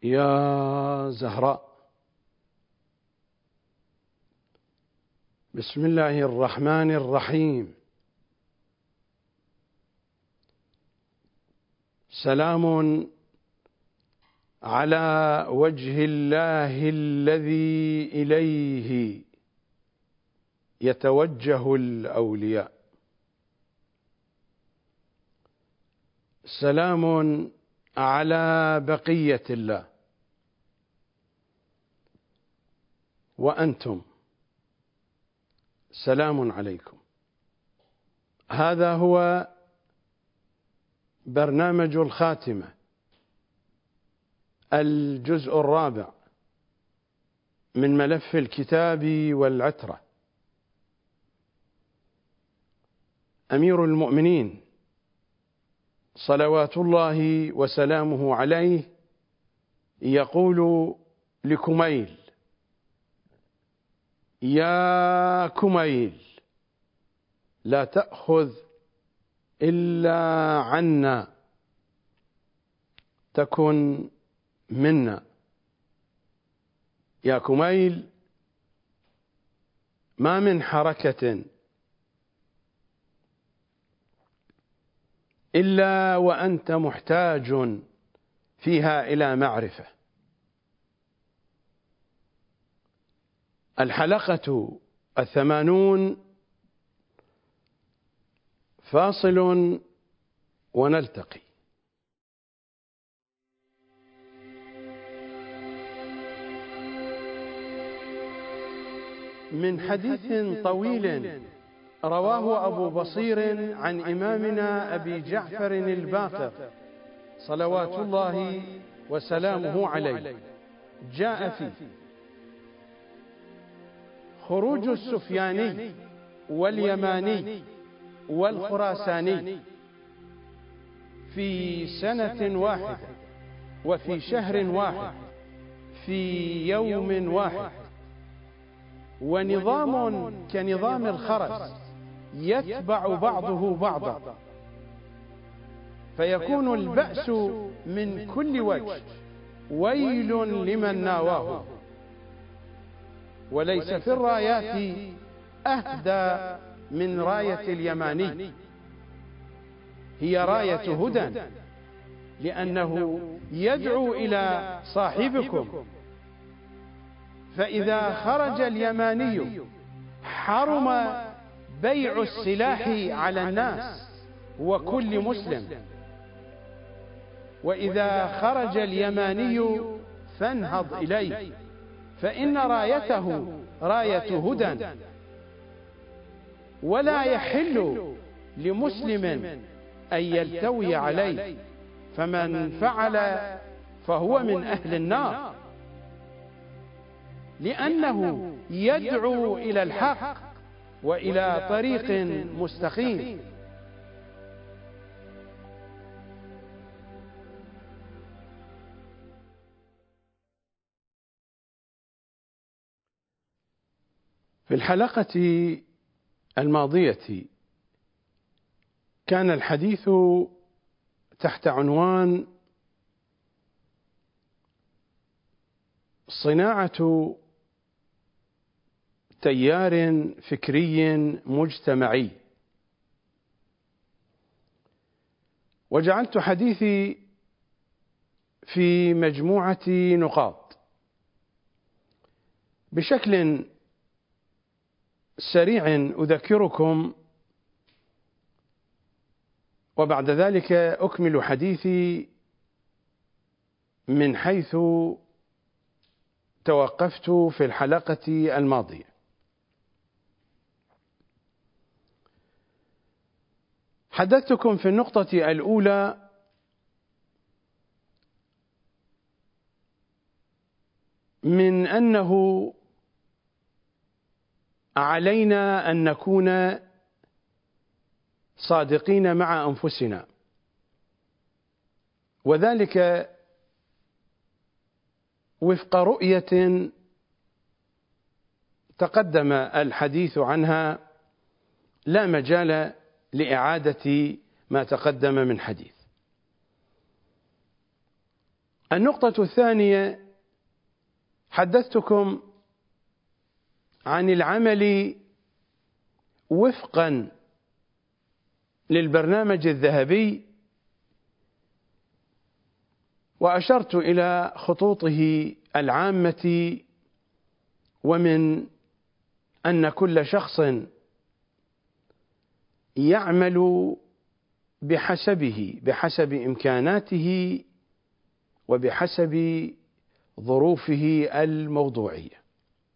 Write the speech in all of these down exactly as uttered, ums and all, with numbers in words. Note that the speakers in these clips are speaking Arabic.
يا زهراء. بسم الله الرحمن الرحيم. سلام على وجه الله الذي إليه يتوجه الأولياء. سلام على بقية الله. وأنتم سلام عليكم. هذا هو برنامج الخاتمة، الجزء الرابع من ملف الكتاب والعترة. أمير المؤمنين صلوات الله وسلامه عليه يقول لكميل: يا كميل، لا تأخذ إلا عنا، تكن منا. يا كميل، ما من حركة إلا وأنت محتاج فيها إلى معرفة. الحلقة الثمانون، فاصل ونلتقي. من حديث طويل رواه أبو بصير عن إمامنا أبي جعفر الباقر صلوات الله وسلامه عليه، جاء فيه: خروج السفياني واليماني والخراساني في سنة واحدة وفي شهر واحد في يوم واحد، ونظام كنظام الخرس يتبع بعضه بعضا، فيكون البأس من كل وجه، ويل لمن ناواه. وليس في الرايات أهدى من راية اليماني، هي راية هدى، لأنه يدعو إلى صاحبكم. فإذا خرج اليماني حرم بيع السلاح على الناس وكل مسلم، وإذا خرج اليماني فانهض إليه، فإن رايته راية هدى، ولا يحل لمسلم أن يلتوي عليه، فمن فعل فهو من أهل النار، لأنه يدعو إلى الحق وإلى طريق مستقيم. في الحلقة الماضية كان الحديث تحت عنوان صناعة تيار فكري مجتمعي، وجعلت حديثي في مجموعة نقاط بشكل سريع أذكركم، وبعد ذلك أكمل حديثي من حيث توقفت في الحلقة الماضية. حدثتكم في النقطة الأولى من أنه علينا أن نكون صادقين مع أنفسنا، وذلك وفق رؤية تقدم الحديث عنها، لا مجال لإعادة ما تقدم من حديث. النقطة الثانية، حدثتكم عن العمل وفقا للبرنامج الذهبي، وأشرت إلى خطوطه العامة، ومن أن كل شخص يعمل بحسبه بحسب إمكاناته وبحسب ظروفه الموضوعية.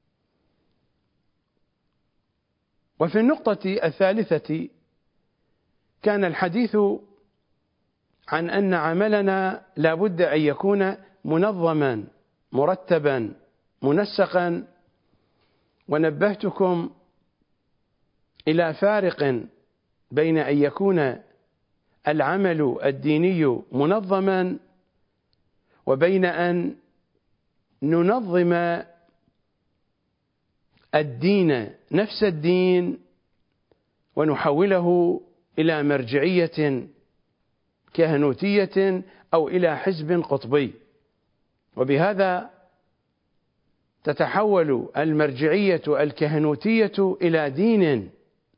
وفي النقطة الثالثة كان الحديث عن أن عملنا لا بد أن يكون منظما مرتبا منسقا، ونبهتكم إلى فارق بين أن يكون العمل الديني منظما وبين أن ننظم الدين نفس الدين ونحوله إلى مرجعية كهنوتية أو إلى حزب قطبي، وبهذا تتحول المرجعية الكهنوتية إلى دين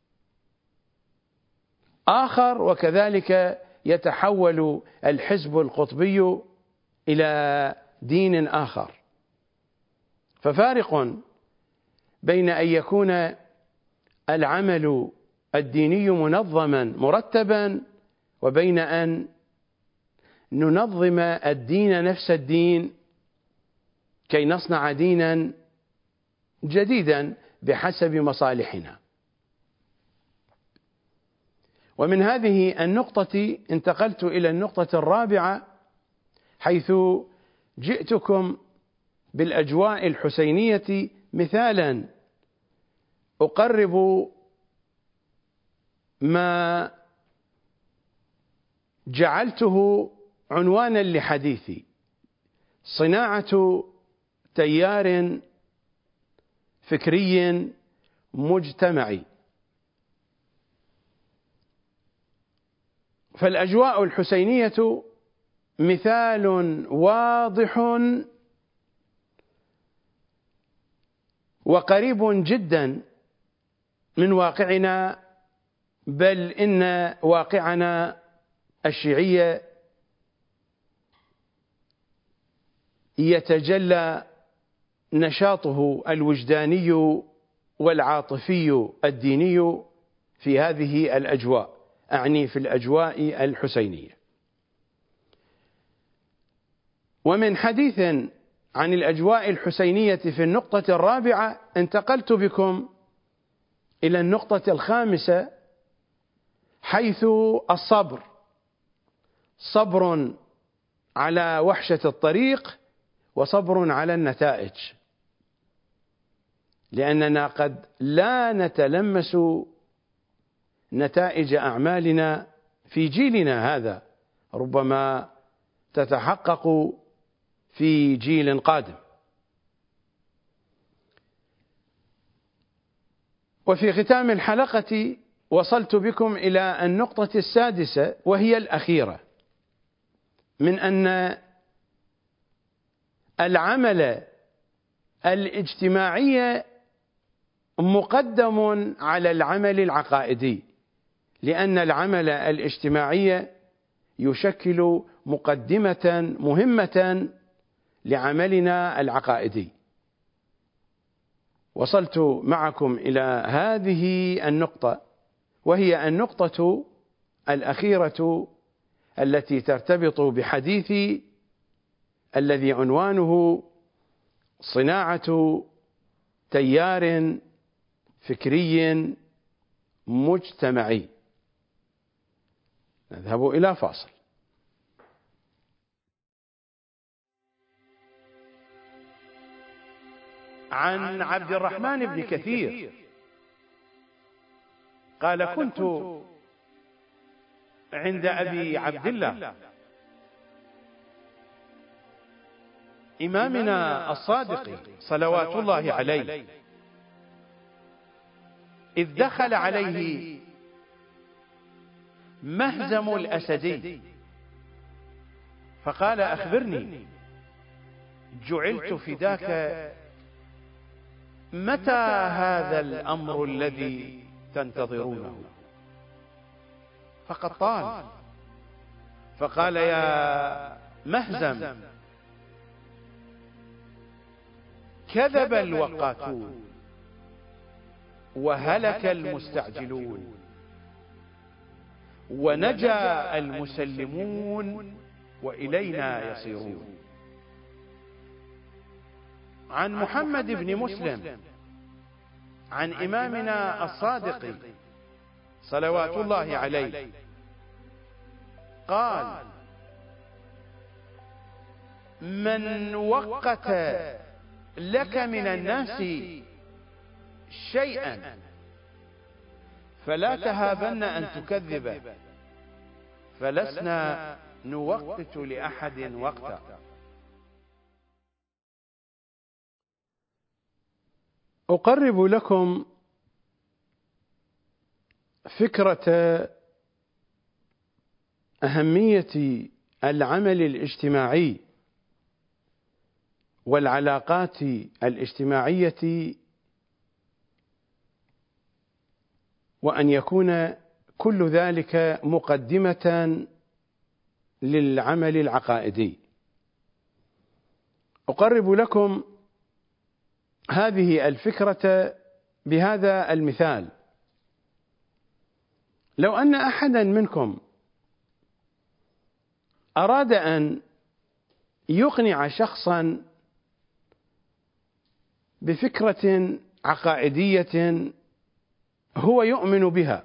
آخر، وكذلك يتحول الحزب القطبي إلى دين آخر. ففارق بين أن يكون العمل الديني منظما مرتبا وبين أن ننظم الدين نفس الدين كي نصنع دينا جديدا بحسب مصالحنا. ومن هذه النقطة انتقلت إلى النقطة الرابعة، حيث جئتكم بالأجواء الحسينية مثالا أقرب ما جعلته عنوانا لحديثي: صناعة تيار فكري مجتمعي. فالأجواء الحسينية مثال واضح وقريب جدا من واقعنا، بل إن واقعنا الشيعي يتجلى نشاطه الوجداني والعاطفي الديني في هذه الأجواء، أعني في الأجواء الحسينية. ومن حديث عن الأجواء الحسينية في النقطة الرابعة انتقلت بكم إلى النقطة الخامسة، حيث الصبر، صبر على وحشة الطريق وصبر على النتائج، لأننا قد لا نتلمس نتائج أعمالنا في جيلنا هذا، ربما تتحقق في جيل قادم. وفي ختام الحلقة وصلت بكم إلى النقطة السادسة وهي الأخيرة، من أن العمل الاجتماعي مقدم على العمل العقائدي، لأن العمل الاجتماعي يشكل مقدمة مهمة لعملنا العقائدي. وصلت معكم إلى هذه النقطة، وهي النقطة الأخيرة التي ترتبط بحديثي الذي عنوانه صناعة تيار فكري مجتمعي. نذهب إلى فاصل. عن عبد الرحمن بن كثير قال: كنت عند أبي عبد الله إمامنا الصادق صلوات الله عليه، إذ دخل عليه مهزم الأسدي فقال: أخبرني جعلت فداك، متى هذا الأمر الذي تنتظرونه؟ فقد طال. فقال يا مهزم: كذب الوقاتون وهلك المستعجلون ونجا المسلمون وإلينا يصيرون. عن محمد بن مسلم عن إمامنا الصادق صلوات الله عليه قال: من وقت لك من الناس شيئا فلا تهابن أن تكذب، فلسنا نوقت لأحد وقتا. أقرب لكم فكرة أهمية العمل الاجتماعي والعلاقات الاجتماعية، وأن يكون كل ذلك مقدمة للعمل العقائدي. أقرب لكم هذه الفكرة بهذا المثال: لو أن أحدا منكم أراد أن يقنع شخصا بفكرة عقائدية هو يؤمن بها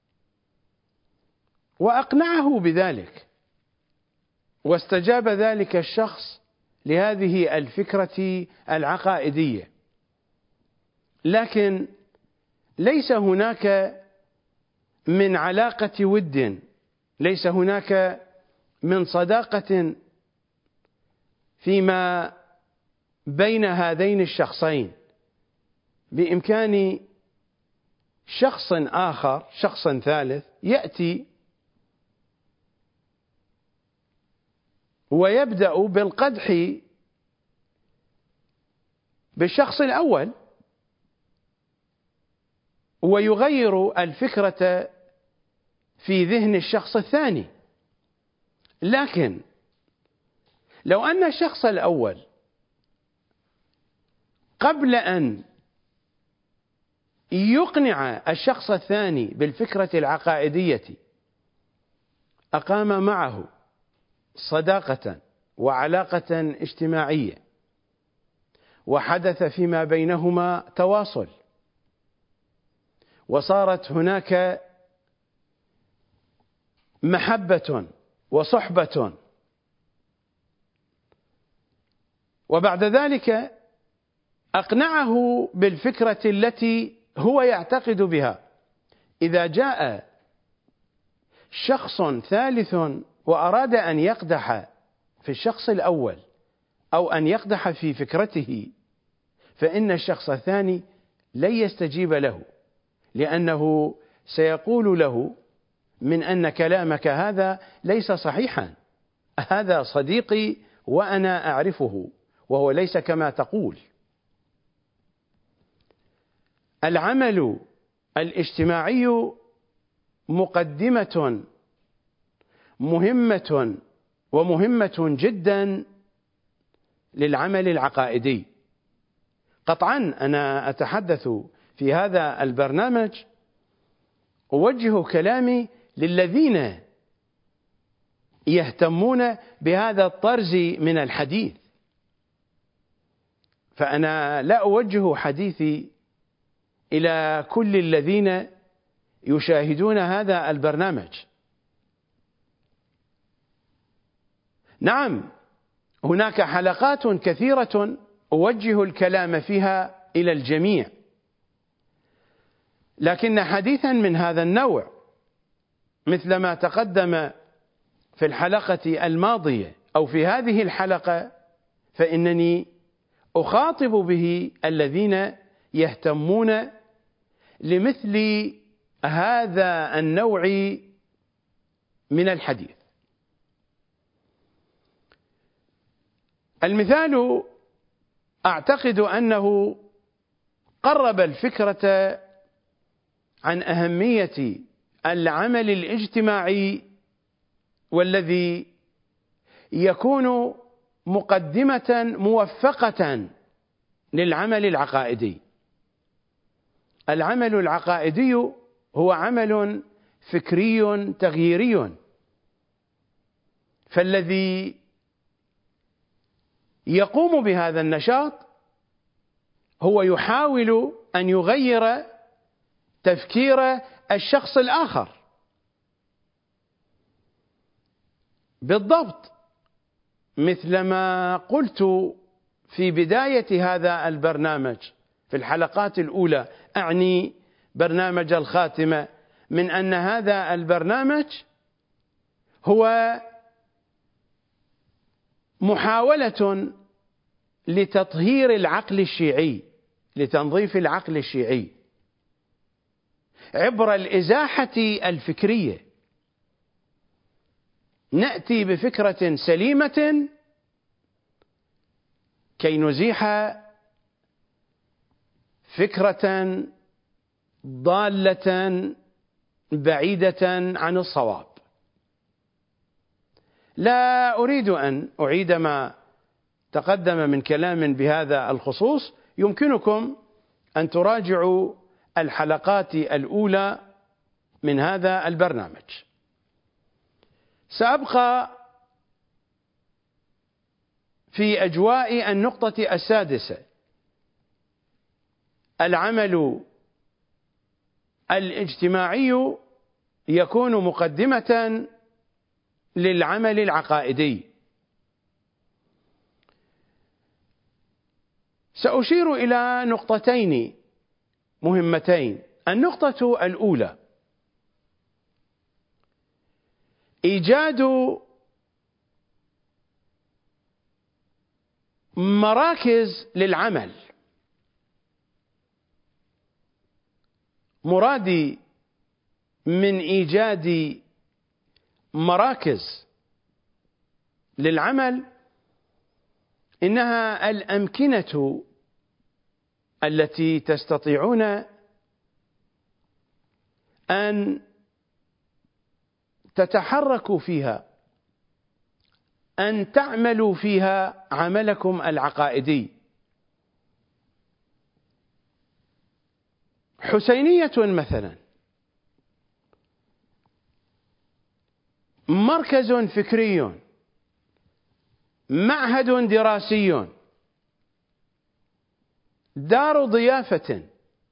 وأقنعه بذلك، واستجاب ذلك الشخص لهذه الفكرة العقائدية، لكن ليس هناك من علاقة ود، ليس هناك من صداقة فيما بين هذين الشخصين، بإمكان شخص آخر، شخص ثالث، يأتي ويبدأ بالقدح بالشخص الأول ويغير الفكرة في ذهن الشخص الثاني. لكن لو أن الشخص الأول قبل أن يقنع الشخص الثاني بالفكرة العقائدية أقام معه صداقة وعلاقة اجتماعية، وحدث فيما بينهما تواصل، وصارت هناك محبة وصحبة، وبعد ذلك أقنعه بالفكرة التي هو يعتقد بها، إذا جاء شخص ثالث وأراد أن يقدح في الشخص الأول أو أن يقدح في فكرته، فإن الشخص الثاني لن يستجيب له، لأنه سيقول له: من أن كلامك هذا ليس صحيحا، هذا صديقي وأنا أعرفه وهو ليس كما تقول. العمل الاجتماعي مقدمة مهمة ومهمة جدا للعمل العقائدي. قطعا أنا أتحدث في هذا البرنامج، أوجه كلامي للذين يهتمون بهذا الطرز من الحديث، فأنا لا أوجه حديثي إلى كل الذين يشاهدون هذا البرنامج. نعم، هناك حلقات كثيرة أوجه الكلام فيها إلى الجميع، لكن حديثا من هذا النوع مثل ما تقدم في الحلقة الماضية أو في هذه الحلقة، فإنني أخاطب به الذين يهتمون لمثل هذا النوع من الحديث. المثال أعتقد أنه قرب الفكرة عن أهمية العمل الاجتماعي، والذي يكون مقدمة موفقة للعمل العقائدي. العمل العقائدي هو عمل فكري تغييري، فالذي يقوم بهذا النشاط هو يحاول أن يغير تفكير الشخص الآخر. بالضبط مثلما قلت في بداية هذا البرنامج في الحلقات الأولى، أعني برنامج الخاتمة، من أن هذا البرنامج هو محاولة لتطهير العقل الشيعي، لتنظيف العقل الشيعي عبر الإزاحة الفكرية. نأتي بفكرة سليمة كي نزيح فكرة ضالة بعيدة عن الصواب. لا أريد أن أعيد ما تقدم من كلام بهذا الخصوص، يمكنكم أن تراجعوا الحلقات الأولى من هذا البرنامج. سأبقى في أجواء النقطة السادسة، العمل الاجتماعي يكون مقدمة للعمل العقائدي. سأشير إلى نقطتين مهمتين. النقطة الأولى إيجاد مراكز للعمل. مرادي من إيجاد مراكز للعمل إنها الأمكنة التي تستطيعون أن تتحركوا فيها، أن تعملوا فيها عملكم العقائدي. حسينية مثلا مركز فكري، معهد دراسي، دار ضيافة،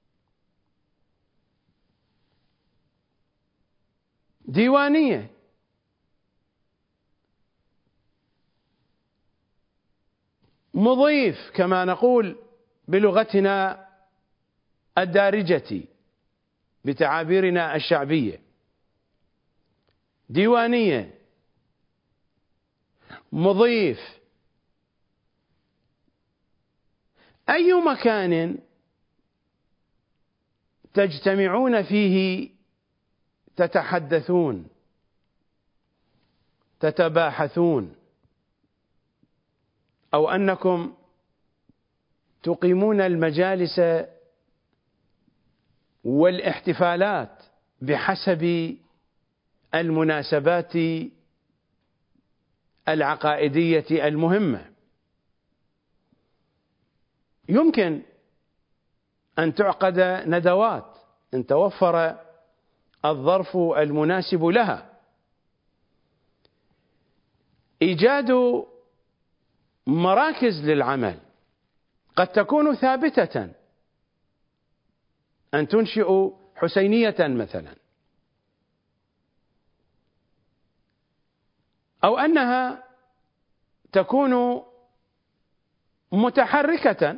ديوانية، مضيف كما نقول بلغتنا الدارجة بتعابيرنا الشعبية، ديوانية، مضيف، أي مكان تجتمعون فيه تتحدثون، تتباحثون، أو أنكم تقيمون المجالس والاحتفالات بحسب المناسبات العقائدية المهمة. يمكن أن تعقد ندوات إن توفر الظرف المناسب لها. إيجاد مراكز للعمل قد تكون ثابتة، أن تنشئ حسينية مثلا، أو أنها تكون متحركة،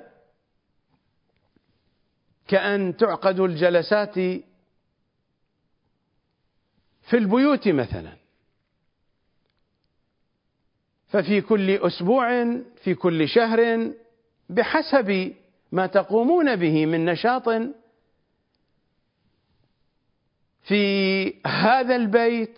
كأن تعقد الجلسات في البيوت مثلا، ففي كل أسبوع، في كل شهر، بحسب ما تقومون به من نشاط في هذا البيت،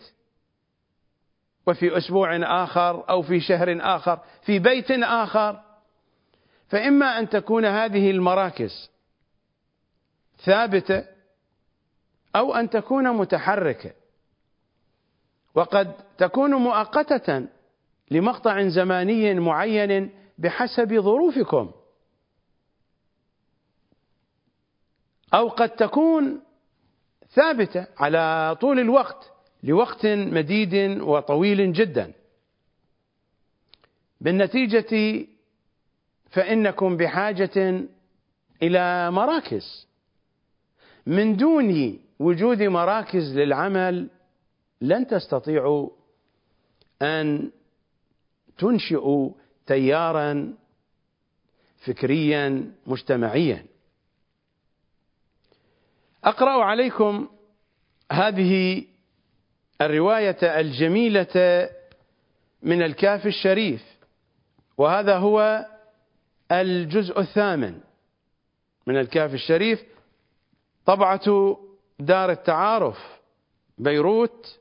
وفي أسبوع آخر، أو في شهر آخر في بيت آخر، فإما أن تكون هذه المراكز ثابتة أو أن تكون متحركة، وقد تكون مؤقتة لمقطع زماني معين بحسب ظروفكم، أو قد تكون ثابتة على طول الوقت لوقت مديد وطويل جدا. بالنتيجة فإنكم بحاجة إلى مراكز. من دون وجود مراكز للعمل لن تستطيعوا أن تنشئوا تيارا فكريا مجتمعيا. أقرأ عليكم هذه الرواية الجميلة من الكافي الشريف، وهذا هو الجزء الثامن من الكافي الشريف، طبعة دار التعارف بيروت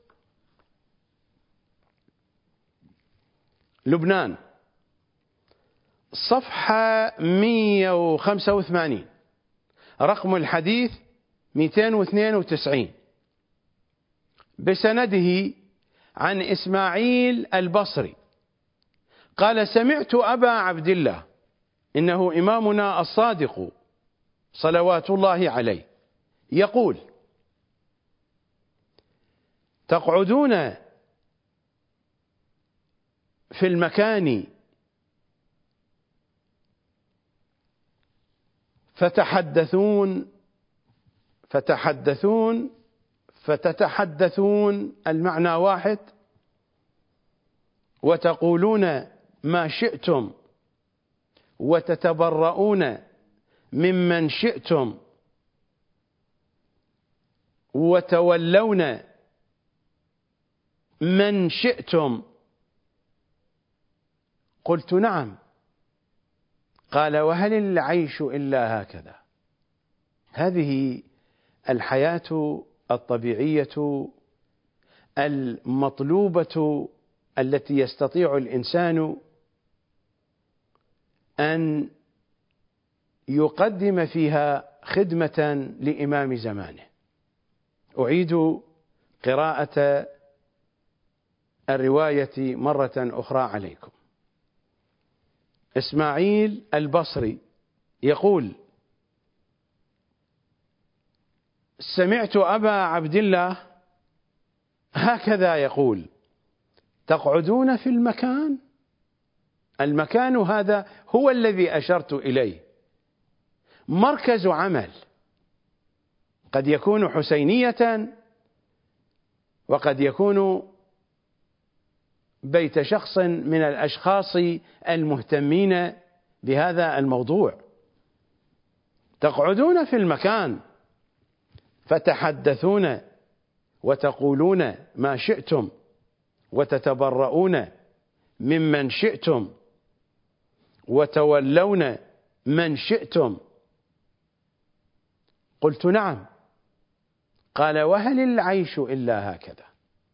لبنان، صفحة مئة وخمسة وثمانين، رقم الحديث مئتين واثنين وتسعين، بسنده عن إسماعيل البصري قال: سمعت أبا عبد الله، إنه إمامنا الصادق صلوات الله عليه، يقول: تقعدون في المكان فتحدثون فتحدثون فتتحدثون المعنى واحد، وتقولون ما شئتم، وتتبرؤون ممن شئتم، وتولون من شئتم. قلت: نعم. قال: وهل العيش إلا هكذا؟ هذه الحياة الطبيعية المطلوبة التي يستطيع الإنسان أن يقدم فيها خدمة لإمام زمانه. أعيد قراءة الرواية مرة أخرى عليكم. إسماعيل البصري يقول: سمعت أبا عبد الله هكذا يقول: تقعدون في المكان. المكان هذا هو الذي أشرت إليه، مركز عمل، قد يكون حسينية، وقد يكون بيت شخص من الأشخاص المهتمين بهذا الموضوع. تقعدون في المكان فتحدثون وتقولون ما شئتم، وتتبرؤون ممن شئتم، وتولون من شئتم. قلت: نعم. قال: وهل العيش إلا هكذا؟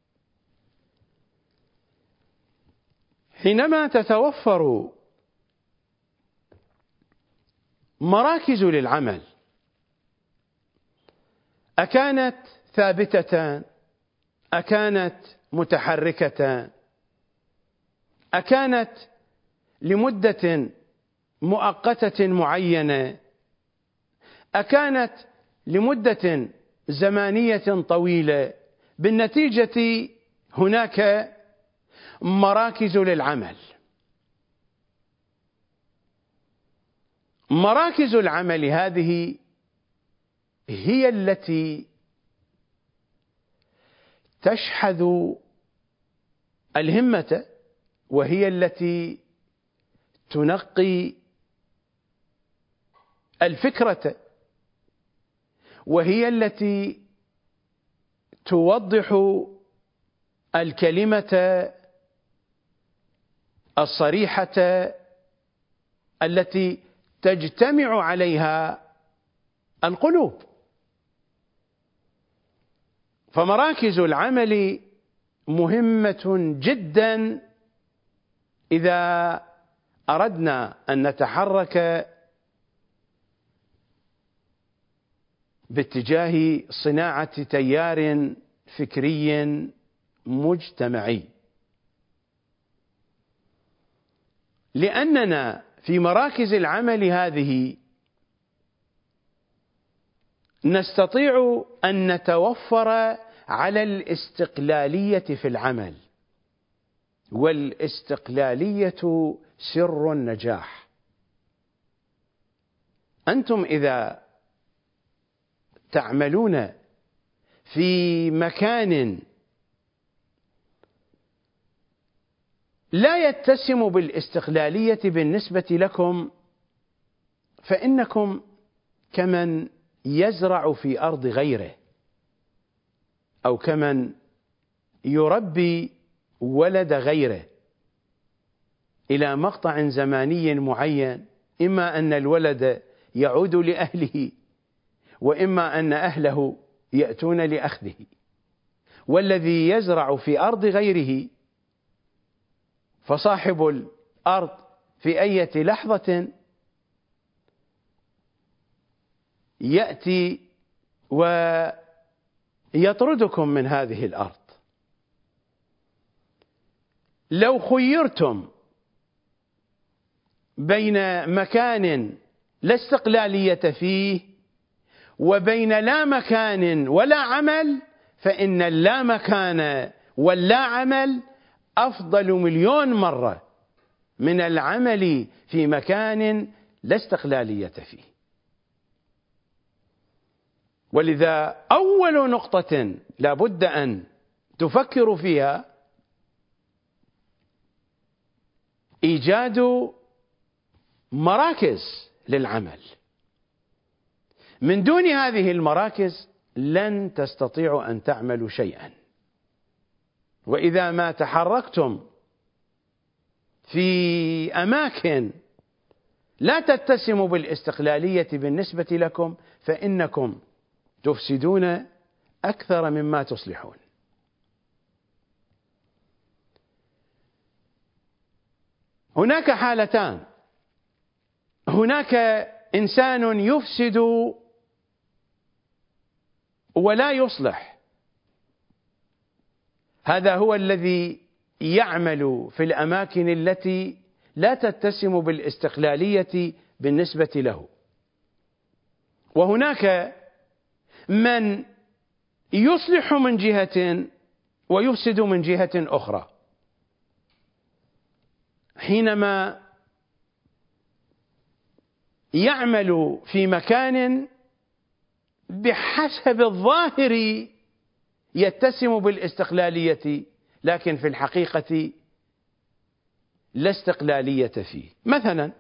حينما تتوفر مراكز للعمل، أكانت ثابتة، أكانت متحركة، أكانت لمدة مؤقتة معينة، أكانت لمدة زمانية طويلة، بالنتيجة هناك مراكز للعمل. مراكز العمل هذه هي التي تشحذ الهمة، وهي التي تنقي الفكرة، وهي التي توضح الكلمة الصريحة التي تجتمع عليها القلوب. فمراكز العمل مهمة جدا إذا أردنا أن نتحرك باتجاه صناعة تيار فكري مجتمعي، لأننا في مراكز العمل هذه نستطيع أن نتوفر على الاستقلالية في العمل، والاستقلالية سر النجاح. أنتم إذا تعملون في مكان لا يتسم بالاستقلالية بالنسبة لكم، فإنكم كمن يزرع في أرض غيره، أو كمن يربي ولد غيره إلى مقطع زماني معين، إما أن الولد يعود لأهله، وإما أن أهله يأتون لأخذه. والذي يزرع في أرض غيره فصاحب الأرض في أي لحظة يأتي ويطردكم من هذه الأرض. لو خيرتم بين مكان لا استقلالية فيه وبين لا مكان ولا عمل، فإن اللا مكان واللا عمل أفضل مليون مرة من العمل في مكان لا استقلالية فيه. ولذا أول نقطة لا بد أن تفكروا فيها إيجاد مراكز للعمل. من دون هذه المراكز لن تستطيعوا أن تعملوا شيئا. وإذا ما تحركتم في أماكن لا تتسم بالاستقلالية بالنسبة لكم، فإنكم تفسدون أكثر مما تصلحون. هناك حالتان: هناك إنسان يفسد ولا يصلح، هذا هو الذي يعمل في الأماكن التي لا تتسم بالاستقلالية بالنسبة له. وهناك من يصلح من جهة ويفسد من جهة أخرى. حينما يعمل في مكان بحسب الظاهر يتسم بالاستقلالية، لكن في الحقيقة لا استقلالية فيه. مثلا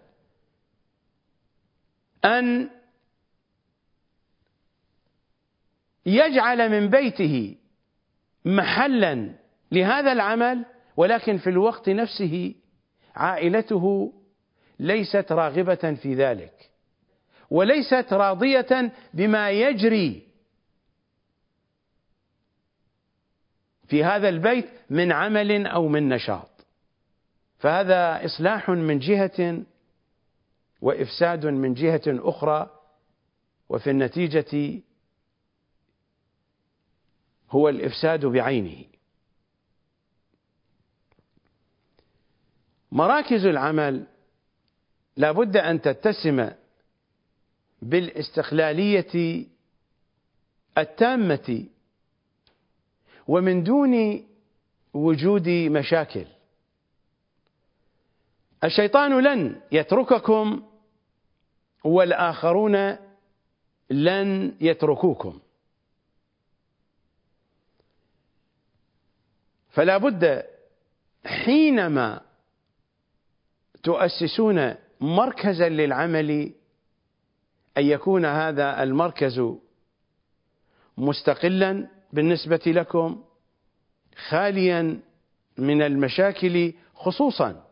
أن يجعل من بيته محلا لهذا العمل، ولكن في الوقت نفسه عائلته ليست راغبة في ذلك، وليست راضية بما يجري في هذا البيت من عمل أو من نشاط. فهذا إصلاح من جهة وإفساد من جهة أخرى، وفي النتيجة هو الإفساد بعينه. مراكز العمل لا بد أن تتسم بالاستقلالية التامة ومن دون وجود مشاكل. الشيطان لن يترككم والآخرون لن يتركوكم، فلا بد حينما تؤسسون مركزا للعمل أن يكون هذا المركز مستقلا بالنسبة لكم، خاليا من المشاكل، خصوصا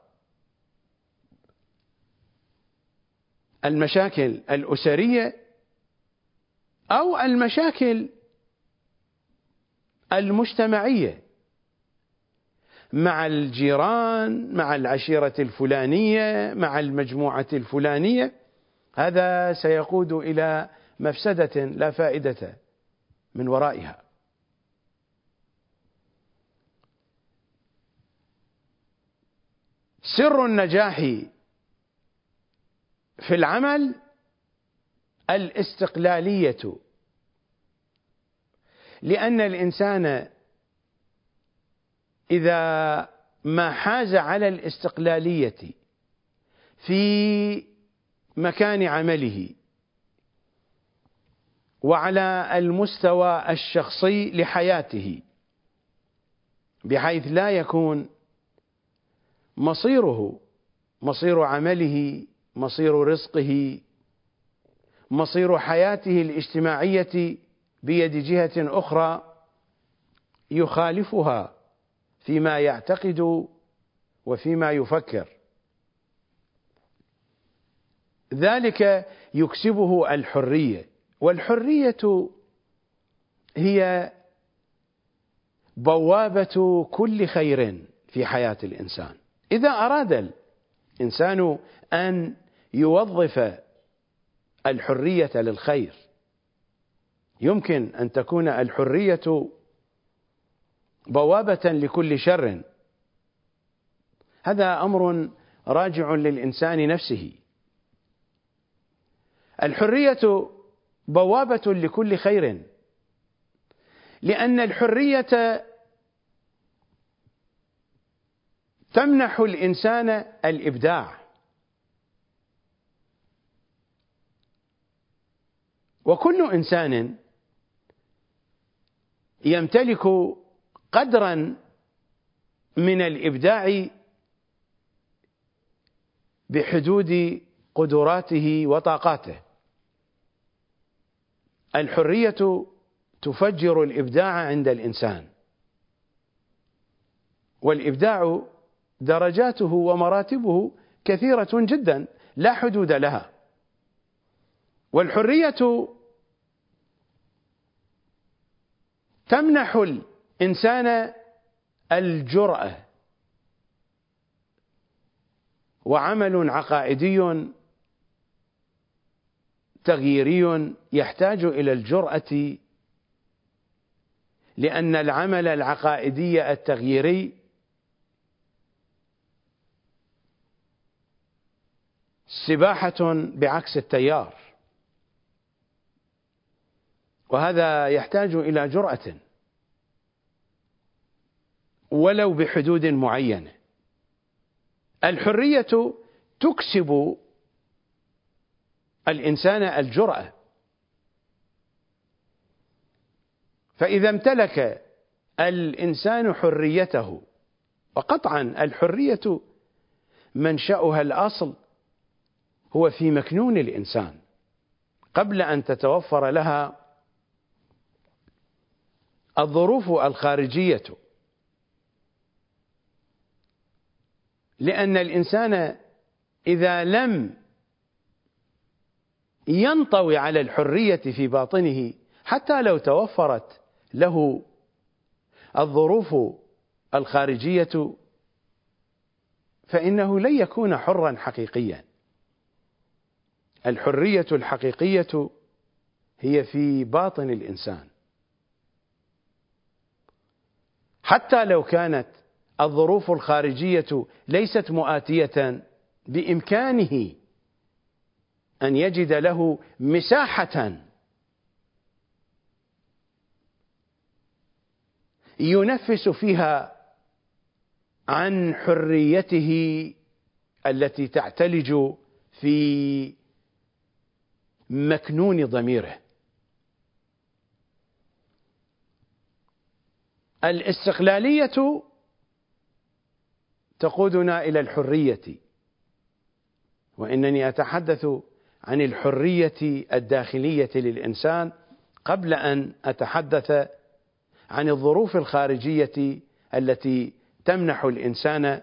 المشاكل الأسرية أو المشاكل المجتمعية. مع الجيران، مع العشيرة الفلانية، مع المجموعة الفلانية، هذا سيقود إلى مفسدة لا فائدة من ورائها. سر النجاح في العمل الاستقلالية، لأن الإنسان إذا ما حاز على الاستقلالية في مكان عمله وعلى المستوى الشخصي لحياته، بحيث لا يكون مصيره، مصير عمله، مصير رزقه، مصير حياته الاجتماعية بيد جهة أخرى يخالفها فيما يعتقد وفيما يفكر، ذلك يكسبه الحرية. والحرية هي بوابة كل خير في حياة الإنسان. إذا أراد الإنسان أن يوظف الحرية للخير، يمكن أن تكون الحرية بوابة لكل شر. هذا أمر راجع للإنسان نفسه. الحرية بوابة لكل خير، لأن الحرية تمنح الإنسان الإبداع، وكل إنسان يمتلك قدرا من الإبداع بحدود قدراته وطاقاته. الحرية تفجر الإبداع عند الإنسان، والإبداع درجاته ومراتبه كثيرة جدا لا حدود لها. والحرية تمنح الإنسان الجرأة، وعمل عقائدي تغييري يحتاج إلى الجرأة، لأن العمل العقائدي التغييري سباحة بعكس التيار، وهذا يحتاج إلى جرأة ولو بحدود معينة. الحرية تكسب الإنسان الجرأة، فإذا امتلك الإنسان حريته، وقطعا الحرية منشأها الأصل هو في مكنون الإنسان قبل أن تتوفر لها الظروف الخارجية، لأن الإنسان إذا لم ينطوي على الحرية في باطنه، حتى لو توفرت له الظروف الخارجية، فإنه لن يكون حرا حقيقيا. الحرية الحقيقية هي في باطن الإنسان، حتى لو كانت الظروف الخارجية ليست مؤاتية، بإمكانه أن يجد له مساحة ينفس فيها عن حريته التي تعتلج في مكنون ضميره. الاستقلالية تقودنا إلى الحرية، وإنني أتحدث عن الحرية الداخلية للإنسان قبل أن أتحدث عن الظروف الخارجية التي تمنح الإنسان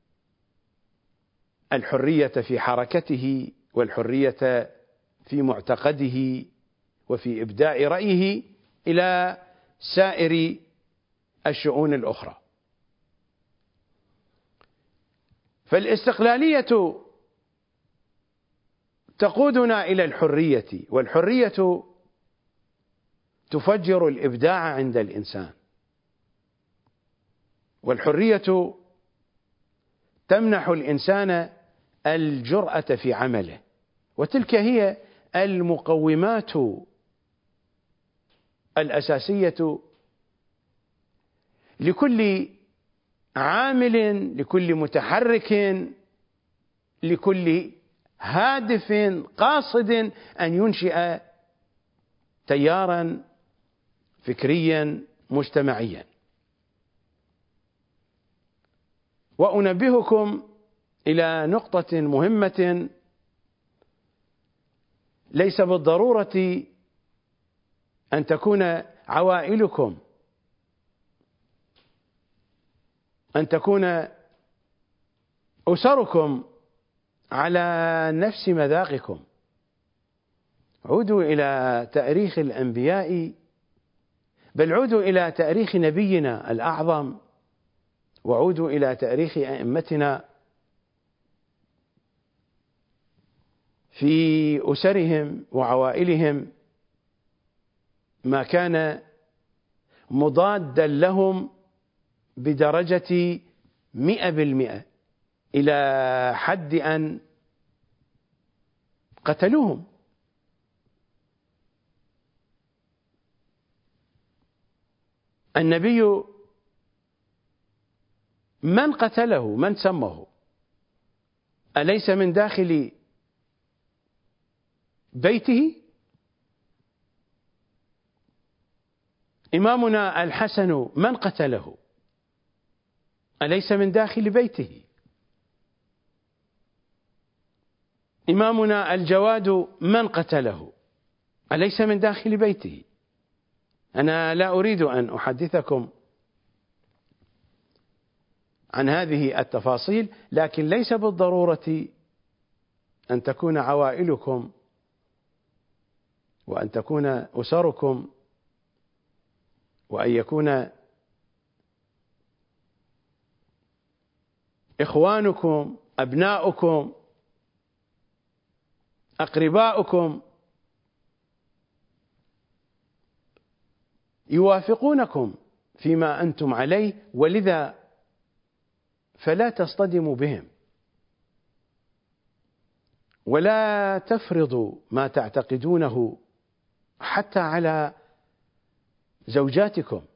الحرية في حركته، والحرية في معتقده، وفي إبداء رأيه إلى سائر الشؤون الأخرى. فالاستقلالية تقودنا إلى الحرية، والحرية تفجر الإبداع عند الإنسان، والحرية تمنح الإنسان الجرأة في عمله، وتلك هي المقومات الأساسية لكل عامل، لكل متحرك، لكل هادف قاصد أن ينشئ تيارا فكريا مجتمعيا. وأنبهكم إلى نقطة مهمة، ليس بالضرورة أن تكون عوائلكم، أن تكون أسركم على نفس مذاقكم. عودوا إلى تاريخ الأنبياء، بل عودوا إلى تاريخ نبينا الأعظم، وعودوا إلى تاريخ أئمتنا في أسرهم وعوائلهم، ما كان مضادا لهم بدرجة مئة بالمئة، إلى حد أن قتلوهم. النبي من قتله؟ من سمه؟ أليس من داخل بيته؟ إمامنا الحسن من قتله؟ أليس من داخل بيته؟ إمامنا الجواد من قتله؟ أليس من داخل بيته؟ أنا لا أريد أن أحدثكم عن هذه التفاصيل، لكن ليس بالضرورة أن تكون عوائلكم وأن تكون أسركم وأن يكون إخوانكم، أبناؤكم، أقرباؤكم يوافقونكم فيما أنتم عليه، ولذا فلا تصطدموا بهم، ولا تفرضوا ما تعتقدونه حتى على زوجاتكم،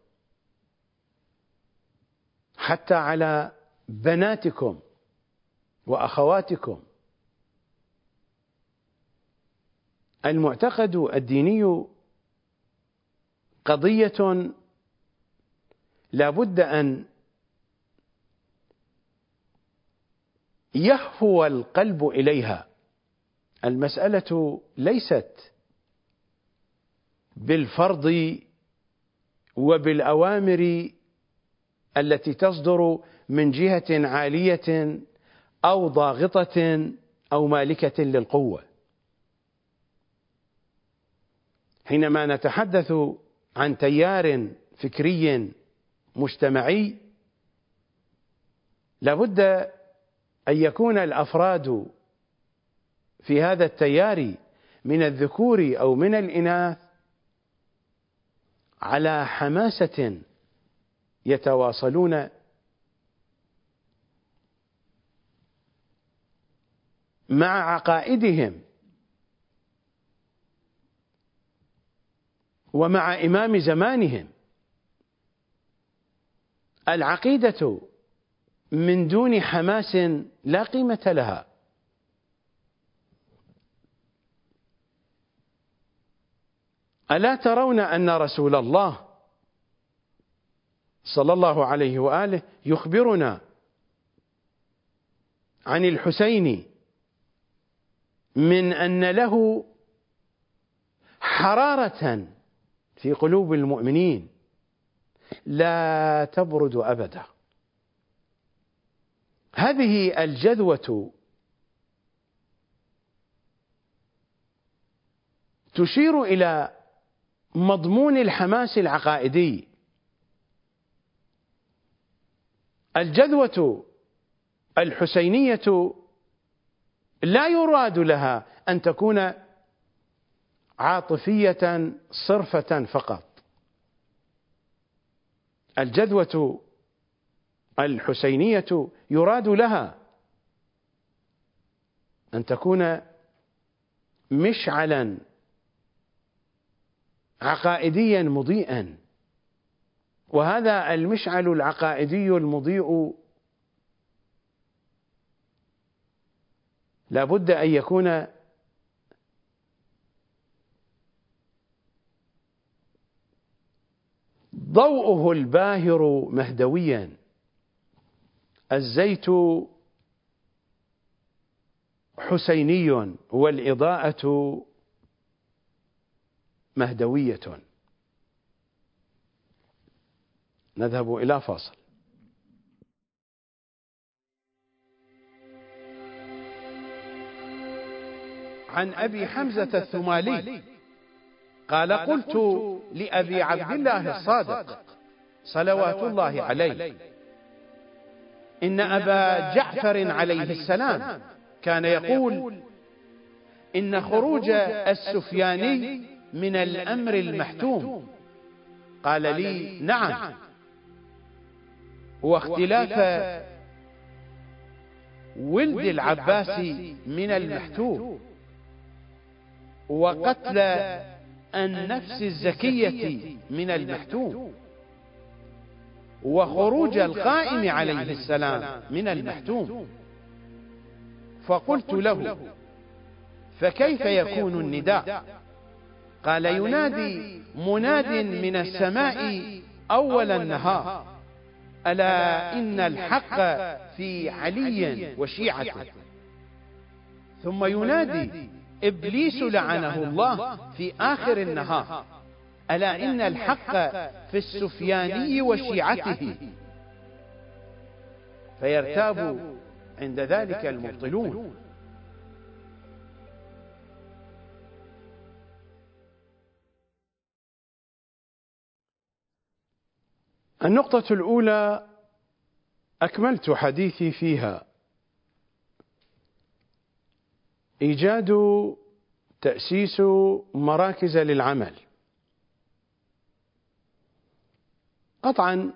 حتى على بناتكم وأخواتكم. المعتقد الديني قضية لا بد أن يهفو القلب إليها. المسألة ليست بالفرض وبالأوامر التي تصدر من جهة عالية أو ضاغطة أو مالكة للقوة. حينما نتحدث عن تيار فكري مجتمعي، لابد أن يكون الأفراد في هذا التيار من الذكور أو من الإناث على حماسة يتواصلون مع عقائدهم ومع إمام زمانهم. العقيدة من دون حماس لا قيمة لها. ألا ترون أن رسول الله صلى الله عليه وآله يخبرنا عن الحسين من أن له حرارة في قلوب المؤمنين لا تبرد أبدا. هذه الجذوة تشير إلى مضمون الحماس العقائدي. الجذوة الحسينية لا يراد لها أن تكون عاطفية صرفة فقط. الجذوة الحسينية يراد لها أن تكون مشعلا عقائديا مضيئا، وهذا المشعل العقائدي المضيء لا بد أن يكون ضوءه الباهر مهدويا. الزيت حسيني والإضاءة مهدوية. نذهب إلى فاصل. عن أبي حمزة الثمالي قال: قلت لأبي عبد الله الصادق صلوات الله عليه: إن أبا جعفر عليه السلام كان يقول: إن خروج السفياني من الأمر المحتوم. قال لي: نعم، واختلاف ولد العباس من المحتوم، وقتل النفس الزكية من المحتوم، وخروج القائم عليه السلام من المحتوم. فقلت له: فكيف يكون النداء؟ قال: ينادي مناد من السماء أول النهار: ألا إن الحق في علي وشيعته. ثم ينادي إبليس لعنه الله في آخر النهار: ألا إن الحق في السفياني وشيعته. فيرتاب عند ذلك المبطلون. النقطة الأولى أكملت حديثي فيها: إيجاد تأسيس مراكز للعمل. قطعا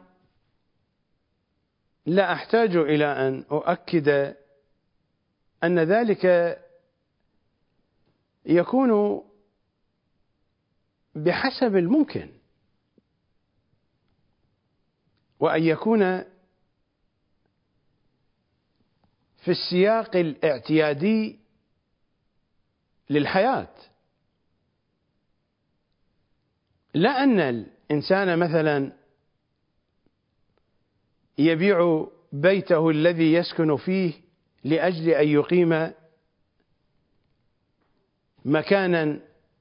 لا أحتاج إلى أن أؤكد أن ذلك يكون بحسب الممكن، وأن يكون في السياق الاعتيادي للحياة، لا أن الإنسان مثلا يبيع بيته الذي يسكن فيه لأجل أن يقيم مكانا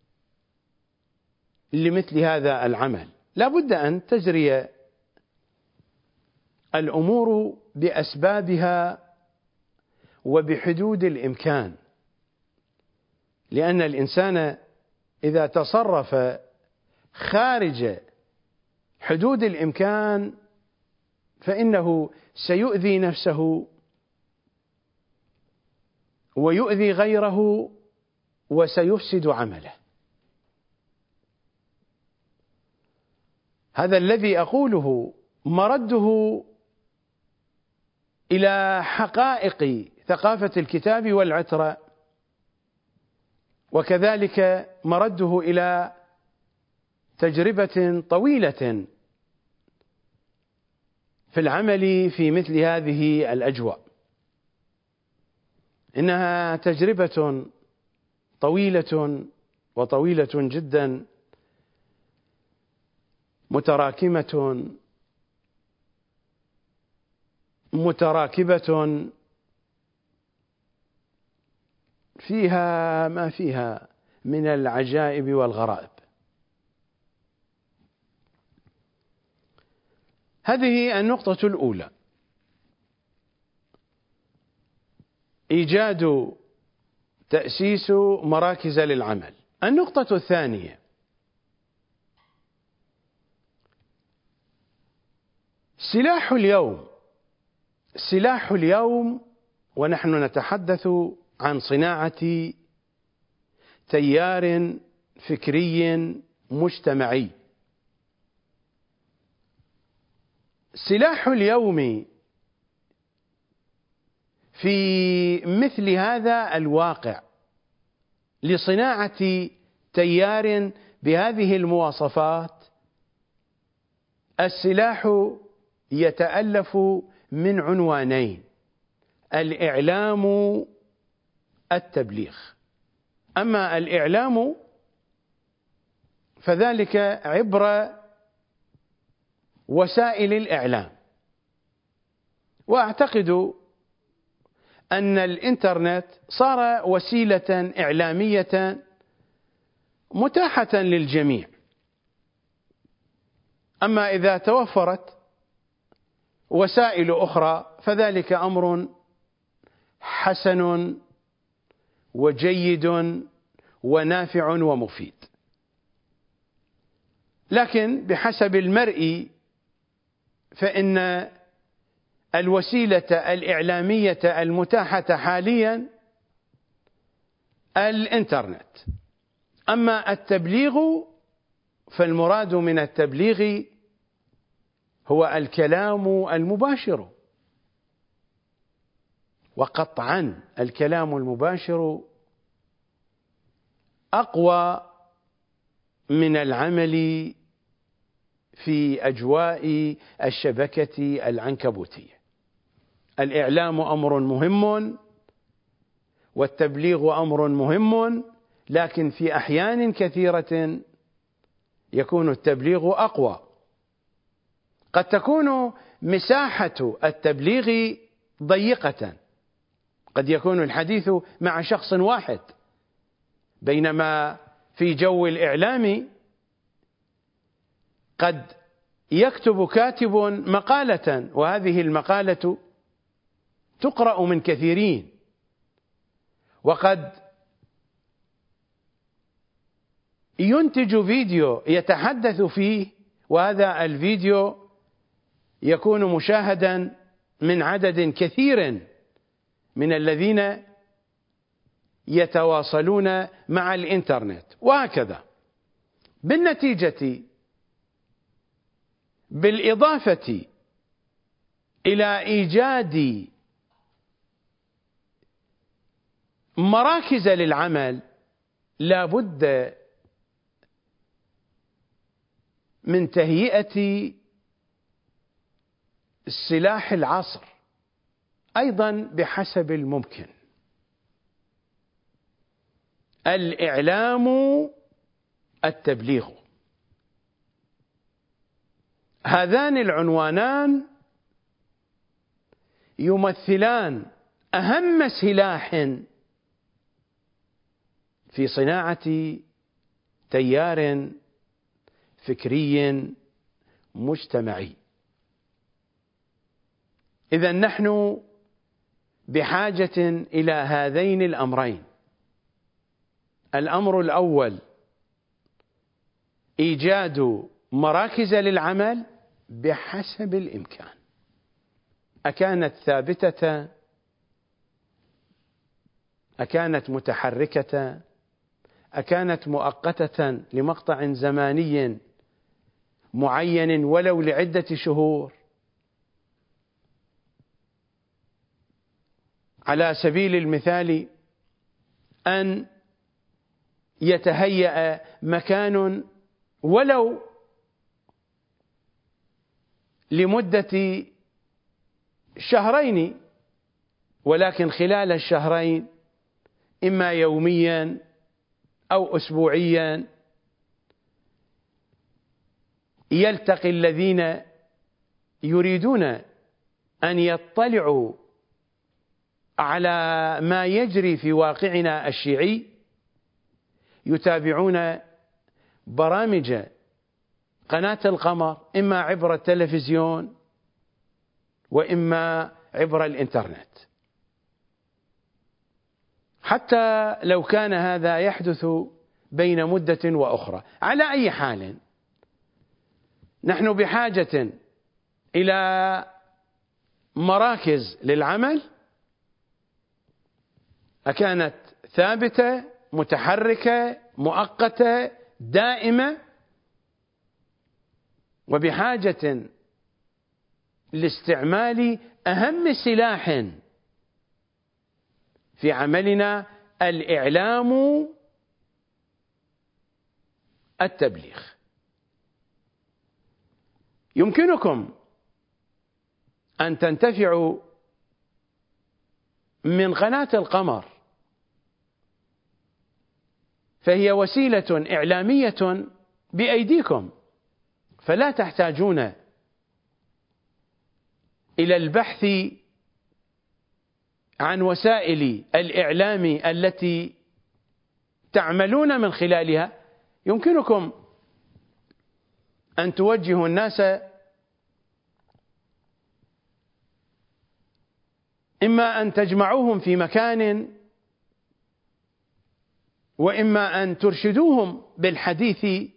لمثل هذا العمل. لا بد أن تجري الأمور بأسبابها وبحدود الإمكان، لأن الإنسان إذا تصرف خارج حدود الإمكان فإنه سيؤذي نفسه ويؤذي غيره وسيفسد عمله. هذا الذي أقوله مرده إلى حقائق ثقافة الكتاب والعترة، وكذلك مرده إلى تجربة طويلة في العمل في مثل هذه الأجواء. إنها تجربة طويلة وطويلة جدا، متراكمة متراكبة فيها ما فيها من العجائب والغرائب. هذه النقطة الأولى: إيجاد تأسيس مراكز للعمل. النقطة الثانية: سلاح اليوم سلاح اليوم ونحن نتحدث عن صناعة تيار فكري مجتمعي. سلاح اليوم في مثل هذا الواقع لصناعة تيار بهذه المواصفات، السلاح يتألف من عنوانين: الإعلام، التبليغ. أما الإعلام فذلك عبر وسائل الإعلام، وأعتقد أن الإنترنت صار وسيلة إعلامية متاحة للجميع. أما إذا توفرت وسائل أخرى فذلك أمر حسن وجيد ونافع ومفيد، لكن بحسب المرء فإن الوسيلة الإعلامية المتاحة حاليا الإنترنت. أما التبليغ فالمراد من التبليغ هو الكلام المباشر، وقطعا الكلام المباشر أقوى من العمل في أجواء الشبكة العنكبوتية. الإعلام أمر مهم والتبليغ أمر مهم، لكن في أحيان كثيرة يكون التبليغ أقوى. قد تكون مساحة التبليغ ضيقة، قد يكون الحديث مع شخص واحد، بينما في جو الإعلام قد يكتب كاتب مقالة وهذه المقالة تقرأ من كثيرين، وقد ينتج فيديو يتحدث فيه وهذا الفيديو يكون مشاهدا من عدد كثير من الذين يتواصلون مع الإنترنت، وهكذا. بالنتيجة، بالإضافة إلى إيجاد مراكز للعمل، لا بد من تهيئة سلاح العصر أيضا بحسب الممكن. الإعلام، التبليغ، هذان العنوانان يمثلان أهم سلاح في صناعة تيار فكري مجتمعي. إذن نحن بحاجة إلى هذين الأمرين: الأمر الأول إيجاد مراكز للعمل بحسب الإمكان، أكانت ثابتة، أكانت متحركة، أكانت مؤقتة لمقطع زماني معين ولو لعدة شهور. على سبيل المثال أن يتهيأ مكان ولو لمدة شهرين، ولكن خلال الشهرين إما يوميا أو أسبوعيا يلتقي الذين يريدون أن يطلعوا على ما يجري في واقعنا الشيعي، يتابعون برامج قناة القمر إما عبر التلفزيون وإما عبر الإنترنت. حتى لو كان هذا يحدث بين مدة وأخرى، على أي حال نحن بحاجة إلى مراكز للعمل أكانت ثابتة متحركة مؤقتة دائمة، وبحاجة لاستعمال أهم سلاح في عملنا الإعلام التبليغ. يمكنكم أن تنتفعوا من قناة القمر، فهي وسيلة إعلامية بأيديكم، فلا تحتاجون إلى البحث عن وسائل الإعلام التي تعملون من خلالها. يمكنكم أن توجهوا الناس إما أن تجمعوهم في مكان، وإما أن ترشدوهم بالحديث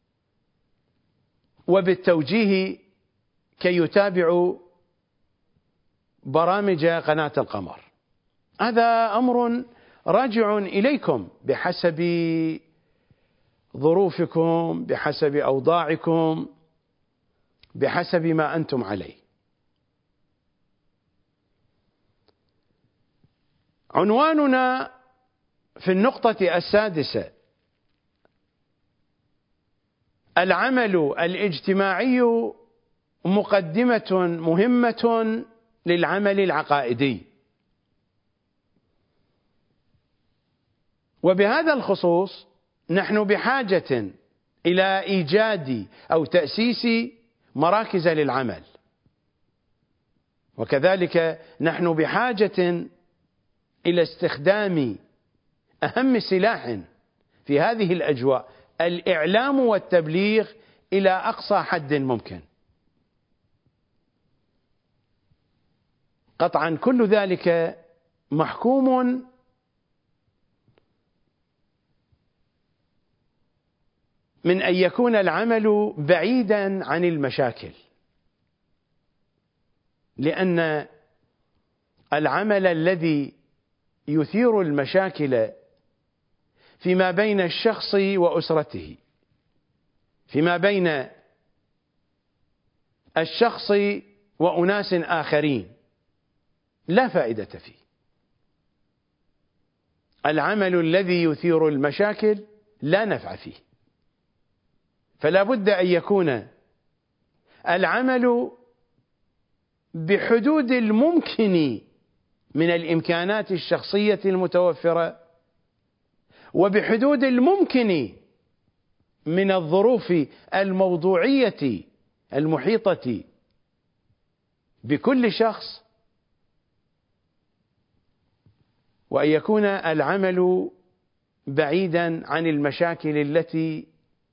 وبالتوجيه كي يتابعوا برامج قناة القمر. هذا أمر راجع إليكم بحسب ظروفكم، بحسب أوضاعكم، بحسب ما أنتم عليه. عنواننا في النقطة السادسة: العمل الاجتماعي مقدمة مهمة للعمل العقائدي. وبهذا الخصوص نحن بحاجة إلى إيجاد أو تأسيس مراكز للعمل، وكذلك نحن بحاجة إلى استخدام أهم سلاح في هذه الأجواء، الإعلام والتبليغ، إلى أقصى حد ممكن. قطعا كل ذلك محكوم من أن يكون العمل بعيدا عن المشاكل، لأن العمل الذي يثير المشاكل فيما بين الشخص وأسرته، فيما بين الشخص وأناس آخرين، لا فائدة فيه. العمل الذي يثير المشاكل لا نفع فيه، فلا بد أن يكون العمل بحدود الممكن من الإمكانات الشخصية المتوفرة، وبحدود الممكن من الظروف الموضوعية المحيطة بكل شخص، وأن يكون العمل بعيدا عن المشاكل التي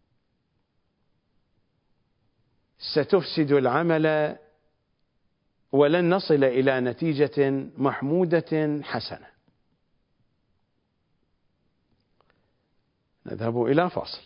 ستفسد العمل ولن نصل إلى نتيجة محمودة حسنة. نذهب إلى فاصل.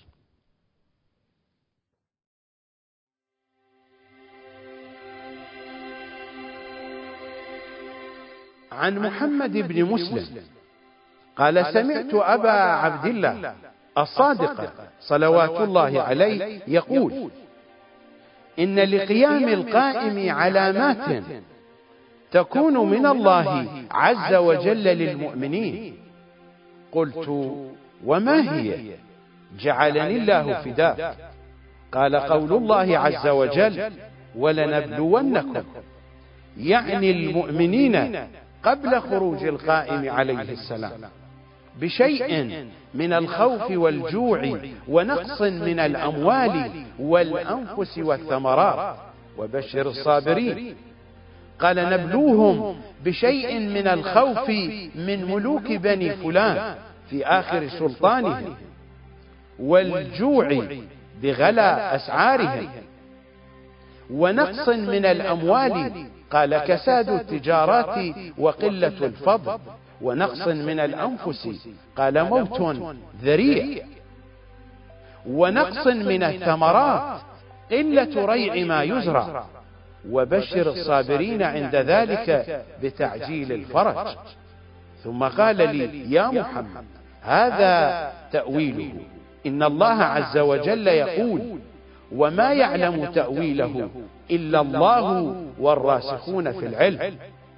عن محمد بن مسلم قال: سمعت أبا عبد الله الصادق صلوات الله عليه يقول: إن لقيام القائم علامات تكون من الله عز وجل للمؤمنين. قلت: وما هي؟ جعلني الله فداك. قال: قول الله عز وجل: ولنبلونكم، يعني المؤمنين قبل خروج القائم عليه السلام بشيء من الخوف والجوع ونقص من الأموال والأنفس والثمرات، وبشر الصابرين. قال: نبلوهم بشيء من الخوف من ملوك بني فلان في آخر سلطانهم، والجوع بغلا أسعارهم، ونقص من الأموال، قال: كساد التجارات وقلة الفضل، ونقص من الأنفس، قال: موت ذريع، ونقص من الثمرات، قلة ريع ما يزرع، وبشر الصابرين عند ذلك بتعجيل الفرج. ثم قال لي: يا محمد، هذا تأويله، إن الله عز وجل يقول: وما يعلم تأويله إلا الله والراسخون في العلم.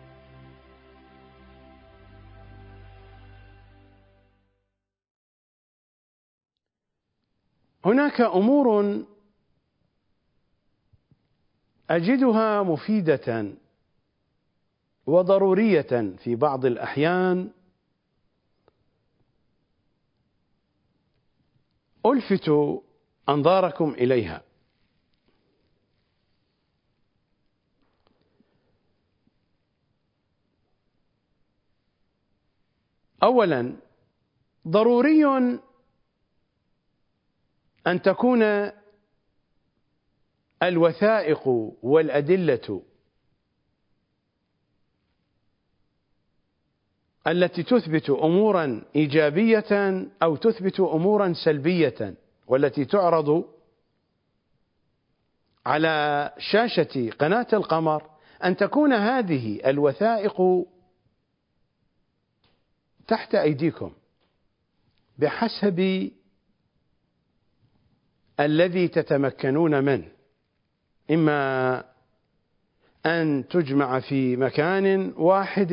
هناك أمور أجدها مفيدة وضرورية في بعض الأحيان، ألفت أنظاركم إليها. أولا، ضروري أن تكون الوثائق والأدلة التي تثبت أمورا إيجابية أو تثبت أمورا سلبية، والتي تعرض على شاشة قناة القمر، أن تكون هذه الوثائق تحت أيديكم بحسب الذي تتمكنون منه، إما أن تجمع في مكان واحد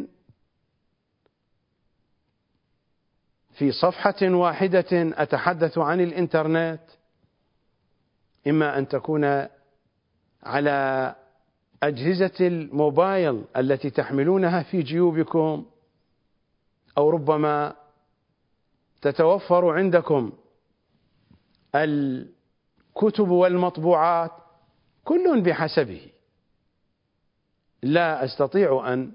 في صفحة واحدة أتحدث عن الإنترنت، إما أن تكون على أجهزة الموبايل التي تحملونها في جيوبكم، أو ربما تتوفر عندكم الكتب والمطبوعات، كل بحسبه. لا أستطيع أن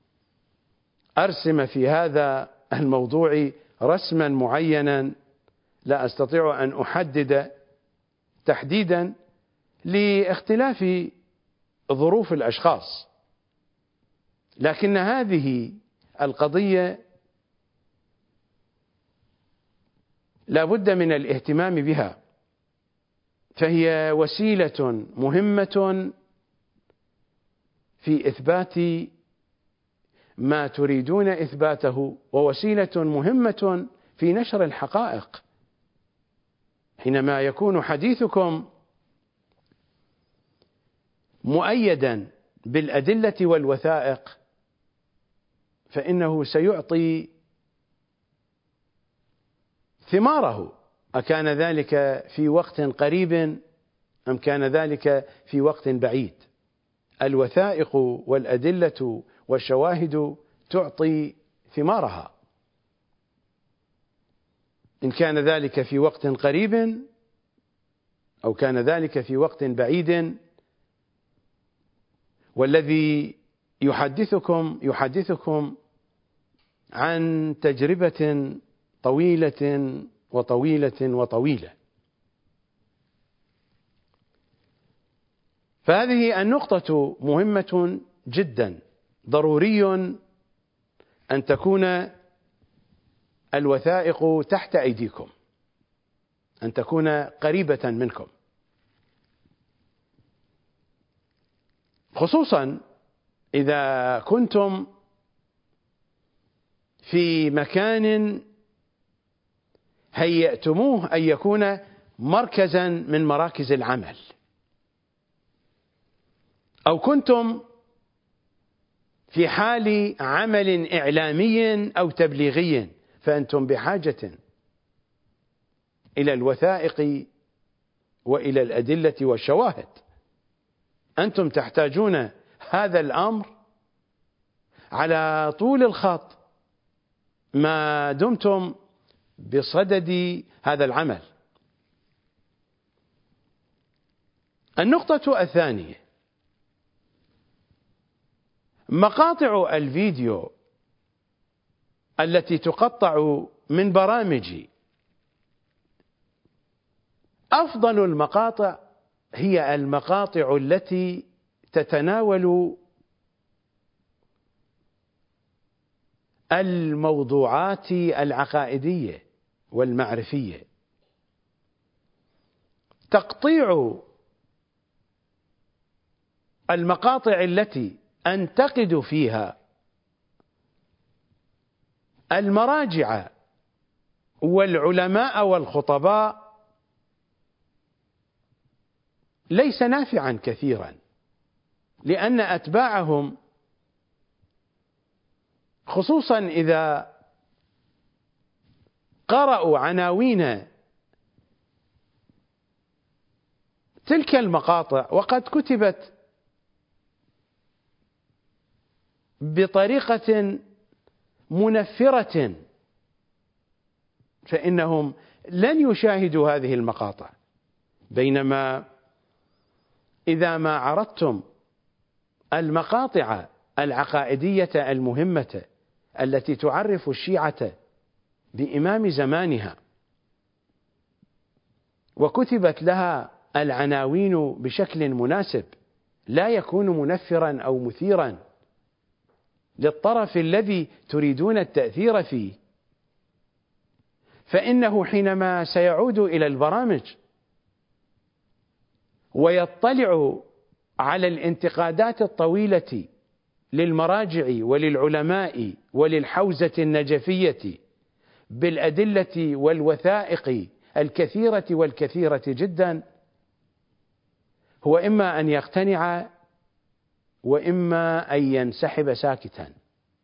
أرسم في هذا الموضوع رسما معينا، لا أستطيع أن أحدد تحديدا لاختلاف ظروف الأشخاص، لكن هذه القضية لا بد من الاهتمام بها، فهي وسيلة مهمة في إثبات ما تريدون إثباته، ووسيلة مهمة في نشر الحقائق. حينما يكون حديثكم مؤيدا بالأدلة والوثائق، فإنه سيعطي ثماره، أكان ذلك في وقت قريب أم كان ذلك في وقت بعيد. الوثائق والأدلة والشواهد تعطي ثمارها، إن كان ذلك في وقت قريب أو كان ذلك في وقت بعيد. والذي يحدثكم يحدثكم عن تجربة طويلة وطويلة وطويلة. فهذه النقطة مهمة جدا، ضروري أن تكون الوثائق تحت أيديكم، أن تكون قريبة منكم، خصوصا إذا كنتم في مكان هيأتموه أن يكون مركزا من مراكز العمل، أو كنتم في حال عمل إعلامي أو تبليغي، فأنتم بحاجة إلى الوثائق وإلى الأدلة والشواهد. أنتم تحتاجون هذا الأمر على طول الخط ما دمتم بصدد هذا العمل. النقطة الثانية، مقاطع الفيديو التي تقطع من برامج. أفضل المقاطع هي المقاطع التي تتناول الموضوعات العقائدية والمعرفية. تقطيع المقاطع التي أنتقد فيها المراجع والعلماء والخطباء ليس نافعا كثيرا، لأن أتباعهم خصوصا إذا قرأوا عناوين تلك المقاطع وقد كتبت بطريقة منفرة، فإنهم لن يشاهدوا هذه المقاطع. بينما إذا ما عرضتم المقاطع العقائدية المهمة التي تعرف الشيعة بإمام زمانها وكتبت لها العناوين بشكل مناسب لا يكون منفرا أو مثيرا للطرف الذي تريدون التأثير فيه، فإنه حينما سيعود إلى البرامج ويطلع على الانتقادات الطويلة للمراجع وللعلماء وللحوزة النجفية بالأدلة والوثائق الكثيرة والكثيرة جدا، هو إما أن يقتنع وإما أن ينسحب ساكتا.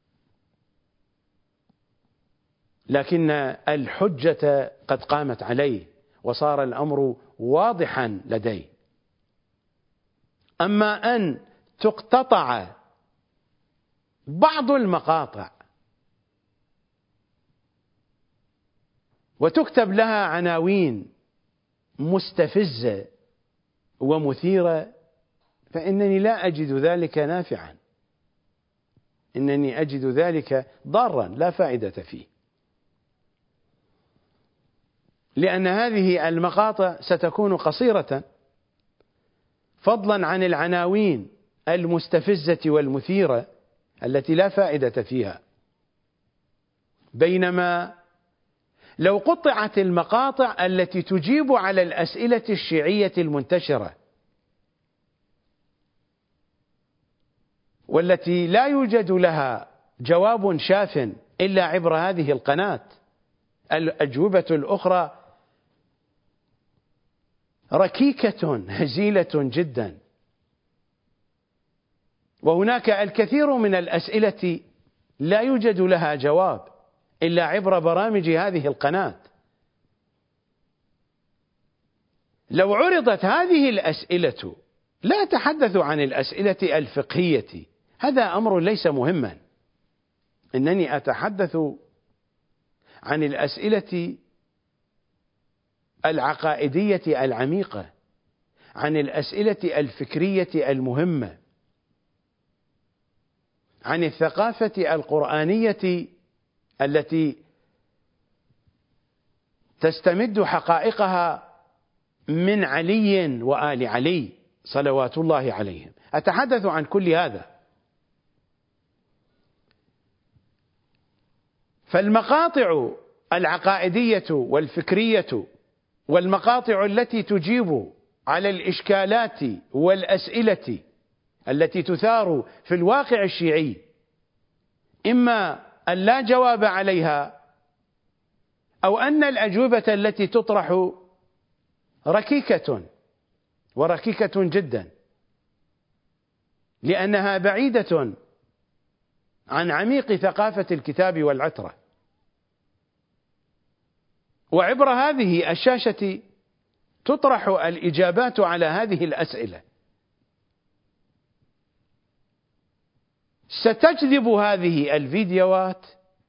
لكن الحجة قد قامت عليه وصار الأمر واضحا لديه. أما أن تقتطع بعض المقاطع وتكتب لها عناوين مستفزة ومثيرة فإنني لا أجد ذلك نافعا، إنني أجد ذلك ضارا لا فائدة فيه، لأن هذه المقاطع ستكون قصيرة فضلا عن العناوين المستفزة والمثيرة التي لا فائدة فيها. بينما لو قطعت المقاطع التي تجيب على الأسئلة الشيعية المنتشرة والتي لا يوجد لها جواب شاف إلا عبر هذه القناة، الأجوبة الأخرى ركيكة هزيلة جدا، وهناك الكثير من الأسئلة لا يوجد لها جواب إلا عبر برامج هذه القناة. لو عرضت هذه الأسئلة، لا أتحدث عن الأسئلة الفقهية، هذا أمر ليس مهما، إنني أتحدث عن الأسئلة العقائدية العميقة، عن الأسئلة الفكرية المهمة، عن الثقافة القرآنية التي تستمد حقائقها من علي وآل علي صلوات الله عليهم. أتحدث عن كل هذا. فالمقاطع العقائدية والفكرية والمقاطع التي تجيب على الإشكالات والأسئلة التي تثار في الواقع الشيعي إما أن لا جواب عليها أو أن الأجوبة التي تطرح ركيكة وركيكة جدا، لأنها بعيدة عن عميق ثقافة الكتاب والعترة. وعبر هذه الشاشة تطرح الإجابات على هذه الأسئلة. ستجذب هذه الفيديوهات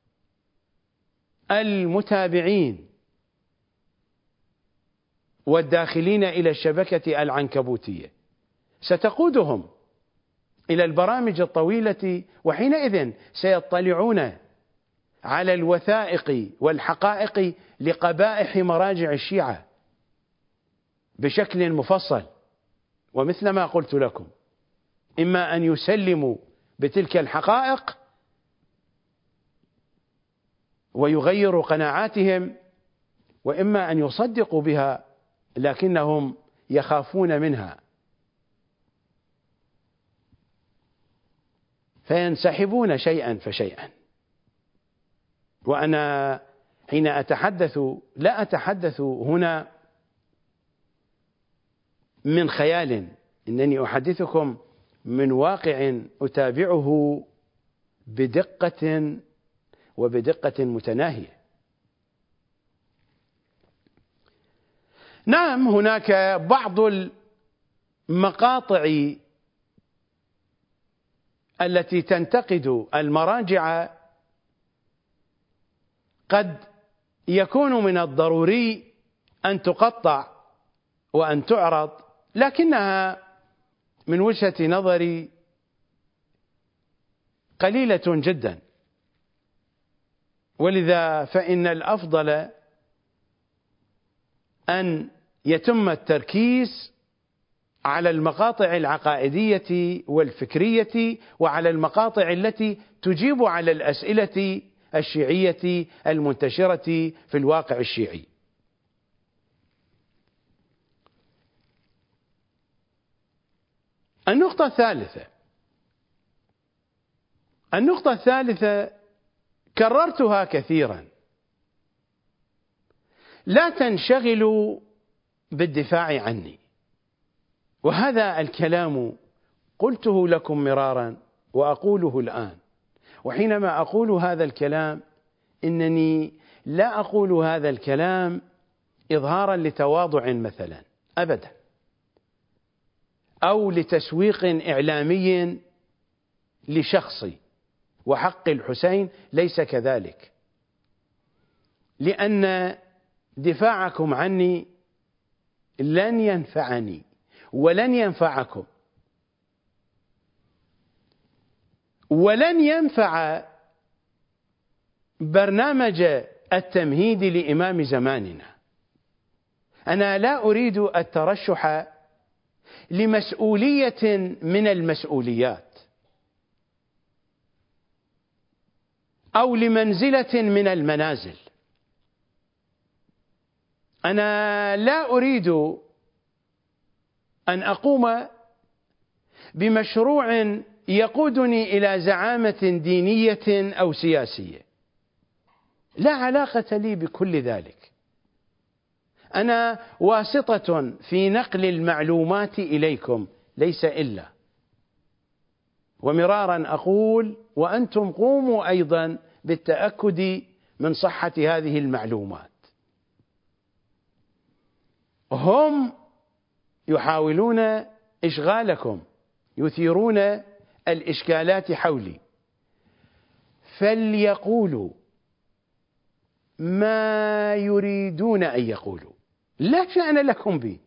المتابعين والداخلين إلى الشبكة العنكبوتية، ستقودهم إلى البرامج الطويلة، وحينئذ سيطلعون على الوثائق والحقائق لقبائح مراجع الشيعة بشكل مفصل. ومثل ما قلت لكم، إما أن يسلموا بتلك الحقائق ويغيروا قناعاتهم، وإما أن يصدقوا بها لكنهم يخافون منها. فينسحبون شيئا فشيئا. وأنا حين أتحدث لا أتحدث هنا من خيال، إنني أحدثكم من واقع أتابعه بدقة وبدقة متناهية. نعم، هناك بعض المقاطع التي تنتقد المراجع قد يكون من الضروري أن تقطع وأن تعرض، لكنها من وجهة نظري قليلة جدا، ولذا فإن الأفضل أن يتم التركيز على المقاطع العقائدية والفكرية وعلى المقاطع التي تجيب على الأسئلة الشيعية المنتشرة في الواقع الشيعي. النقطة الثالثة النقطة الثالثة كررتها كثيرا: لا تنشغلوا بالدفاع عني. وهذا الكلام قلته لكم مرارا وأقوله الآن، وحينما أقول هذا الكلام إنني لا أقول هذا الكلام إظهارا لتواضع مثلا أبدا، أو لتسويق إعلامي لشخصي وحق الحسين، ليس كذلك، لأن دفاعكم عني لن ينفعني ولن ينفعكم، ولن ينفع برنامج التمهيد لإمام زماننا. أنا لا أريد الترشح لمسؤولية من المسؤوليات أو لمنزلة من المنازل. أنا لا أريد أن أقوم بمشروع يقودني إلى زعامة دينية أو سياسية، لا علاقة لي بكل ذلك. أنا واسطة في نقل المعلومات إليكم ليس إلا، ومرارا أقول وأنتم قوموا أيضا بالتأكد من صحة هذه المعلومات. هم يحاولون إشغالكم، يثيرون الإشكالات حولي، فليقولوا ما يريدون أن يقولوا، لا شأن لكم بي.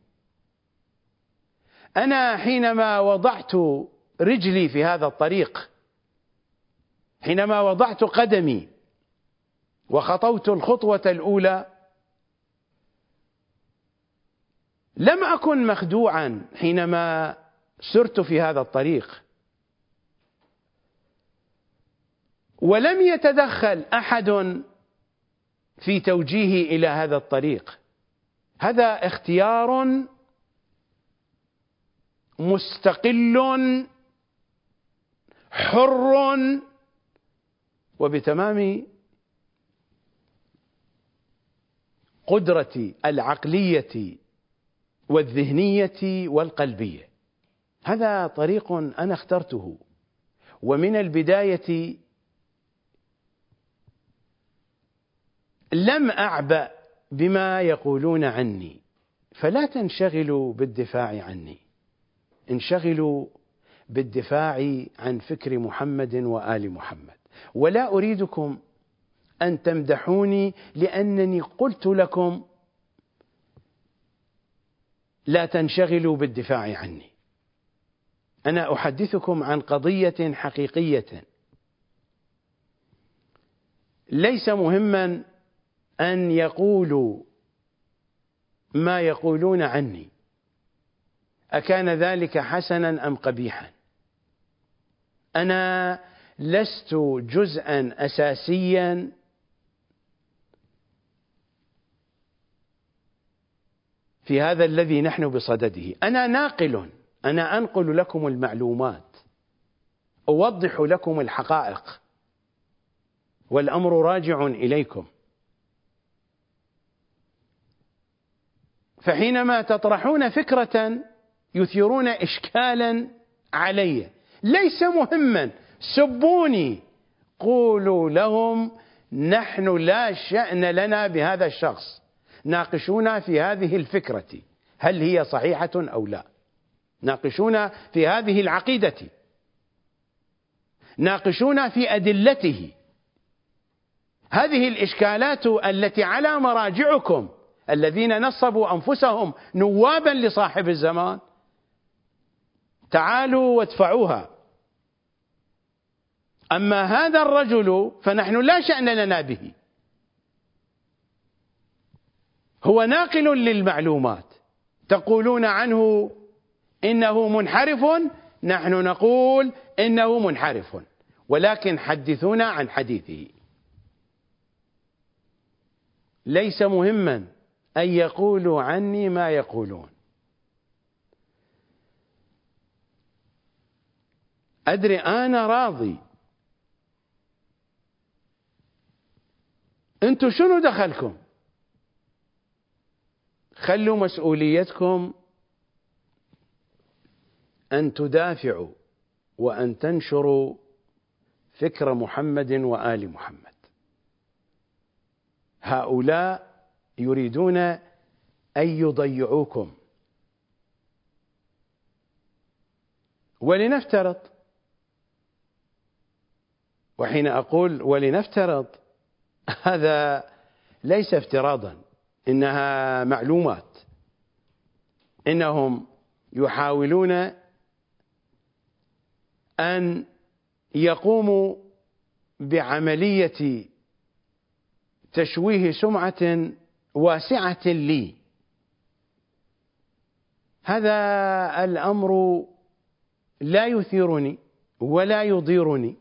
أنا حينما وضعت رجلي في هذا الطريق، حينما وضعت قدمي وخطوت الخطوة الأولى، لم أكن مخدوعا حينما سرت في هذا الطريق، ولم يتدخل أحد في توجيهي إلى هذا الطريق. هذا اختيار مستقل حر وبتمام قدرتي العقلية والذهنية والقلبية. هذا طريق أنا اخترته، ومن البداية لم أعبأ بما يقولون عني. فلا تنشغلوا بالدفاع عني، انشغلوا بالدفاع عن فكر محمد وآل محمد. ولا أريدكم أن تمدحوني لأنني قلت لكم لا تنشغلوا بالدفاع عني. أنا أحدثكم عن قضية حقيقية. ليس مهما أن يقولوا ما يقولون عني، أكان ذلك حسنا أم قبيحا. أنا لست جزءا أساسيا في هذا الذي نحن بصدده. أنا ناقل، أنا أنقل لكم المعلومات، أوضح لكم الحقائق والأمر راجع إليكم. فحينما تطرحون فكرة يثيرون إشكالا علي ليس مهما، سبوني، قولوا لهم نحن لا شأن لنا بهذا الشخص، ناقشونا في هذه الفكرة هل هي صحيحة أو لا، ناقشونا في هذه العقيدة، ناقشونا في أدلته. هذه الإشكالات التي على مراجعكم الذين نصبوا أنفسهم نوابا لصاحب الزمان، تعالوا وادفعوها. أما هذا الرجل فنحن لا شأن لنا به، هو ناقل للمعلومات، تقولون عنه إنه منحرف، نحن نقول إنه منحرف، ولكن حدثونا عن حديثه. ليس مهما أن يقولوا عني ما يقولون. أدري أنا راضي، أنتوا شنو دخلكم؟ خلوا مسؤوليتكم أن تدافعوا وأن تنشروا فكر محمد وآل محمد. هؤلاء يريدون أن يضيعوكم. ولنفترض، وحين أقول ولنفترض هذا ليس افتراضا، إنها معلومات، إنهم يحاولون أن يقوموا بعملية تشويه سمعة واسعة لي. هذا الأمر لا يثيرني ولا يضيرني،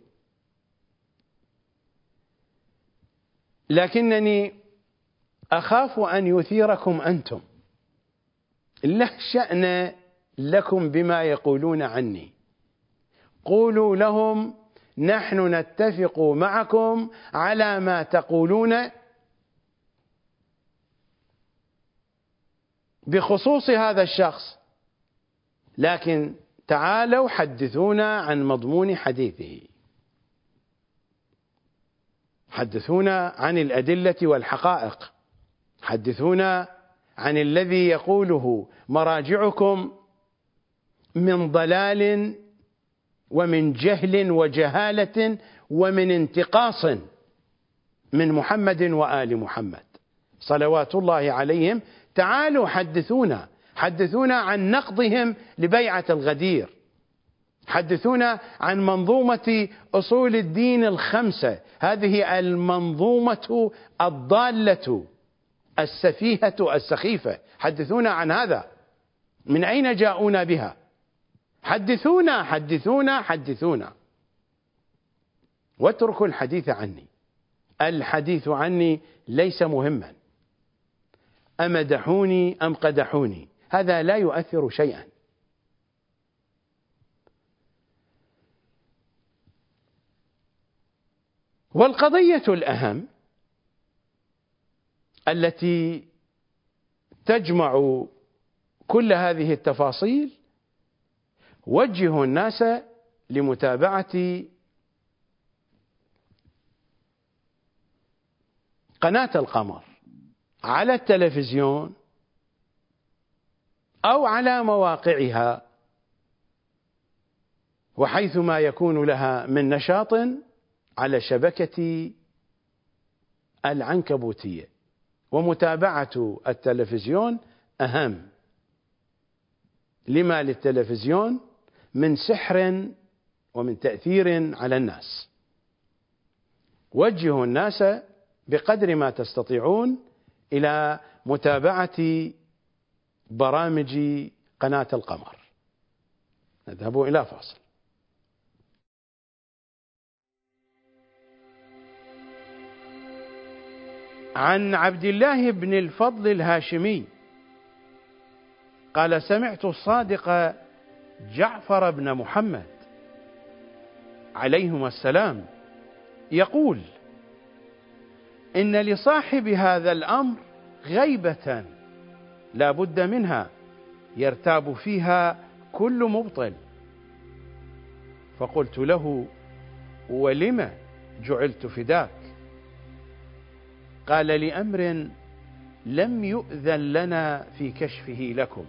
لكنني أخاف أن يثيركم أنتم. لا شأن لكم بما يقولون عني، قولوا لهم نحن نتفق معكم على ما تقولون بخصوص هذا الشخص، لكن تعالوا حدثونا عن مضمون حديثه، حدثونا عن الأدلة والحقائق، حدثونا عن الذي يقوله مراجعكم من ضلال ومن جهل وجهالة ومن انتقاص من محمد وآل محمد صلوات الله عليهم. تعالوا حدثونا، حدثونا عن نقضهم لبيعة الغدير، حدثونا عن منظومة أصول الدين الخمسة، هذه المنظومة الضالة السفيهة السخيفة، حدثونا عن هذا، من أين جاءونا بها؟ حدثونا حدثونا حدثونا، واتركوا الحديث عني. الحديث عني ليس مهما، أمدحوني أم قدحوني هذا لا يؤثر شيئا. والقضية الأهم التي تجمع كل هذه التفاصيل، وجهوا الناس لمتابعة قناة القمر على التلفزيون أو على مواقعها، وحيثما يكون لها من نشاط على شبكة العنكبوتية. ومتابعة التلفزيون أهم، لما للتلفزيون من سحر ومن تأثير على الناس. وجهوا الناس بقدر ما تستطيعون إلى متابعة برامج قناة القمر. نذهب إلى فاصل. عن عبد الله بن الفضل الهاشمي قال: سمعت الصادق جعفر بن محمد عليهما السلام يقول: إن لصاحب هذا الأمر غيبة لا بد منها يرتاب فيها كل مبطل. فقلت له: ولم جعلت فداك؟ قال: لأمر لم يؤذن لنا في كشفه لكم.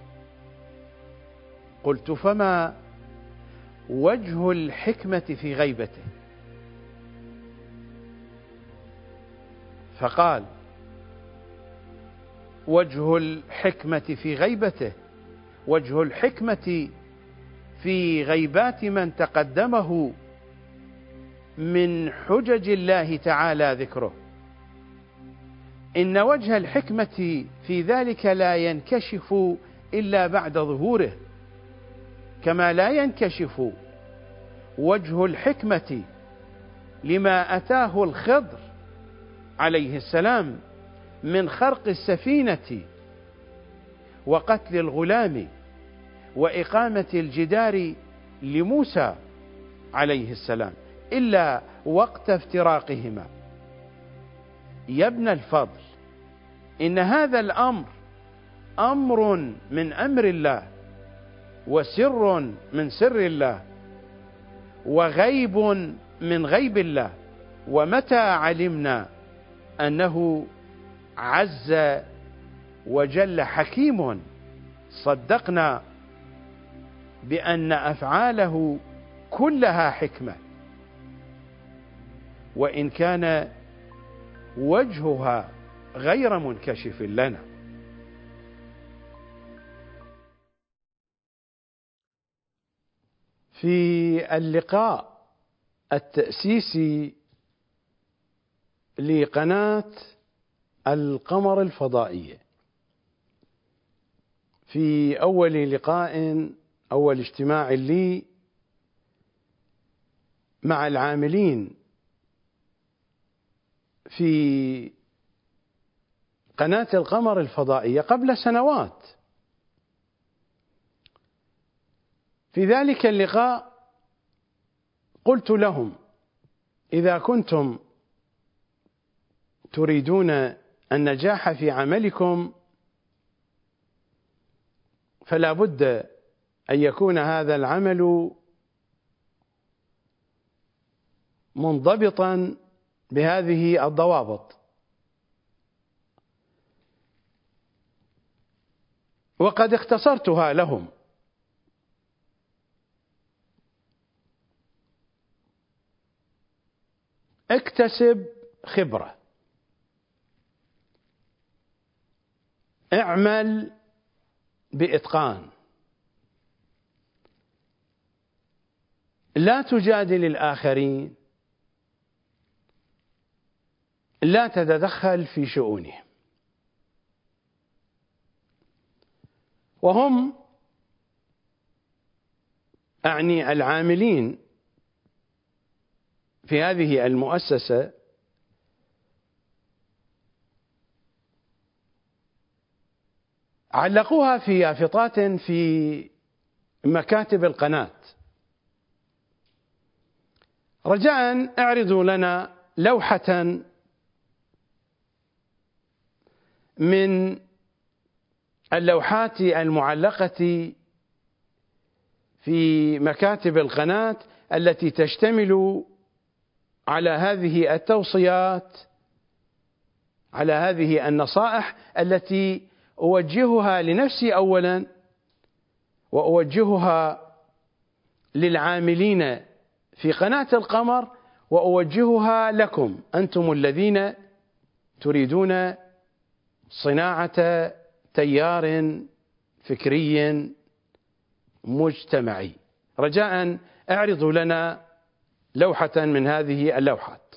قلت: فما وجه الحكمة في غيبته؟ فقال: وجه الحكمة في غيبته وجه الحكمة في غيبات من تقدمه من حجج الله تعالى ذكره. إن وجه الحكمة في ذلك لا ينكشف إلا بعد ظهوره، كما لا ينكشف وجه الحكمة لما أتاه الخضر عليه السلام من خرق السفينة وقتل الغلام وإقامة الجدار لموسى عليه السلام إلا وقت افتراقهما. يا ابن الفضل، إن هذا الأمر أمر من أمر الله، وسر من سر الله، وغيب من غيب الله. ومتى علمنا أنه عز وجل حكيم صدقنا بأن أفعاله كلها حكمة، وإن كان وجهها غير منكشف لنا. في اللقاء التأسيسي لقناة القمر الفضائية، في أول لقاء أول اجتماع لي مع العاملين في قناة القمر الفضائية قبل سنوات، في ذلك اللقاء قلت لهم: إذا كنتم تريدون النجاح في عملكم فلا بد أن يكون هذا العمل منضبطا بهذه الضوابط. وقد اختصرتها لهم. اكتسب خبرة، اعمل بإتقان، لا تجادل الآخرين، لا تتدخل في شؤونهم. وهم أعني العاملين في هذه المؤسسة علقوها في يافطات في مكاتب القناة: رجاء اعرضوا لنا لوحة من اللوحات المعلقة في مكاتب القناة التي تشتمل على هذه التوصيات، على هذه النصائح التي أوجهها لنفسي أولا، وأوجهها للعاملين في قناة القمر، وأوجهها لكم أنتم الذين تريدون صناعة تيار فكري مجتمعي. رجاء اعرضوا لنا لوحة من هذه اللوحات.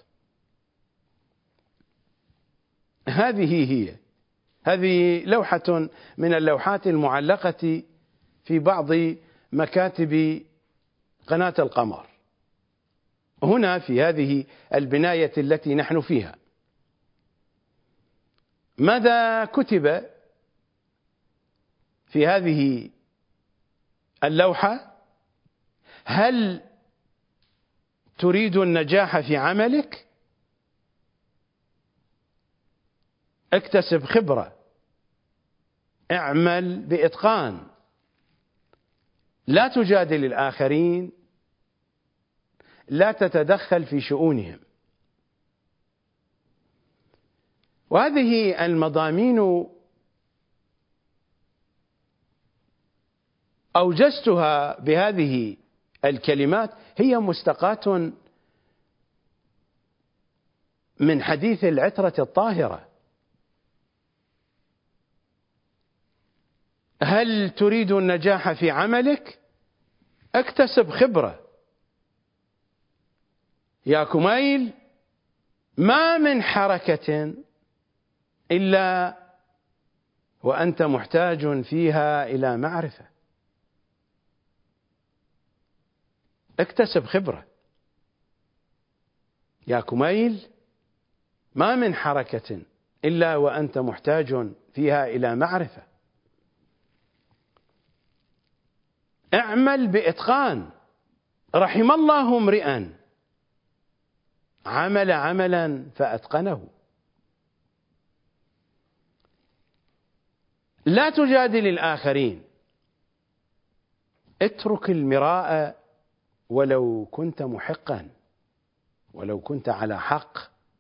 هذه هي هذه لوحة من اللوحات المعلقة في بعض مكاتب قناة القمر هنا في هذه البناية التي نحن فيها. ماذا كتب في هذه اللوحة؟ هل تريد النجاح في عملك؟ اكتسب خبرة، اعمل بإتقان، لا تجادل الآخرين، لا تتدخل في شؤونهم. وهذه المضامين أوجزتها بهذه الكلمات، هي مستقاة من حديث العترة الطاهرة. هل تريد النجاح في عملك؟ اكتسب خبرة. يا كميل، ما من حركة إلا وأنت محتاج فيها إلى معرفة. اكتسب خبرة. يا كميل، ما من حركة إلا وأنت محتاج فيها إلى معرفة. اعمل بإتقان. رحم الله امرئا عمل عملا فأتقنه. لا تجادل الآخرين. اترك المراء ولو كنت محقا، ولو كنت على حق،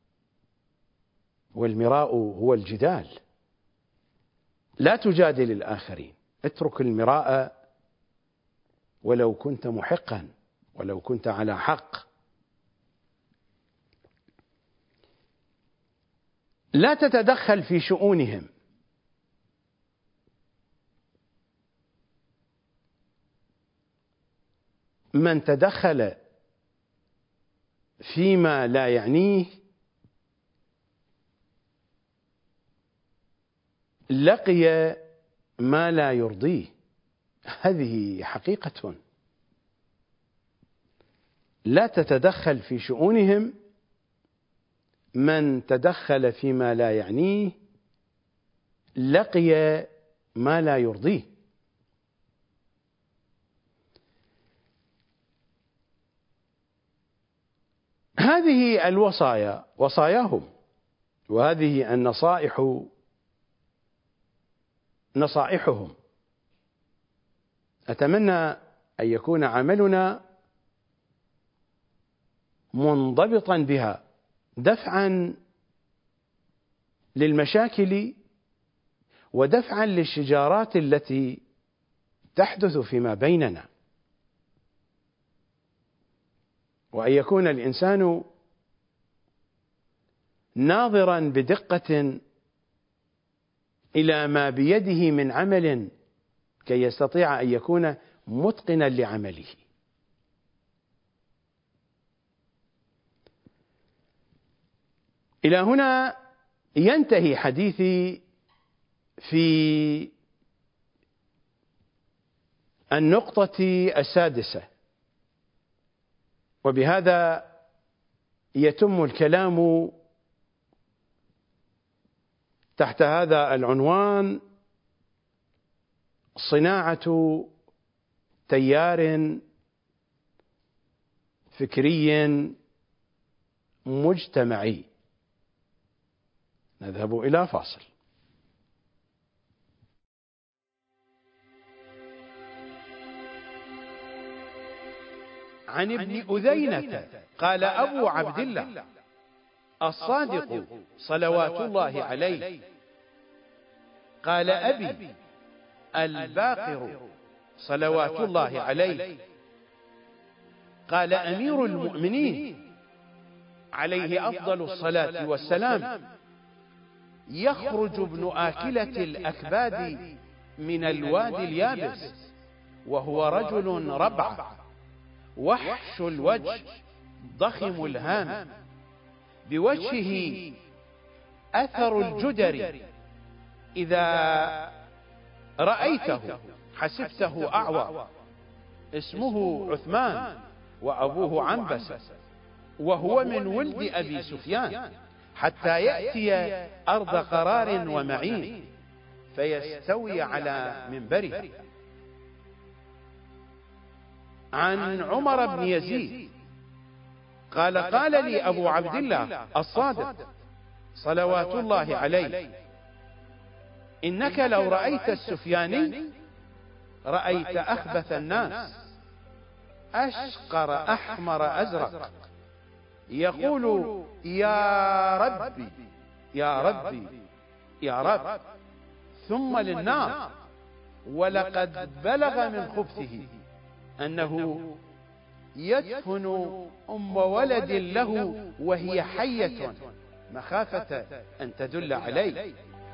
والمراء هو الجدال. لا تجادل الآخرين. اترك المراء ولو كنت محقا، ولو كنت على حق. لا تتدخل في شؤونهم. من تدخل فيما لا يعنيه لقي ما لا يرضيه. هذه حقيقة. لا تتدخل في شؤونهم. من تدخل فيما لا يعنيه لقي ما لا يرضيه. هذه الوصايا وصاياهم، وهذه النصائح نصائحهم. أتمنى أن يكون عملنا منضبطا بها، دفعا للمشاكل ودفعا للشجارات التي تحدث فيما بيننا، وأن يكون الإنسان ناظرا بدقة إلى ما بيده من عمل كي يستطيع أن يكون متقنا لعمله. إلى هنا ينتهي حديثي في النقطة السادسة، وبهذا يتم الكلام تحت هذا العنوان: صناعة تيار فكري مجتمعي. نذهب إلى فاصل. عن ابن أذينة قال أبو عبد الله الصادق صلوات الله عليه قال أبي الباقر صلوات الله عليه قال أمير المؤمنين عليه أفضل الصلاة والسلام: يخرج ابن آكلة الأكباد من الوادي اليابس وهو رجل ربع وحش الوجه ضخم الهام، بوجهه أثر الجدر، إذا رأيته حسبته أعور، اسمه عثمان وأبوه عنبسة، وهو من ولد أبي سفيان، حتى يأتي أرض قرار ومعين فيستوي على منبره. عن عمر بن يزيد قال قال لي أبو عبد الله الصادق صلوات الله عليه إنك لو رأيت السفياني رأيت أخبث الناس أشقر أحمر أزرق يقول يا ربي يا ربي يا رب ثم للنار، ولقد بلغ من خبثه أنه يدفن أم ولد له وهي حية مخافة أن تدل عليه.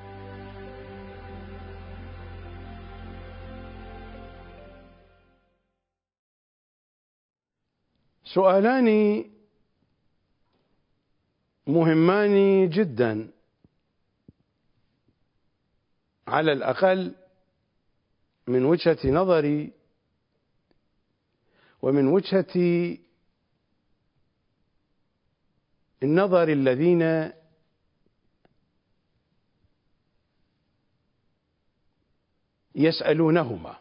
سؤالان مهمان جدا على الأقل من وجهة نظري ومن وجهة النظر الذين يسألونهما.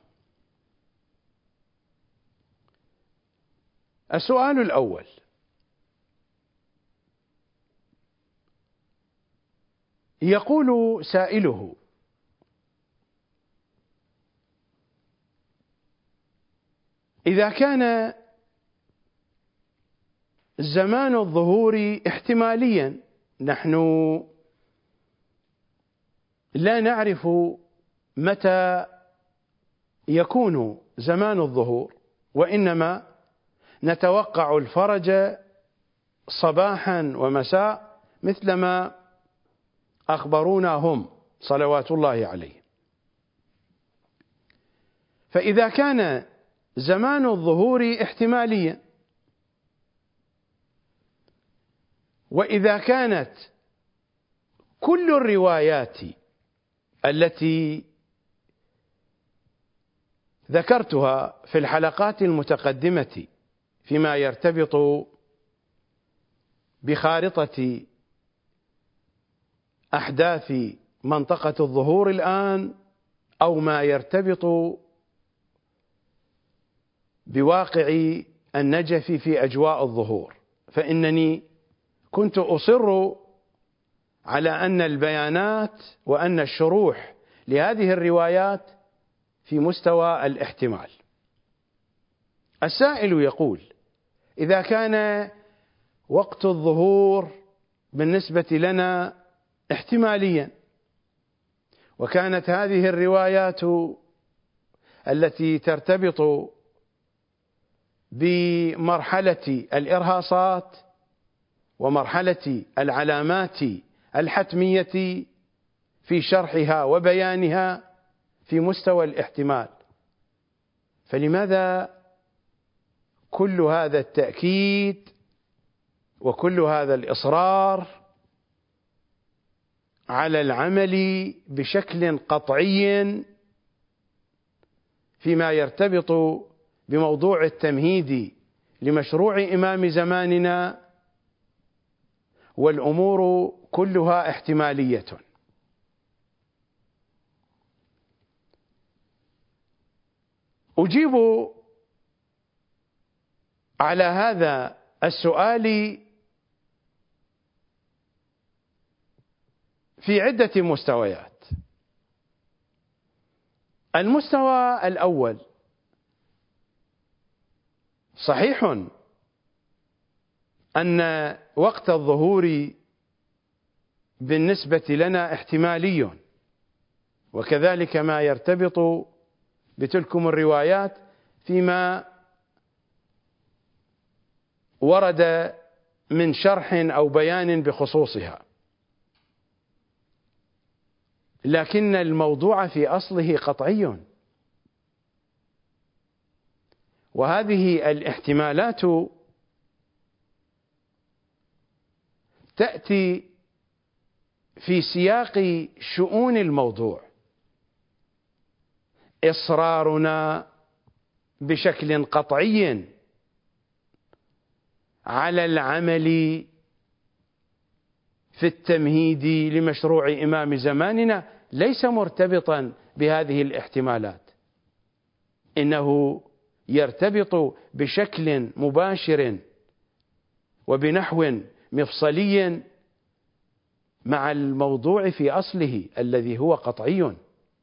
السؤال الأول: يقول سائله: إذا كان زمان الظهور احتماليا، نحن لا نعرف متى يكون زمان الظهور، وإنما نتوقع الفرج صباحا ومساء مثلما أخبرونا هم صلوات الله عليهم. فإذا كان زمان الظهور احتماليا، وإذا كانت كل الروايات التي ذكرتها في الحلقات المتقدمة فيما يرتبط بخارطة أحداث منطقة الظهور الآن، أو ما يرتبط بواقع النجف في أجواء الظهور، فإنني كنت أصر على أن البيانات وأن الشروح لهذه الروايات في مستوى الاحتمال. السائل يقول: إذا كان وقت الظهور بالنسبة لنا احتماليا، وكانت هذه الروايات التي ترتبط بمرحلة الإرهاصات ومرحلة العلامات الحتمية في شرحها وبيانها في مستوى الاحتمال، فلماذا كل هذا التأكيد وكل هذا الإصرار على العمل بشكل قطعي فيما يرتبط بموضوع التمهيد لمشروع إمام زماننا، والأمور كلها احتمالية؟ أجيب على هذا السؤال في عدة مستويات. المستوى الأول: صحيح أن وقت الظهور بالنسبة لنا احتمالي، وكذلك ما يرتبط بتلكم الروايات فيما ورد من شرح أو بيان بخصوصها، لكن الموضوع في أصله قطعي، وهذه الاحتمالات تأتي في سياق شؤون الموضوع. إصرارنا بشكل قطعي على العمل في التمهيد لمشروع إمام زماننا ليس مرتبطا بهذه الاحتمالات، إنه يرتبط بشكل مباشر وبنحو مفصلي مع الموضوع في أصله الذي هو قطعي.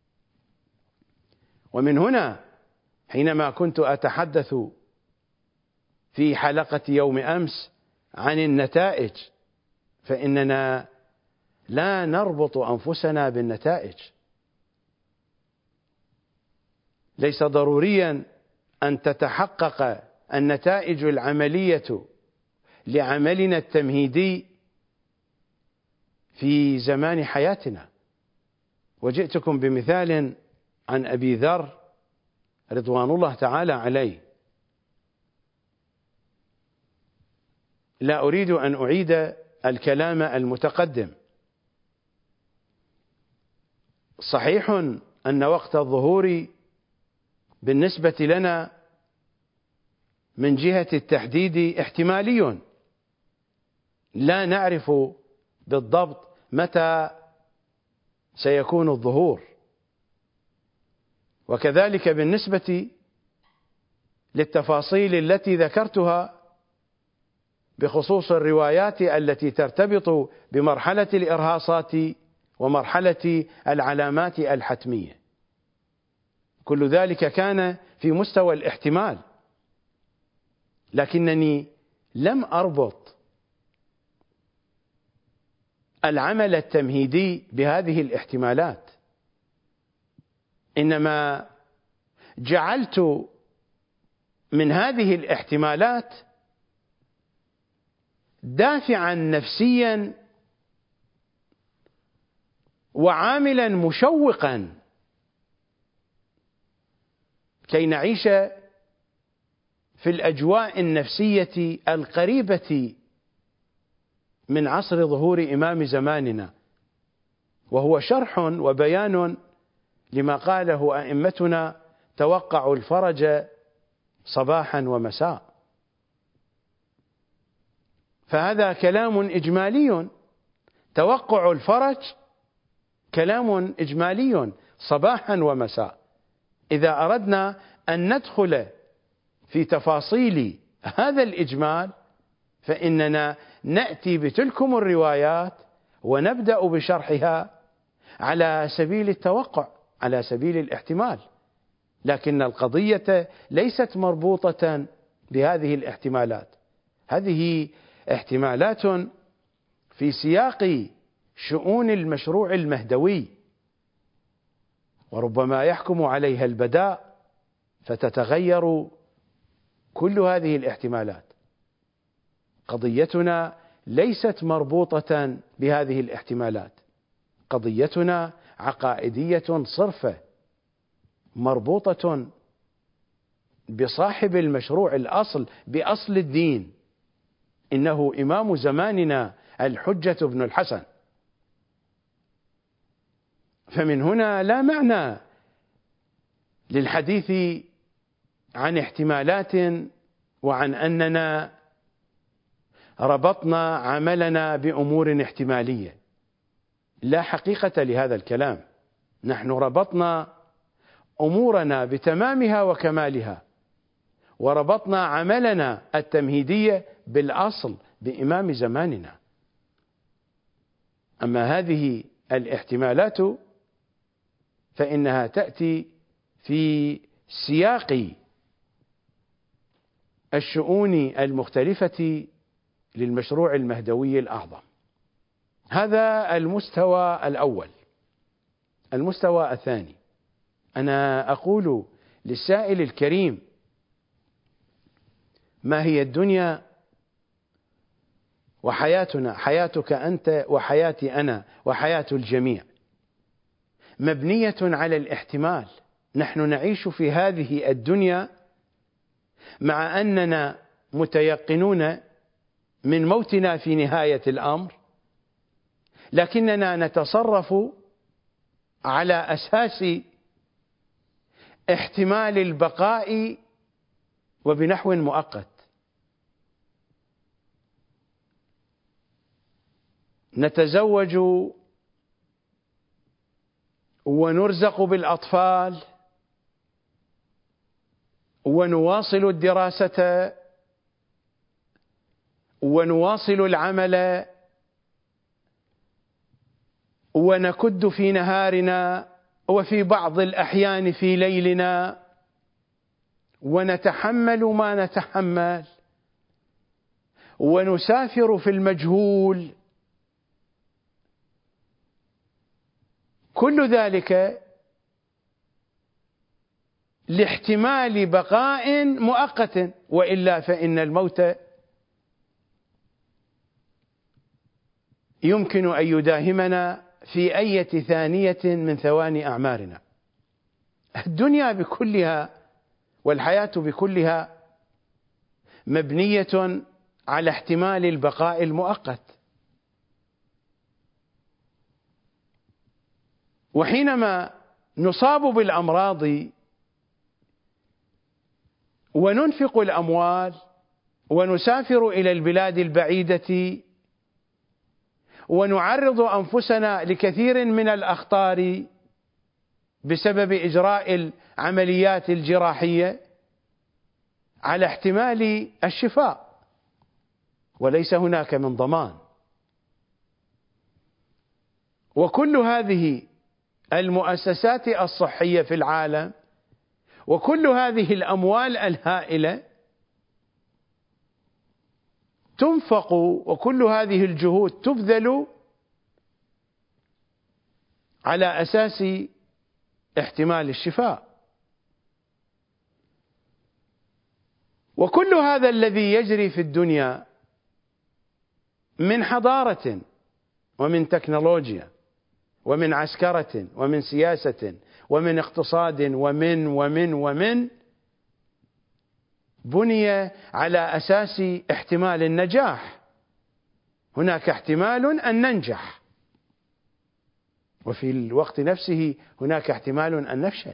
ومن هنا حينما كنت أتحدث في حلقة يوم أمس عن النتائج، فإننا لا نربط أنفسنا بالنتائج. ليس ضروريا أن تتحقق النتائج العملية لعملنا التمهيدي في زمان حياتنا. وجئتكم بمثال عن أبي ذر رضوان الله تعالى عليه، لا أريد أن أعيد الكلام المتقدم. صحيح أن وقت الظهور بالنسبة لنا من جهة التحديد احتمالي، لا نعرف بالضبط متى سيكون الظهور، وكذلك بالنسبة للتفاصيل التي ذكرتها بخصوص الروايات التي ترتبط بمرحلة الإرهاصات ومرحلة العلامات الحتمية. كل ذلك كان في مستوى الاحتمال، لكنني لم أربط العمل التمهيدي بهذه الاحتمالات، إنما جعلت من هذه الاحتمالات دافعا نفسيا وعاملا مشوقا كي نعيش في الأجواء النفسية القريبة من عصر ظهور إمام زماننا، وهو شرح وبيان لما قاله أئمتنا: توقعوا الفرج صباحا ومساء. فهذا كلام إجمالي، توقع الفرج كلام إجمالي صباحا ومساء. إذا أردنا أن ندخل في تفاصيل هذا الإجمال فإننا نأتي بتلكم الروايات ونبدأ بشرحها على سبيل التوقع، على سبيل الاحتمال، لكن القضية ليست مربوطة بهذه الاحتمالات. هذه احتمالات في سياق شؤون المشروع المهدوي، وربما يحكم عليها البداء فتتغير كل هذه الاحتمالات. قضيتنا ليست مربوطة بهذه الاحتمالات، قضيتنا عقائدية صرفة، مربوطة بصاحب المشروع الأصل، بأصل الدين، إنه إمام زماننا الحجة بن الحسن. فمن هنا لا معنى للحديث عن احتمالات وعن أننا ربطنا عملنا بأمور احتمالية. لا حقيقة لهذا الكلام. نحن ربطنا أمورنا بتمامها وكمالها، وربطنا عملنا التمهيدي بالأصل بإمام زماننا. أما هذه الاحتمالات فإنها تأتي في سياق الشؤون المختلفة للمشروع المهدوي الأعظم. هذا المستوى الأول. المستوى الثاني، أنا أقول للسائل الكريم: ما هي الدنيا وحياتنا، حياتك أنت وحياتي أنا وحياة الجميع، مبنية على الاحتمال. نحن نعيش في هذه الدنيا مع أننا متيقنون من موتنا في نهاية الأمر، لكننا نتصرف على أساس احتمال البقاء وبنحو مؤقت. نتزوج ونرزق بالأطفال ونواصل الدراسة ونواصل العمل ونكد في نهارنا وفي بعض الأحيان في ليلنا ونتحمل ما نتحمل ونسافر في المجهول، كل ذلك لاحتمال بقاء مؤقت، وإلا فإن الموت يمكن أن يداهمنا في أي ثانية من ثواني أعمارنا. الدنيا بكلها والحياة بكلها مبنية على احتمال البقاء المؤقت، وحينما نصاب بالأمراض وننفق الأموال ونسافر إلى البلاد البعيدة ونعرض أنفسنا لكثير من الأخطار بسبب إجراء العمليات الجراحية على احتمال الشفاء، وليس هناك من ضمان. وكل هذه المؤسسات الصحية في العالم وكل هذه الأموال الهائلة تنفق، وكل هذه الجهود تبذل على أساس احتمال الشفاء. وكل هذا الذي يجري في الدنيا من حضارة ومن تكنولوجيا ومن عسكرة ومن سياسة ومن اقتصاد ومن ومن ومن بني على أساس احتمال النجاح. هناك احتمال أن ننجح، وفي الوقت نفسه هناك احتمال أن نفشل.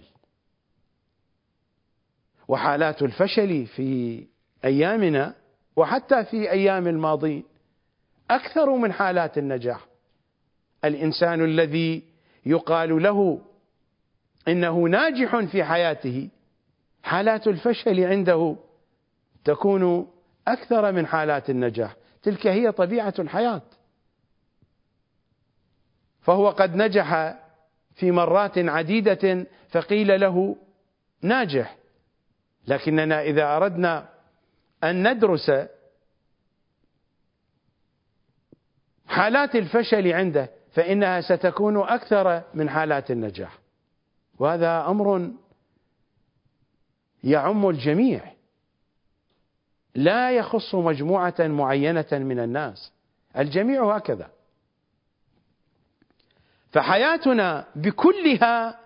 وحالات الفشل في أيامنا وحتى في أيام الماضين أكثر من حالات النجاح. الإنسان الذي يقال له إنه ناجح في حياته حالات الفشل عنده تكون أكثر من حالات النجاح، تلك هي طبيعة الحياة. فهو قد نجح في مرات عديدة فقيل له ناجح، لكننا إذا أردنا أن ندرس حالات الفشل عنده فإنها ستكون أكثر من حالات النجاح، وهذا أمر يعم الجميع، لا يخص مجموعة معينة من الناس، الجميع هكذا. فحياتنا بكلها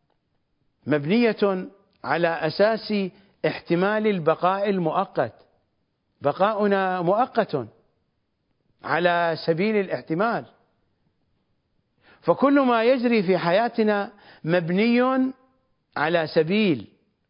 مبنية على أساس احتمال البقاء المؤقت. بقاؤنا مؤقت على سبيل الاحتمال، فكل ما يجري في حياتنا مبني على سبيل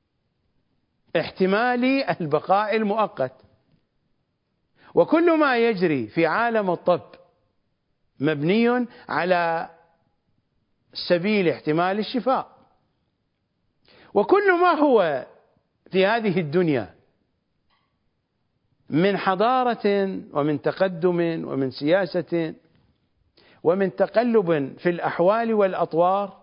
احتمال البقاء المؤقت، وكل ما يجري في عالم الطب مبني على سبيل احتمال الشفاء. وكل ما هو في هذه الدنيا من حضارة ومن تقدم ومن سياسة ومن تقلب في الأحوال والأطوار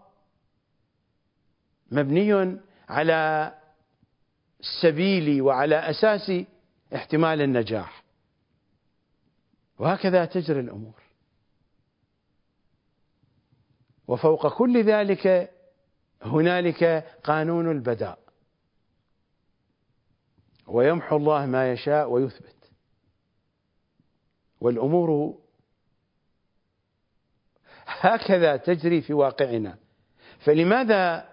مبني على السبيل وعلى أساس احتمال النجاح، وهكذا تجري الأمور. وفوق كل ذلك هنالك قانون البداء، ويمحو الله ما يشاء ويثبت، والأمور هكذا تجري في واقعنا. فلماذا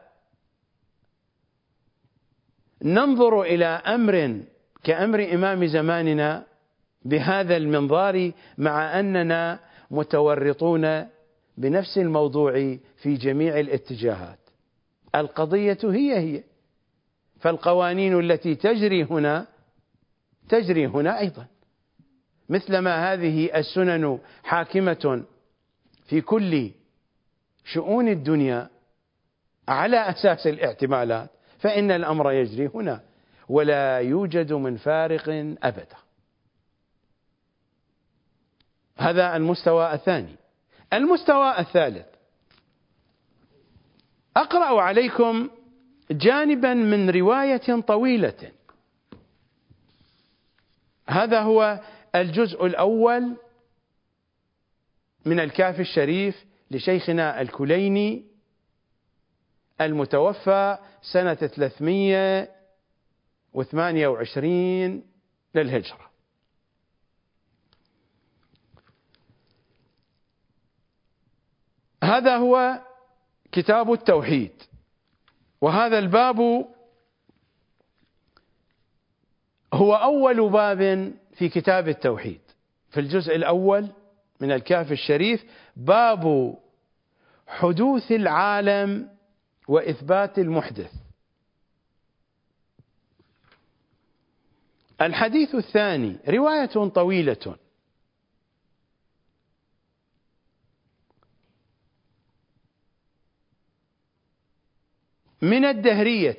ننظر إلى أمر كأمر إمام زماننا بهذا المنظار مع أننا متورطون بنفس الموضوع في جميع الاتجاهات؟ القضية هي هي، فالقوانين التي تجري هنا تجري هنا أيضا، مثلما هذه السنن حاكمة في كل شؤون الدنيا على أساس الاحتمالات، فإن الأمر يجري هنا ولا يوجد من فارق أبدا. هذا المستوى الثاني. المستوى الثالث، أقرأ عليكم جانبا من رواية طويلة. هذا هو الجزء الأول من الكافي الشريف لشيخنا الكليني المتوفى سنة ثلاثمئة وثمانية وعشرين للهجرة. هذا هو كتاب التوحيد، وهذا الباب هو أول باب في كتاب التوحيد. في الجزء الأول من الكافي الشريف باب حدوث العالم وإثبات المحدث. الحديث الثاني رواية طويلة من الدهرية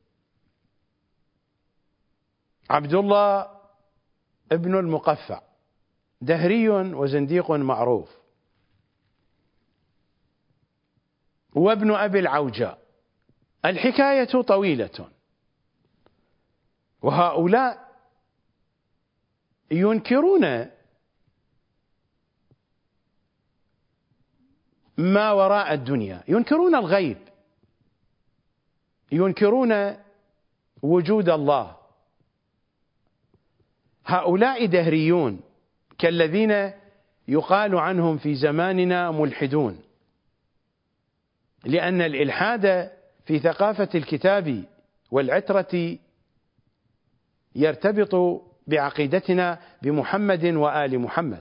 عبد الله ابن المقفع، دهري وزنديق معروف، وابن أبي العوجاء. الحكاية طويلة، وهؤلاء ينكرون ما وراء الدنيا، ينكرون الغيب، ينكرون وجود الله. هؤلاء دهريون كالذين يقال عنهم في زماننا ملحدون، لأن الإلحاد في ثقافة الكتاب والعترة يرتبط بعقيدتنا بمحمد وآل محمد،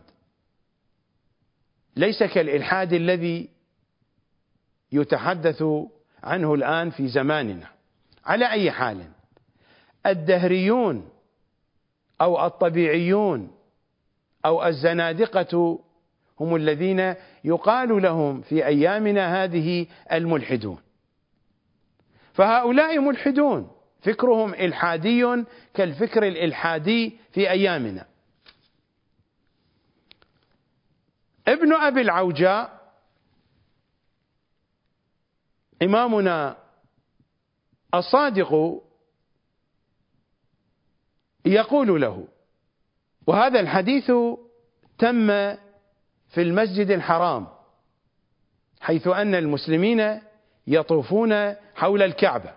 ليس كالإلحاد الذي يتحدث عنه الآن في زماننا. على أي حال، الدهريون أو الطبيعيون أو الزنادقة هم الذين يقال لهم في أيامنا هذه الملحدون. فهؤلاء ملحدون، فكرهم إلحادي كالفكر الإلحادي في أيامنا. ابن أبي العوجاء إمامنا الصادق يقول له، وهذا الحديث تم في المسجد الحرام، حيث أن المسلمين يطوفون حول الكعبة.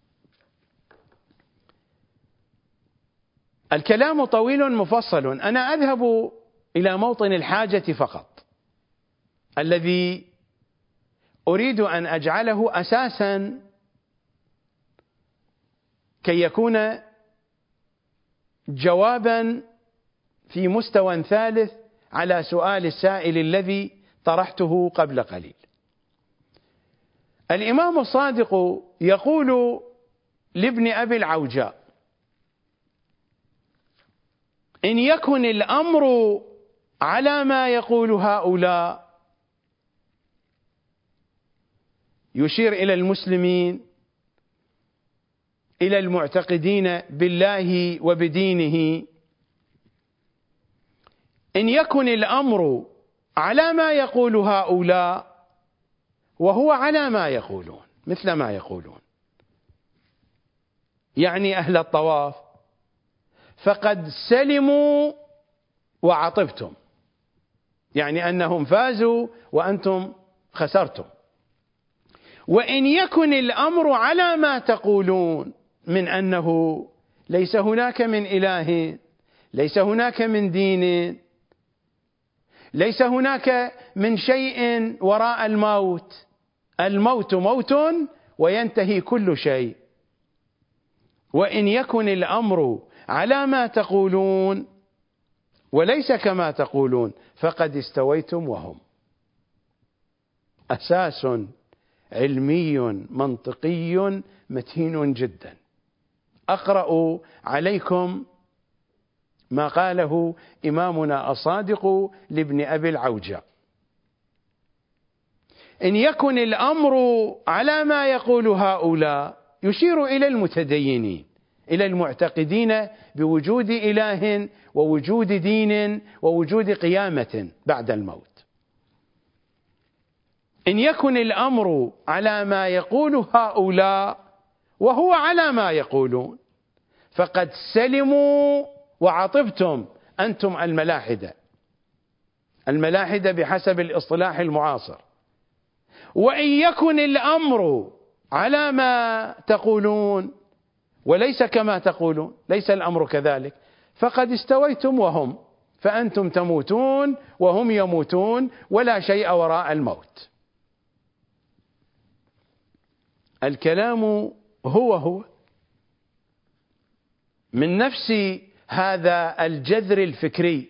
الكلام طويل مفصل، أنا أذهب إلى موطن الحاجة فقط، الذي أريد أن أجعله أساسا كي يكون جوابا في مستوى ثالث على سؤال السائل الذي طرحته قبل قليل. الإمام الصادق يقول لابن أبي العوجاء: إن يكن الأمر على ما يقول هؤلاء، يشير إلى المسلمين، إلى المعتقدين بالله وبدينه، إن يكن الأمر على ما يقول هؤلاء وهو على ما يقولون، مثل ما يقولون، يعني أهل الطواف، فقد سلموا وعطبتم، يعني أنهم فازوا وأنتم خسرتم. وإن يكن الأمر على ما تقولون من أنه ليس هناك من إله، ليس هناك من دين، ليس هناك من شيء وراء الموت، الموت موت وينتهي كل شيء. وإن يكن الأمر على ما تقولون وليس كما تقولون فقد استويتم وهم. أساس علمي منطقي متين جدا. أقرأ عليكم ما قاله إمامنا الصادق لابن أبي العوجاء: إن يكن الأمر على ما يقول هؤلاء، يشير إلى المتدينين، إلى المعتقدين بوجود إله ووجود دين ووجود قيامة بعد الموت. إن يكن الأمر على ما يقول هؤلاء وهو على ما يقولون فقد سلموا وعطبتم أنتم الملاحدة الملاحدة بحسب الاصطلاح المعاصر. وإن يكن الأمر على ما تقولون وليس كما تقولون، ليس الأمر كذلك، فقد استويتم وهم، فأنتم تموتون وهم يموتون ولا شيء وراء الموت. الكلام هو هو من نفس هذا الجذر الفكري،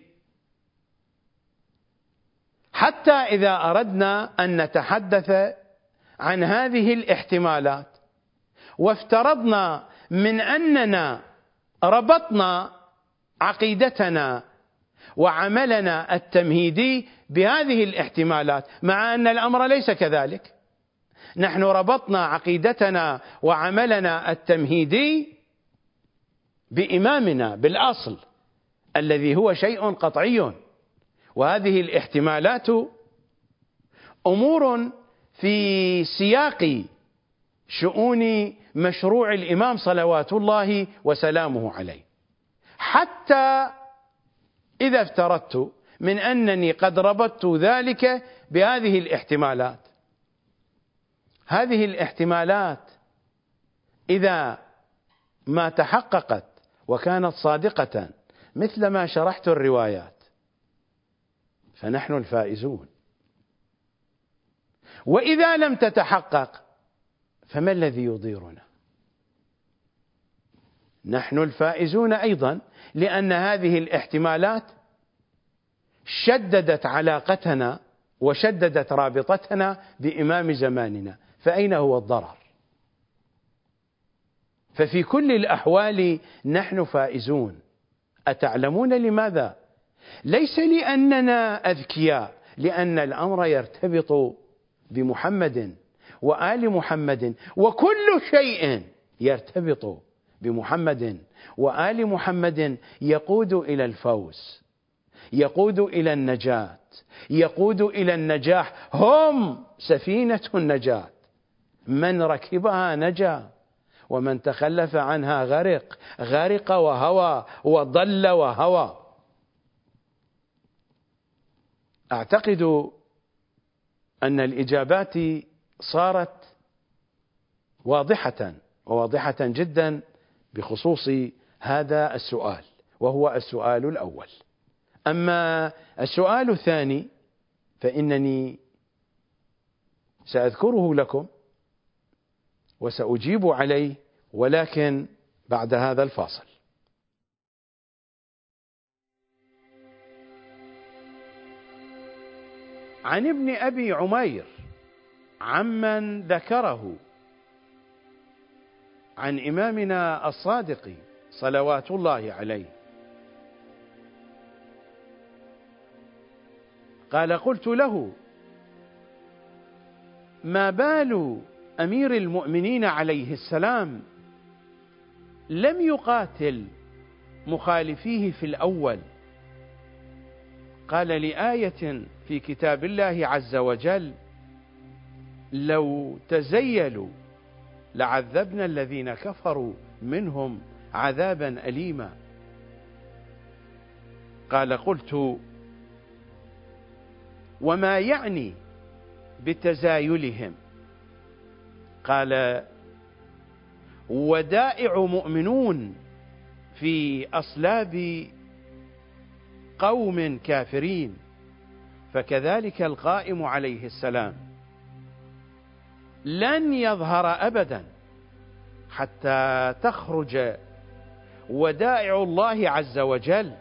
حتى إذا أردنا أن نتحدث عن هذه الاحتمالات وافترضنا من أننا ربطنا عقيدتنا وعملنا التمهيدي بهذه الاحتمالات، مع أن الأمر ليس كذلك. نحن ربطنا عقيدتنا وعملنا التمهيدي بإمامنا بالأصل الذي هو شيء قطعي، وهذه الاحتمالات أمور في سياق شؤون مشروع الإمام صلوات الله وسلامه عليه. حتى إذا افترضت من أنني قد ربطت ذلك بهذه الاحتمالات، هذه الاحتمالات إذا ما تحققت وكانت صادقة مثل ما شرحت الروايات فنحن الفائزون، وإذا لم تتحقق فما الذي يضيرنا؟ نحن الفائزون أيضا، لأن هذه الاحتمالات شددت علاقتنا وشددت رابطتنا بإمام زماننا، فأين هو الضرر؟ ففي كل الأحوال نحن فائزون. أتعلمون لماذا؟ ليس لأننا أذكياء، لأن الأمر يرتبط بمحمد وآل محمد، وكل شيء يرتبط بمحمد وآل محمد يقود إلى الفوز، يقود إلى النجاة، يقود إلى النجاح. هم سفينة النجاة، من ركبها نجا ومن تخلف عنها غرق، غرق وهوى وضل وهوى. أعتقد أن الإجابات صارت واضحة وواضحة جدا بخصوص هذا السؤال، وهو السؤال الأول. أما السؤال الثاني فإنني سأذكره لكم وسأجيب عليه، ولكن بعد هذا الفاصل. عن ابن أبي عمير عمن ذكره عن إمامنا الصادق صلوات الله عليه قال: قلت له: ما بال أمير المؤمنين عليه السلام لم يقاتل مخالفيه في الأول؟ قال: لآية في كتاب الله عز وجل: لو تزيلوا لعذبنا الذين كفروا منهم عذابا أليما. قال: قلت: وما يعني بتزايلهم؟ قال: ودائع مؤمنون في أصلاب قوم كافرين، فكذلك القائم عليه السلام لن يظهر أبدا حتى تخرج ودائع الله عز وجل،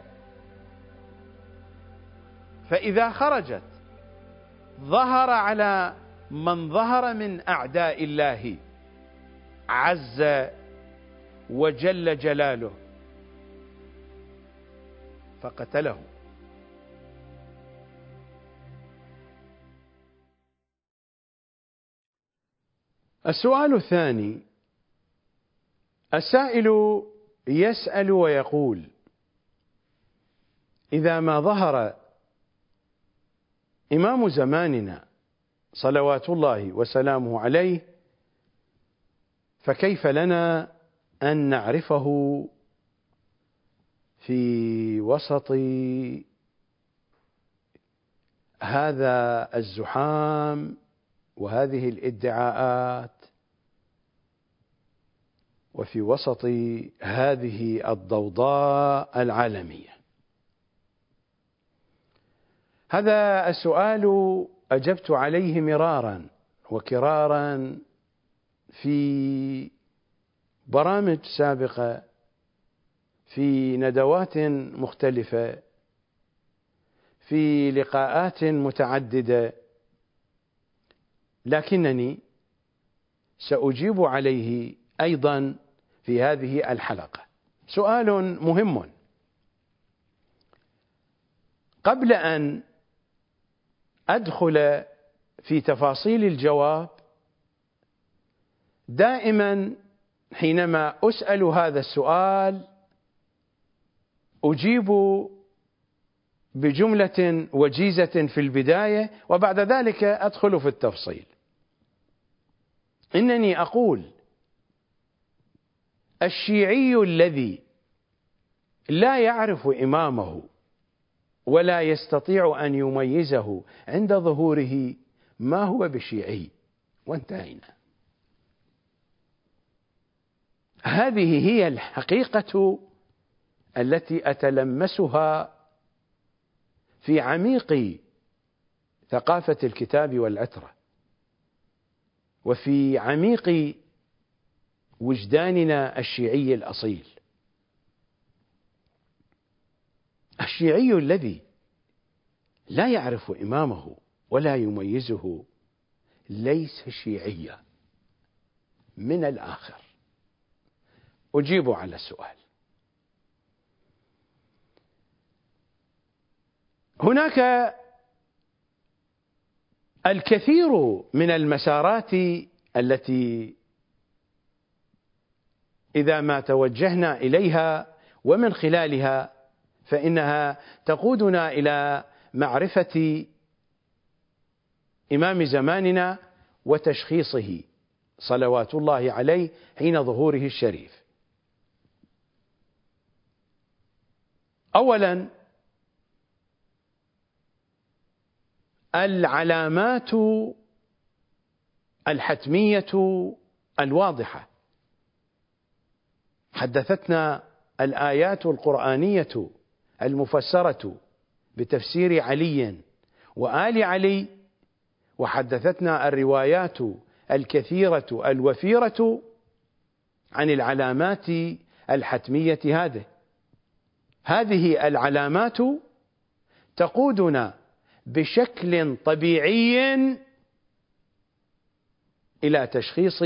فإذا خرجت ظهر على من ظهر من أعداء الله عز وجل جلاله فقتله. السؤال الثاني: السائل يسأل ويقول: إذا ما ظهر إمام زماننا صلوات الله وسلامه عليه فكيف لنا أن نعرفه في وسط هذا الزحام وهذه الادعاءات وفي وسط هذه الضوضاء العالمية؟ هذا السؤال أجبت عليه مرارا وكرارا في برامج سابقة، في ندوات مختلفة، في لقاءات متعددة، لكنني سأجيب عليه أيضا في هذه الحلقة. سؤال مهم. قبل أن أدخل في تفاصيل الجواب، دائما حينما أسأل هذا السؤال أجيب بجملة وجيزة في البداية، وبعد ذلك أدخل في التفصيل. إنني أقول: الشيعي الذي لا يعرف إمامه ولا يستطيع أن يميزه عند ظهوره ما هو بشيعي، وانتهينا. هذه هي الحقيقة التي أتلمسها في عميق ثقافة الكتاب والعترة، وفي عميق وجداننا الشيعي الأصيل. الشيعي الذي لا يعرف إمامه ولا يميزه ليس شيعيا. من الآخر أجيب على السؤال. هناك الكثير من المسارات التي إذا ما توجهنا إليها ومن خلالها فإنها تقودنا إلى معرفة إمام زماننا وتشخيصه صلوات الله عليه حين ظهوره الشريف. أولا، العلامات الحتمية الواضحة. حدثتنا الآيات القرآنية المفسرة بتفسير علي وآل علي، وحدثتنا الروايات الكثيرة الوفيرة عن العلامات الحتمية هذه. هذه العلامات تقودنا بشكل طبيعي إلى تشخيص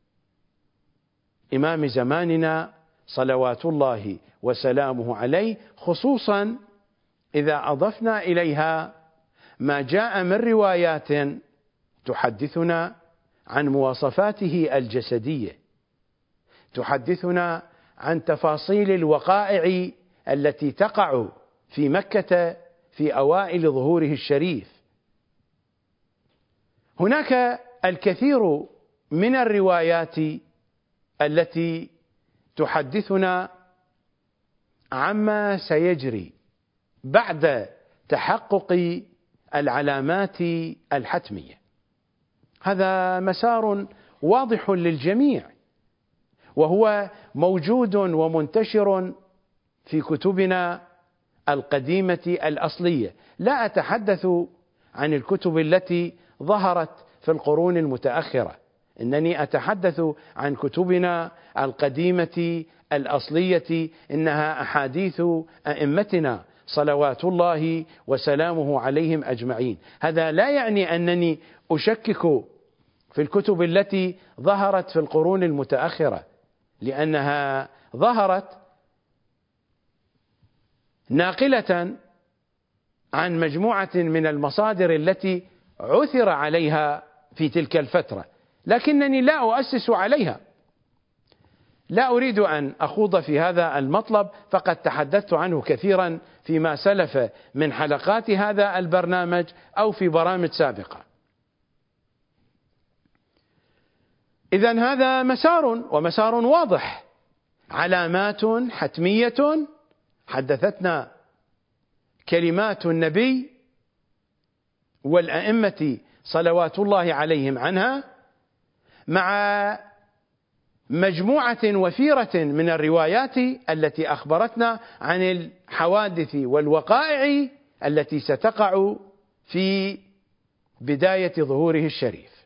إمام زماننا صلوات الله وسلامه عليه، خصوصا إذا أضفنا إليها ما جاء من روايات تحدثنا عن مواصفاته الجسدية، تحدثنا عن تفاصيل الوقائع التي تقع في مكة في أوائل ظهوره الشريف. هناك الكثير من الروايات التي تحدثنا عما سيجري بعد تحقق العلامات الحتمية. هذا مسار واضح للجميع، وهو موجود ومنتشر في كتبنا القديمة الأصلية. لا أتحدث عن الكتب التي ظهرت في القرون المتأخرة، إنني أتحدث عن كتبنا القديمة الأصلية، إنها أحاديث أئمتنا صلوات الله وسلامه عليهم أجمعين. هذا لا يعني أنني أشكك في الكتب التي ظهرت في القرون المتأخرة، لأنها ظهرت ناقلة عن مجموعة من المصادر التي عثر عليها في تلك الفترة، لكنني لا أؤسس عليها. لا أريد أن أخوض في هذا المطلب، فقد تحدثت عنه كثيرا فيما سلف من حلقات هذا البرنامج أو في برامج سابقة. إذن هذا مسار، ومسار واضح، علامات حتمية حدثتنا كلمات النبي والأئمة صلوات الله عليهم عنها، مع مجموعة وفيرة من الروايات التي أخبرتنا عن الحوادث والوقائع التي ستقع في بداية ظهوره الشريف.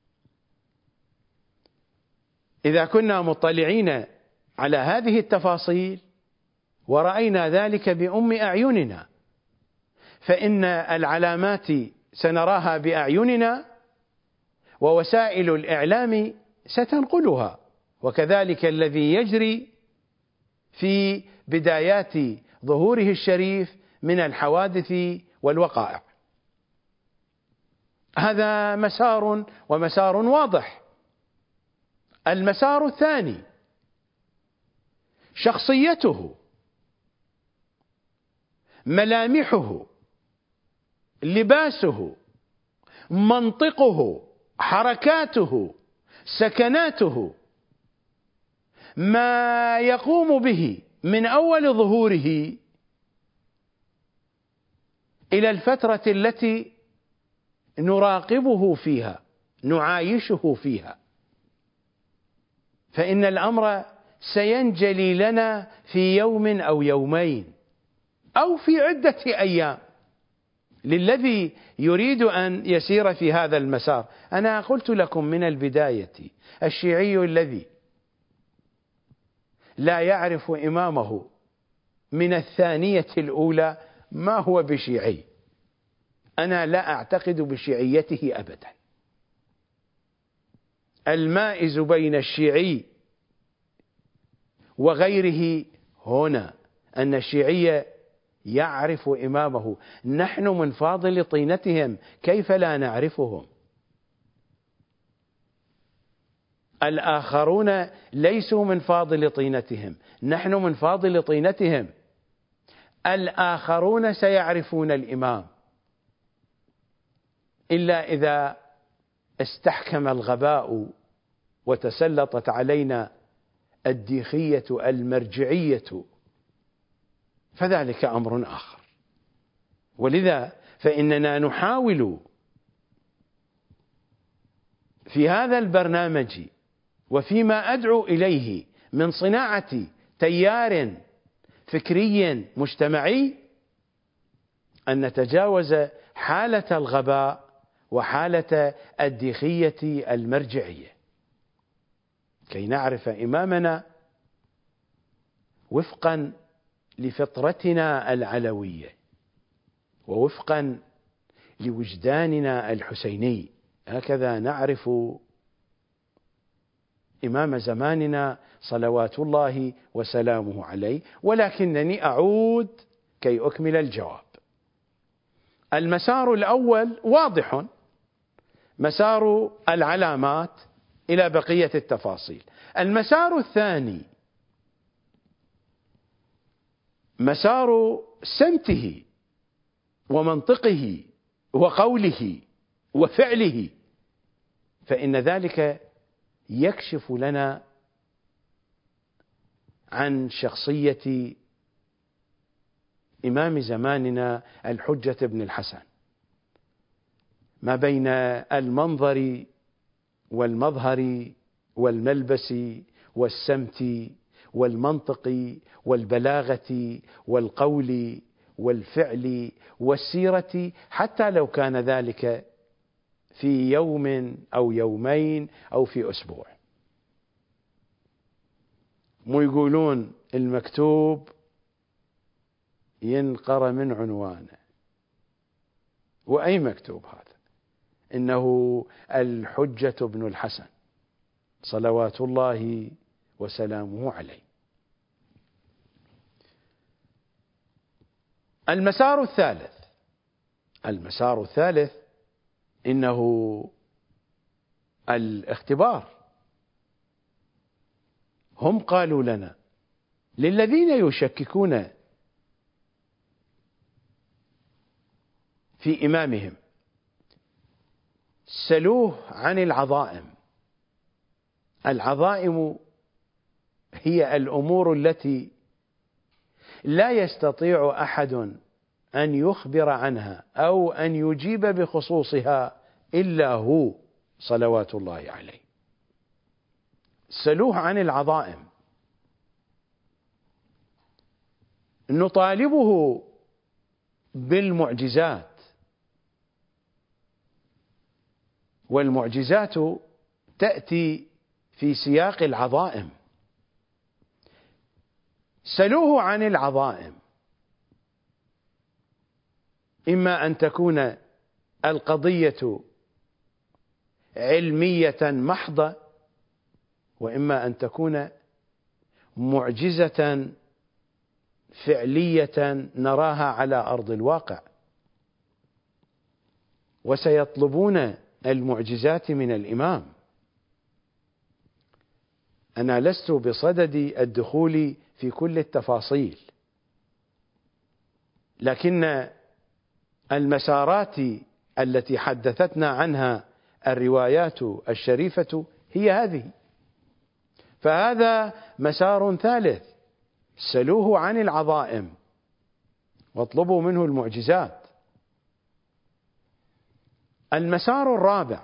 إذا كنا مطلعين على هذه التفاصيل ورأينا ذلك بأم أعيننا، فإن العلامات سنراها بأعيننا، ووسائل الإعلام ستنقلها، وكذلك الذي يجري في بدايات ظهوره الشريف من الحوادث والوقائع. هذا مسار، ومسار واضح. المسار الثاني شخصيته، ملامحه، لباسه، منطقه، حركاته، سكناته، ما يقوم به من أول ظهوره إلى الفترة التي نراقبه فيها، نعايشه فيها، فإن الأمر سينجلي لنا في يوم أو يومين أو في عدة أيام للذي يريد أن يسير في هذا المسار. أنا قلت لكم من البداية: الشيعي الذي لا يعرف إمامه من الثانية الأولى ما هو بشيعي. أنا لا أعتقد بشيعيته أبدا. المائز بين الشيعي وغيره هنا أن الشيعي يعرف إمامه. نحن من فاضل طينتهم، كيف لا نعرفهم؟ الآخرون ليسوا من فاضل طينتهم، نحن من فاضل طينتهم. الآخرون سيعرفون الإمام، إلا إذا استحكم الغباء وتسلطت علينا الديخية المرجعية، فذلك أمر آخر. ولذا فإننا نحاول في هذا البرنامج وفيما أدعو إليه من صناعة تيار فكري مجتمعي أن نتجاوز حالة الغباء وحالة الديخية المرجعية، كي نعرف إمامنا وفقا لفطرتنا العلوية ووفقا لوجداننا الحسيني. هكذا نعرف إمام زماننا صلوات الله وسلامه عليه. ولكنني أعود كي أكمل الجواب. المسار الأول واضح، مسار العلامات إلى بقية التفاصيل. المسار الثاني مسار سمته ومنطقه وقوله وفعله، فإن ذلك يكشف لنا عن شخصية إمام زماننا الحجة بن الحسن، ما بين المنظر والمظهر والملبس والسمت والمنطق والبلاغة والقول والفعل والسيرة، حتى لو كان ذلك في يوم أو يومين أو في أسبوع. مو يقولون المكتوب ينقر من عنوانه، وأي مكتوب هذا؟ إنه الحجة بن الحسن صلوات الله وسلامه عليه. المسار الثالث المسار الثالث إنه الاختبار. هم قالوا لنا للذين يشككون في إمامهم سلوه عن العظائم. العظائم هي الأمور التي لا يستطيع أحد أن يخبر عنها أو أن يجيب بخصوصها إلا هو صلوات الله عليه. سلوه عن العظائم، نطالبه بالمعجزات، والمعجزات تأتي في سياق العظائم. سلوه عن العظائم، إما أن تكون القضية علمية محضة، وإما أن تكون معجزة فعلية نراها على أرض الواقع. وسيطلبون المعجزات من الإمام. أنا لست بصدد الدخول في كل التفاصيل، لكن المسارات التي حدثتنا عنها الروايات الشريفة هي هذه. فهذا مسار ثالث، سلوه عن العظائم واطلبوا منه المعجزات. المسار الرابع،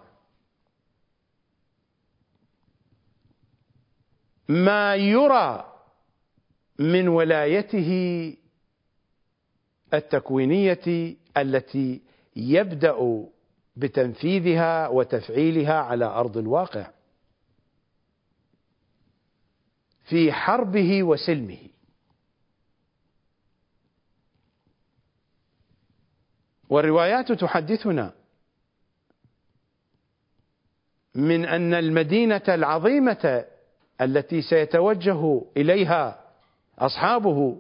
ما يرى من ولايته التكوينية التي يبدأ بتنفيذها وتفعيلها على أرض الواقع في حربه وسلمه. والروايات تحدثنا من أن المدينة العظيمة التي سيتوجه إليها أصحابه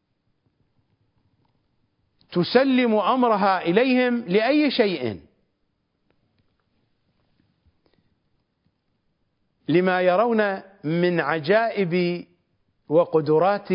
تسلم أمرها إليهم لأي شيء، لما يرون من عجائب وقدرات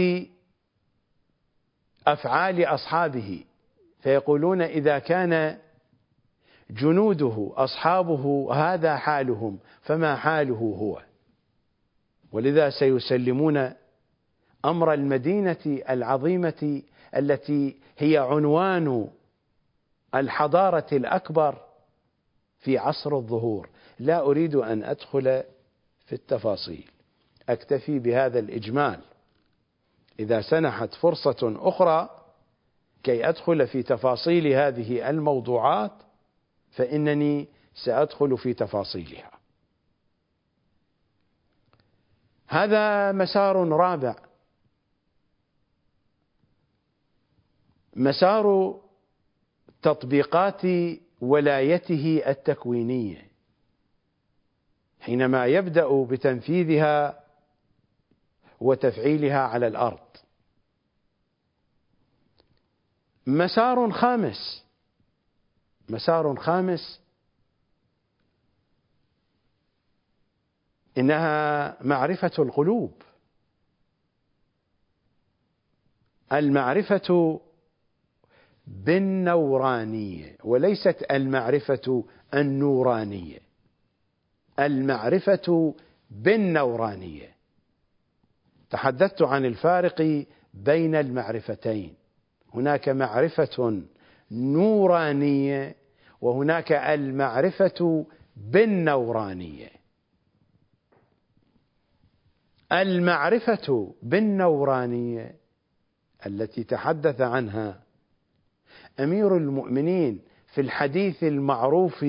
أفعال أصحابه. فيقولون إذا كان جنوده أصحابه هذا حالهم فما حاله هو. ولذا سيسلمون أمر المدينة العظيمة التي هي عنوان الحضارة الأكبر في عصر الظهور. لا أريد أن أدخل في التفاصيل، أكتفي بهذا الإجمال. إذا سنحت فرصة أخرى كي أدخل في تفاصيل هذه الموضوعات فإنني سأدخل في تفاصيلها. هذا مسار رابع، مسار تطبيقات ولايته التكوينية حينما يبدأ بتنفيذها وتفعيلها على الأرض. مسار خامس، مسار خامس إنها معرفة القلوب. المعرفة بالنورانية وليست المعرفة النورانية، المعرفة بالنورانية. تحدثت عن الفارق بين المعرفتين، هناك معرفة نورانية وهناك المعرفة بالنورانية. المعرفة بالنورانية التي تحدث عنها أمير المؤمنين في الحديث المعروف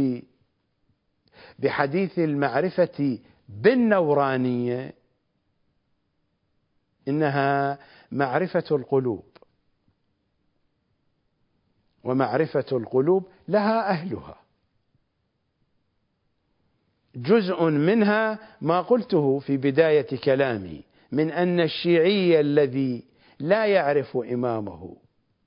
بحديث المعرفة بالنورانية إنها معرفة القلوب، ومعرفة القلوب لها أهلها. جزء منها ما قلته في بداية كلامي من أن الشيعي الذي لا يعرف إمامه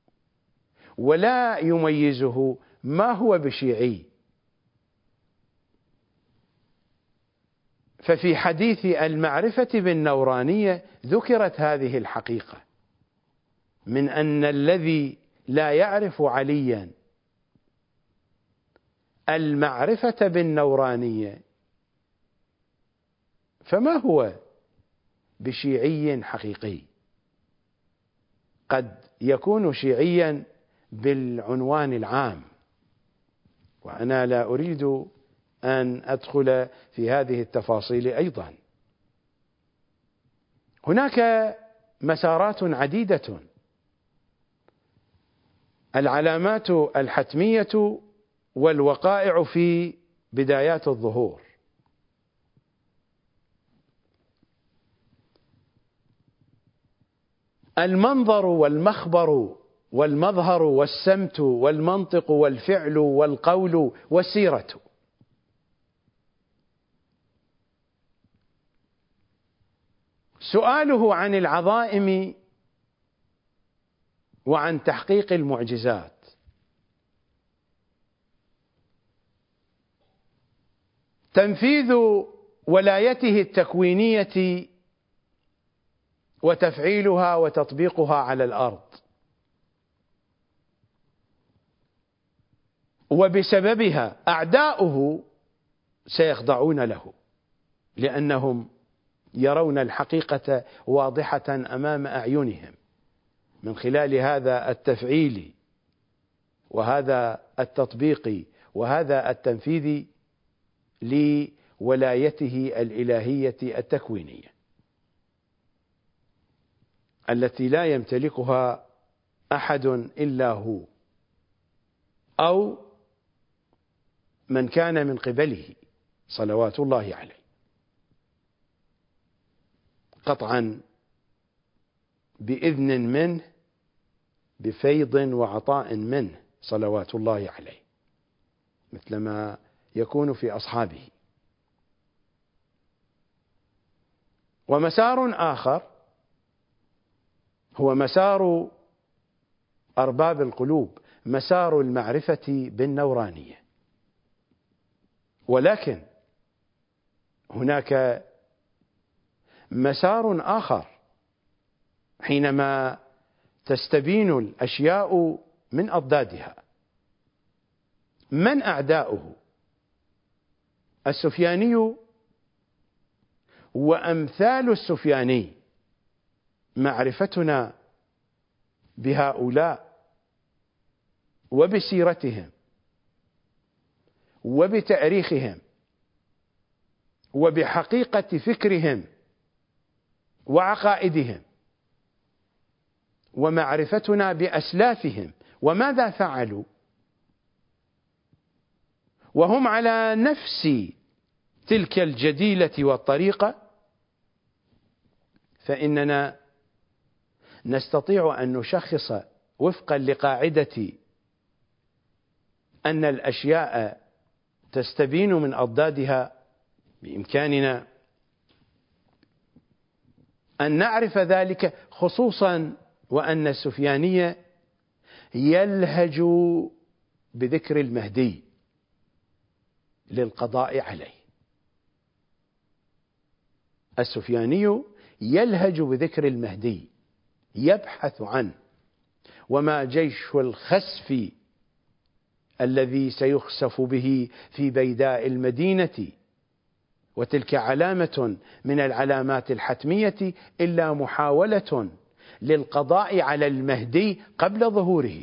ولا يميزه ما هو بشيعي، ففي حديث المعرفة بالنورانية ذكرت هذه الحقيقة من أن الذي لا يعرف عليا المعرفة بالنورانية فما هو بشيعي حقيقي، قد يكون شيعيا بالعنوان العام، وأنا لا أريد أن أدخل في هذه التفاصيل أيضا. هناك مسارات عديدة، العلامات الحتمية والوقائع في بدايات الظهور. المنظر والمخبر والمظهر والسمت والمنطق والفعل والقول والسيرة. سؤاله عن العظائم وعن تحقيق المعجزات. تنفيذ ولايته التكوينية وتفعيلها وتطبيقها على الأرض، وبسببها أعداؤه سيخضعون له لأنهم يرون الحقيقة واضحة أمام أعينهم من خلال هذا التفعيل وهذا التطبيق وهذا التنفيذ لولايته الإلهية التكوينية التي لا يمتلكها أحد إلا هو أو من كان من قبله صلوات الله عليه، قطعا بإذن منه بفيض وعطاء منه صلوات الله عليه، مثلما يكون في أصحابه. ومسار آخر هو مسار أرباب القلوب، مسار المعرفة بالنورانية. ولكن هناك مسار آخر حينما تستبين الأشياء من أضدادها. من أعداؤه؟ السفياني وأمثال السفياني. معرفتنا بهؤلاء وبسيرتهم وبتاريخهم وبحقيقة فكرهم وعقائدهم، ومعرفتنا بأسلافهم وماذا فعلوا وهم على نفس تلك الجديلة والطريقة، فإننا نستطيع أن نشخص وفقا لقاعدة أن الأشياء تستبين من أضدادها، بإمكاننا أن نعرف ذلك، خصوصا وأن السفياني يلهج بذكر المهدي للقضاء عليه. السفياني يلهج بذكر المهدي، يبحث عنه، وما جيش الخسف الذي سيخسف به في بيداء المدينة، وتلك علامة من العلامات الحتمية، إلا محاولة للقضاء على المهدي قبل ظهوره،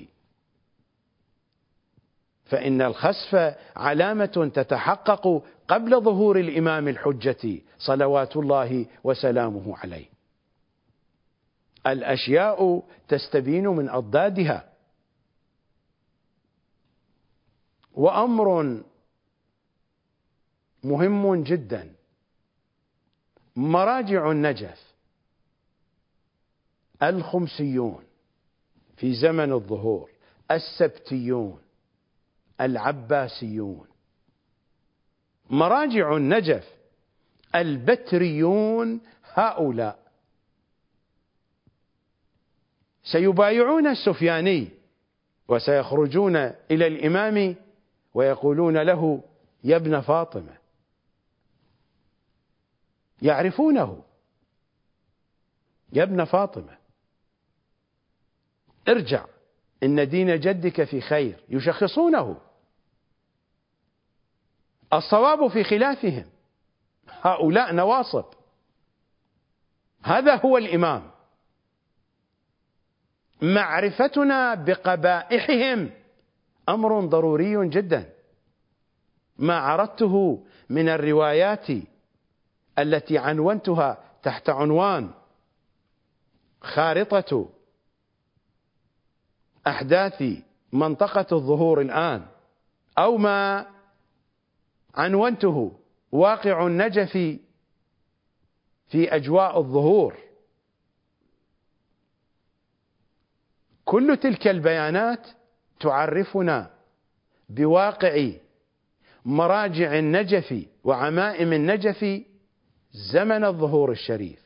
فإن الخسف علامة تتحقق قبل ظهور الإمام الحجة صلوات الله وسلامه عليه. الأشياء تستبين من أضدادها. وأمر مهم جدا، مراجع النجف الخمسيون في زمن الظهور، السبتيون، العباسيون. مراجع النجف البتريون، هؤلاء سيبايعون السفياني وسيخرجون إلى الإمام ويقولون له: يا ابن فاطمة، يعرفونه. يا ابن فاطمة ارجع إن دين جدك في خير، يشخصونه. الصواب في خلافهم، هؤلاء نواصب. هذا هو الإمام. معرفتنا بقبائحهم أمر ضروري جدا. ما عرضته من الروايات التي عنونتها تحت عنوان خارطة أحداث منطقة الظهور الآن، أو ما عنونته واقع النجف في أجواء الظهور، كل تلك البيانات تعرفنا بواقع مراجع النجف وعمائم النجف زمن الظهور الشريف.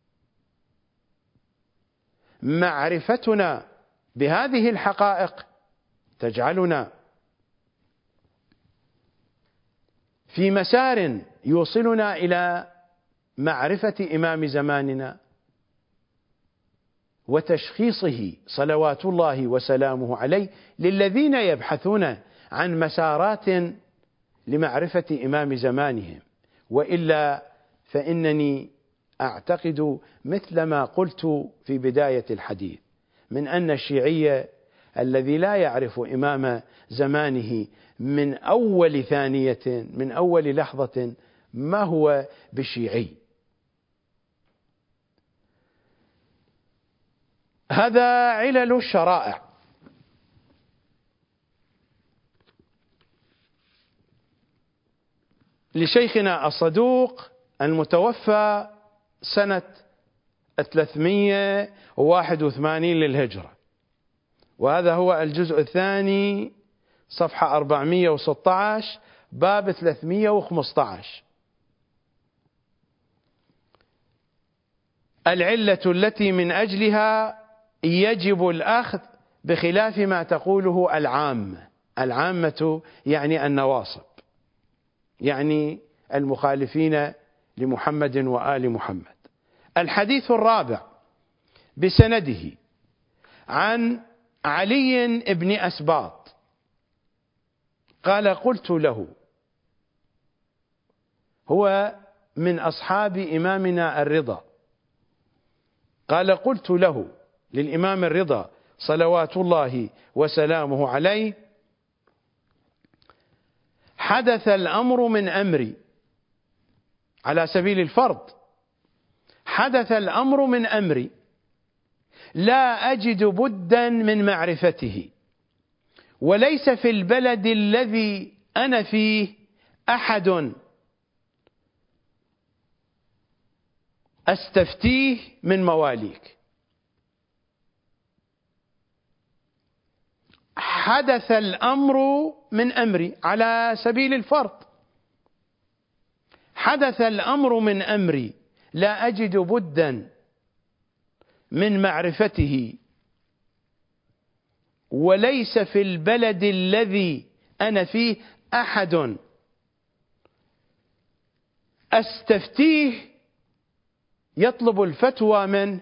معرفتنا بهذه الحقائق تجعلنا في مسار يوصلنا إلى معرفة إمام زماننا وتشخيصه صلوات الله وسلامه عليه للذين يبحثون عن مسارات لمعرفة إمام زمانهم. وإلا فإنني أعتقد مثل ما قلت في بداية الحديث من أن الشيعي الذي لا يعرف إمام زمانه من أول ثانية من أول لحظة ما هو بشيعي. هذا علل الشرائع. لشيخنا الصدوق المتوفى سنة ثلاثمئة وواحد وثمانين للهجرة، وهذا هو الجزء الثاني صفحة أربعمئة وستة عشر باب ثلاثمئة وخمسة عشر. العلة التي من أجلها يجب الأخذ بخلاف ما تقوله العامة. العامة يعني النواصب، يعني المخالفين لمحمد وآل محمد. الحديث الرابع بسنده عن علي بن أسباط قال قلت له، هو من أصحاب إمامنا الرضا، قال قلت له للإمام الرضا صلوات الله وسلامه عليه: حدث الأمر من أمري، على سبيل الفرض، حدث الأمر من أمري لا أجد بدا من معرفته، وليس في البلد الذي أنا فيه أحد أستفتيه من مواليك. حدث الأمر من أمري على سبيل الفرض، حدث الأمر من أمري لا أجد بدا من معرفته، وليس في البلد الذي أنا فيه أحد أستفتيه يطلب الفتوى من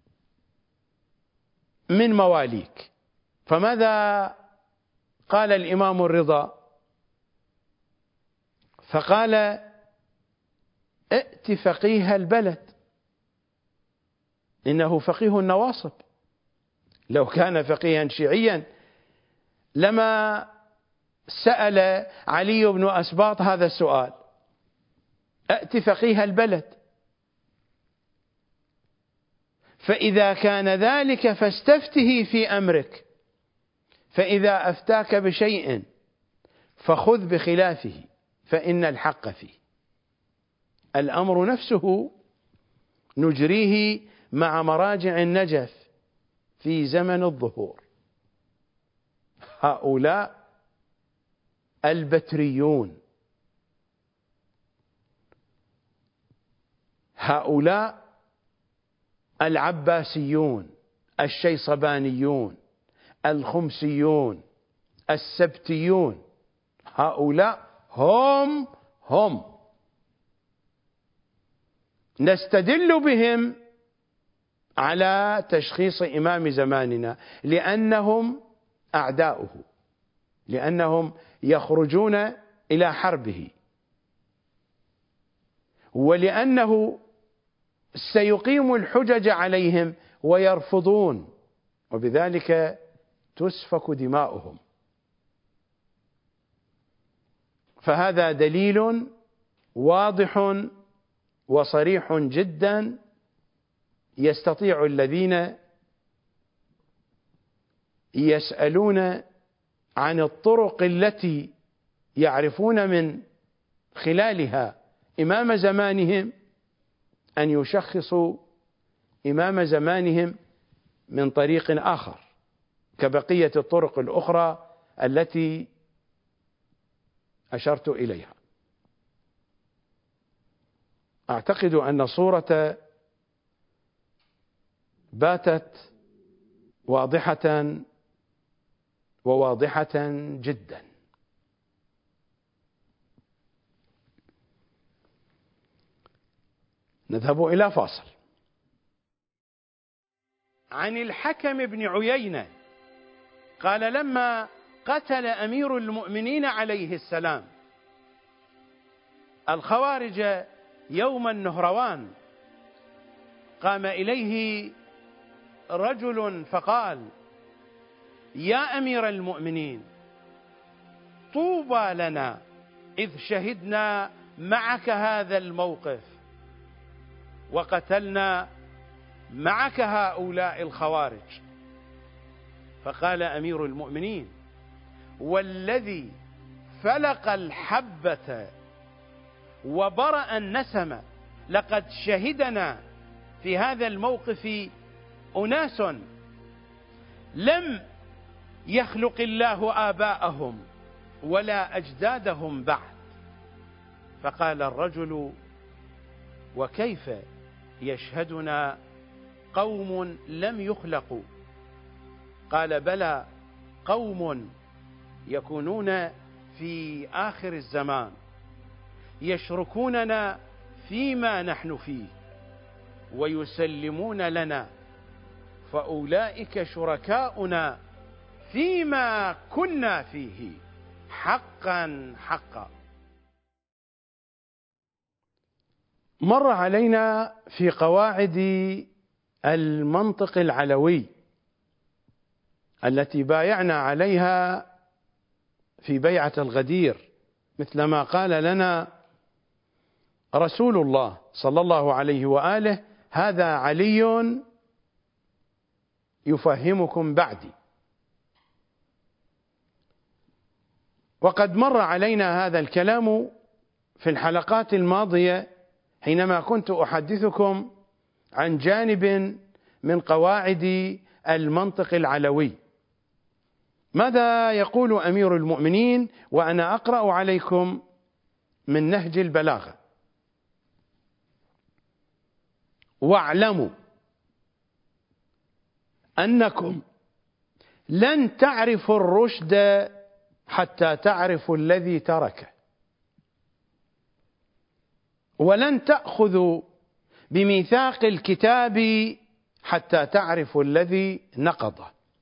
من مواليك. فماذا قال الإمام الرضا؟ فقال: ائت فقيه البلد، إنه فقيه النواصب. لو كان فقيها شيعيا لما سأل علي بن أسباط هذا السؤال: ائت فقيه البلد. فإذا كان ذلك فاستفته في أمرك، فإذا أفتاك بشيء فخذ بخلافه فإن الحق فيه. الأمر نفسه نجريه مع مراجع النجف في زمن الظهور. هؤلاء البتريون، هؤلاء العباسيون، الشيصبانيون، الخمسيون، السبتيون، هؤلاء هم هم نستدل بهم على تشخيص إمام زماننا، لأنهم أعداؤه، لأنهم يخرجون إلى حربه، ولأنه سيقيم الحجج عليهم ويرفضون، وبذلك تسفك دماؤهم. فهذا دليل واضح وصريح جدا يستطيع الذين يسألون عن الطرق التي يعرفون من خلالها إمام زمانهم أن يشخصوا إمام زمانهم من طريق آخر كبقية الطرق الأخرى التي أشرت إليها. أعتقد أن الصورة باتت واضحة وواضحة جدا. نذهب إلى فاصل. عن الحكم بن عيينة قال: لما قتل أمير المؤمنين عليه السلام الخوارج يوم النهروان، قام إليه رجل فقال: يا أمير المؤمنين، طوبى لنا إذ شهدنا معك هذا الموقف وقتلنا معك هؤلاء الخوارج. فقال أمير المؤمنين: والذي فلق الحبة وبرأ النسم، لقد شهدنا في هذا الموقف أناس لم يخلق الله آباءهم ولا أجدادهم بعد. فقال الرجل: وكيف يشهدنا قوم لم يخلقوا؟ قال: بلى، قوم يكونون في آخر الزمان يشركوننا فيما نحن فيه ويسلمون لنا، فأولئك شركاؤنا فيما كنا فيه حقا حقا. مر علينا في قواعد المنطق العلوي التي بايعنا عليها في بيعة الغدير، مثلما قال لنا رسول الله صلى الله عليه وآله: هذا علي يفهمكم بعدي. وقد مر علينا هذا الكلام في الحلقات الماضية حينما كنت أحدثكم عن جانب من قواعد المنطق العلوي. ماذا يقول أمير المؤمنين وأنا أقرأ عليكم من نهج البلاغة؟ واعلموا أنكم لن تعرفوا الرشد حتى تعرفوا الذي تركه، ولن تأخذوا بميثاق الكتاب حتى تعرفوا الذي نقضه،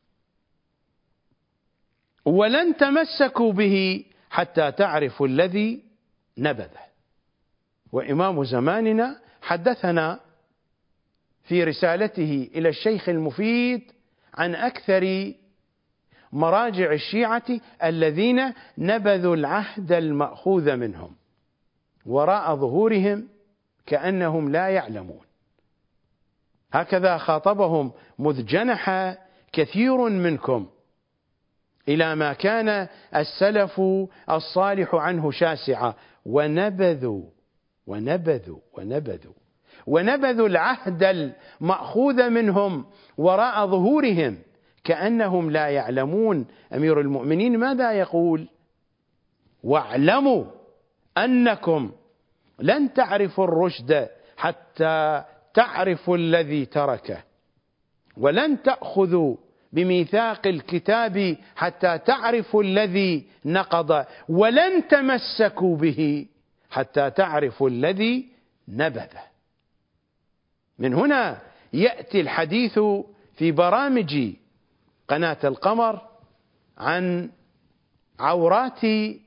ولن تمسكوا به حتى تعرفوا الذي نبذه. وإمام زماننا حدثنا في رسالته إلى الشيخ المفيد عن أكثر مراجع الشيعة الذين نبذوا العهد المأخوذ منهم وراء ظهورهم كأنهم لا يعلمون. هكذا خاطبهم مذ جنح كثير منكم إلى ما كان السلف الصالح عنه شاسعا، ونبذوا ونبذوا ونبذوا ونبذوا العهد المأخوذ منهم وراء ظهورهم كأنهم لا يعلمون. أمير المؤمنين ماذا يقول؟ واعلموا أنكم لن تعرفوا الرشد حتى تعرفوا الذي تركه، ولن تأخذوا بميثاق الكتاب حتى تعرفوا الذي نقض، ولن تمسكوا به حتى تعرفوا الذي نبذه. من هنا يأتي الحديث في برامج قناة القمر عن عورات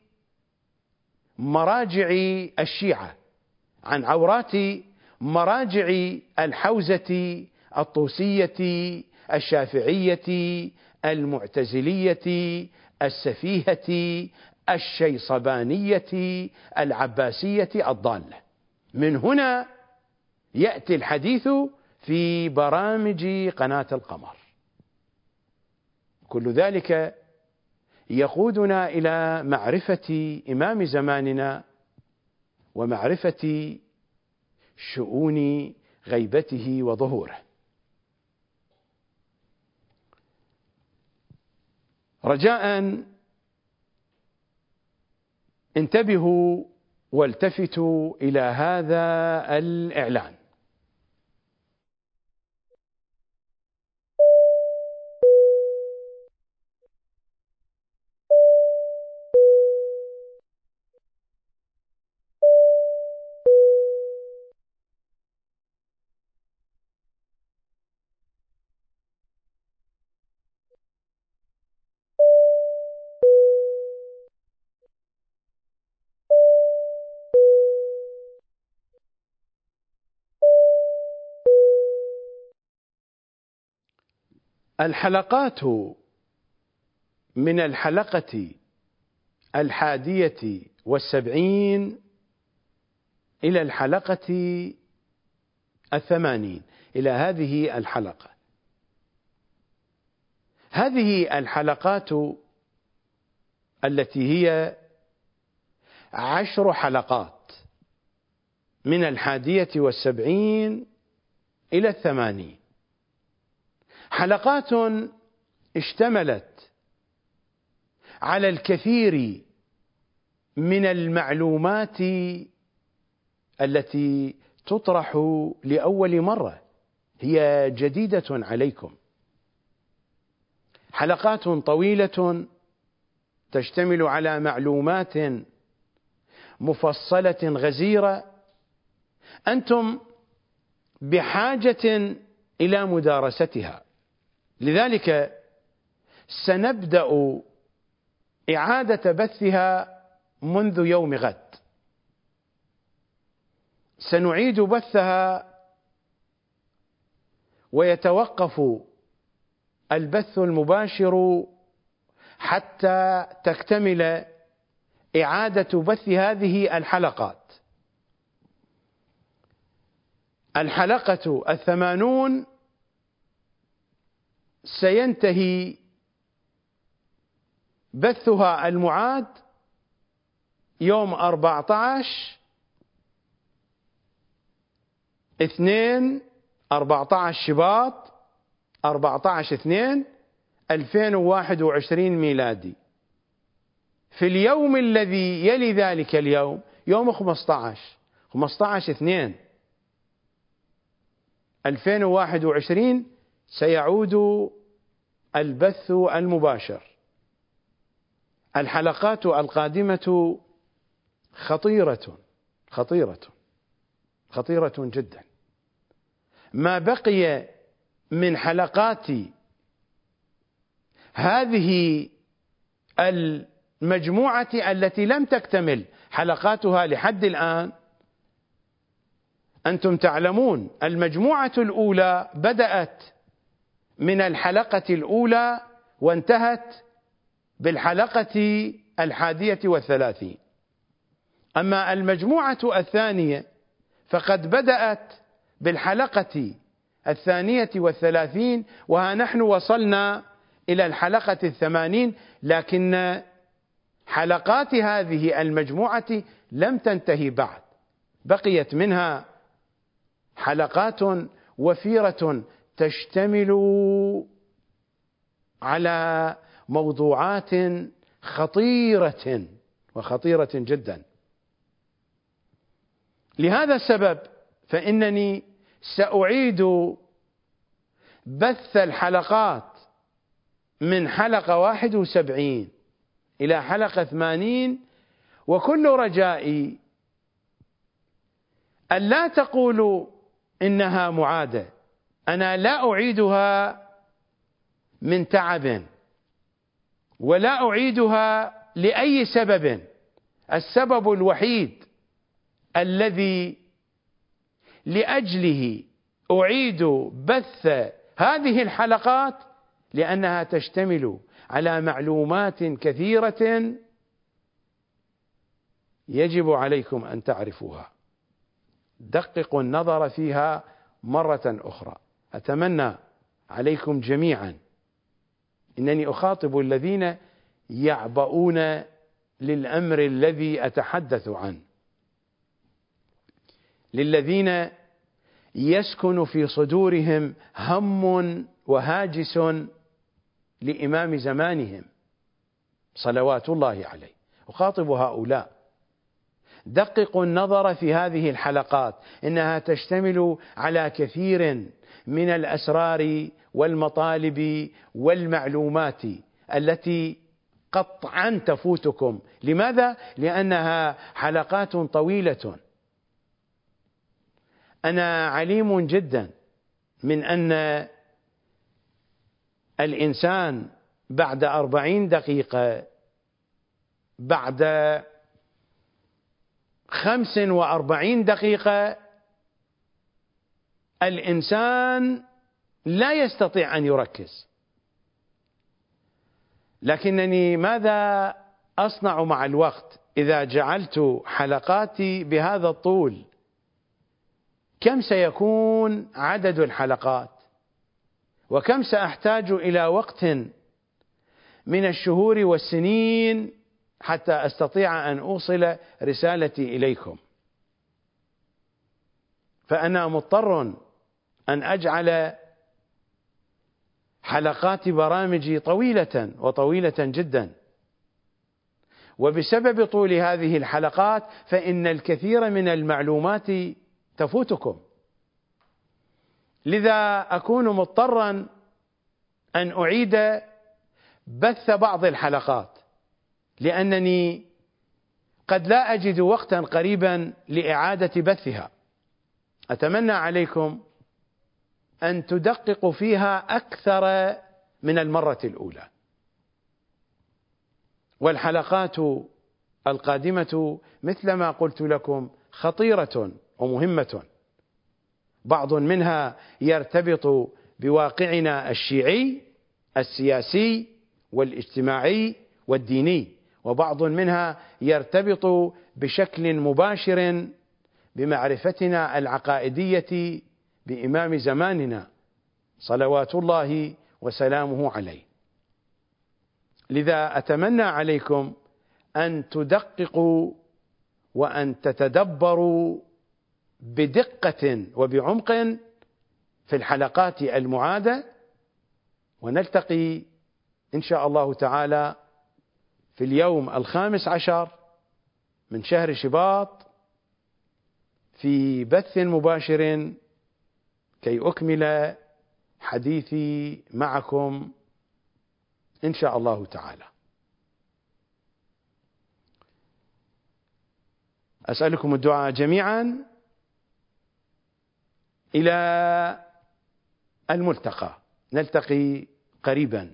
مراجع الشيعة، عن عورات مراجع الحوزة الطوسية الشافعية المعتزلية السفيهة الشيصبانية العباسية الضالة. من هنا يأتي الحديث في برامج قناة القمر. كل ذلك يقودنا إلى معرفة إمام زماننا ومعرفة شؤون غيبته وظهوره. رجاء انتبهوا والتفتوا إلى هذا الإعلان. الحلقات من الحلقة الحادية والسبعين إلى الحلقة الثمانين، إلى هذه الحلقة. هذه الحلقات التي هي عشر حلقات من الحادية والسبعين إلى الثمانين، حلقات اشتملت على الكثير من المعلومات التي تطرح لأول مرة، هي جديدة عليكم. حلقات طويلة تشتمل على معلومات مفصلة غزيرة، أنتم بحاجة إلى مدارستها. لذلك سنبدأ إعادة بثها منذ يوم غد. سنعيد بثها ويتوقف البث المباشر حتى تكتمل إعادة بث هذه الحلقات. الحلقة الثمانون سينتهي بثها المعاد يوم أربعة عشر اثنين أربعة عشر شباط أربعة عشر اثنين ألفين وواحد وعشرين ميلادي. في اليوم الذي يلي ذلك اليوم يوم خمسة عشر خمسة عشر اثنين ألفين وواحد وعشرين سيعود البث المباشر. الحلقات القادمة خطيرة خطيرة خطيرة جدا. ما بقي من حلقات هذه المجموعة التي لم تكتمل حلقاتها لحد الآن، أنتم تعلمون المجموعة الأولى بدأت من الحلقة الأولى وانتهت بالحلقة الحادية والثلاثين. أما المجموعة الثانية فقد بدأت بالحلقة الثانية والثلاثين، وها نحن وصلنا إلى الحلقة الثمانين، لكن حلقات هذه المجموعة لم تنتهي بعد، بقيت منها حلقات وفيرة تشتمل على موضوعات خطيرة وخطيرة جدا. لهذا السبب فإنني سأعيد بث الحلقات من حلقة واحد وسبعين إلى حلقة ثمانين، وكل رجائي أن لا تقولوا إنها معادة، أنا لا أعيدها من تعب ولا أعيدها لأي سبب. السبب الوحيد الذي لأجله أعيد بث هذه الحلقات لأنها تشتمل على معلومات كثيرة يجب عليكم أن تعرفوها. دققوا النظر فيها مرة أخرى. أتمنى عليكم جميعا، إنني أخاطب الذين يعبؤون للأمر الذي أتحدث عنه، للذين يسكن في صدورهم هم وهاجس لإمام زمانهم صلوات الله عليه. أخاطب هؤلاء: دققوا النظر في هذه الحلقات، إنها تشتمل على كثير من الأسرار والمطالب والمعلومات التي قطعا تفوتكم. لماذا؟ لأنها حلقات طويلة. أنا عليم جدا من أن الإنسان بعد أربعين دقيقة، بعد خمس وأربعين دقيقة، الإنسان لا يستطيع أن يركز. لكنني ماذا أصنع مع الوقت إذا جعلت حلقاتي بهذا الطول؟ كم سيكون عدد الحلقات؟ وكم سأحتاج إلى وقت من الشهور والسنين حتى أستطيع أن أوصل رسالتي إليكم؟ فأنا مضطر أن أجعل حلقات برامجي طويلة وطويلة جدا، وبسبب طول هذه الحلقات فإن الكثير من المعلومات تفوتكم. لذا أكون مضطرا أن أعيد بث بعض الحلقات، لأنني قد لا أجد وقتا قريبا لإعادة بثها. أتمنى عليكم أن تدققوا فيها أكثر من المرة الأولى. والحلقات القادمة مثلما قلت لكم خطيرة ومهمة. بعض منها يرتبط بواقعنا الشيعي السياسي والاجتماعي والديني، وبعض منها يرتبط بشكل مباشر بمعرفتنا العقائدية بإمام زماننا صلوات الله وسلامه عليه. لذا أتمنى عليكم أن تدققوا وأن تتدبروا بدقة وبعمق في الحلقات المعادة، ونلتقي إن شاء الله تعالى في اليوم الخامس عشر من شهر شباط في بث مباشر كي أكمل حديثي معكم إن شاء الله تعالى. أسألكم الدعاء جميعا. إلى الملتقى، نلتقي قريبا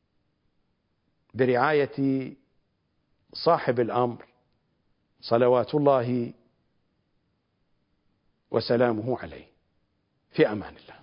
برعاية صاحب الأمر صلوات الله وسلامه عليه. في أمان الله.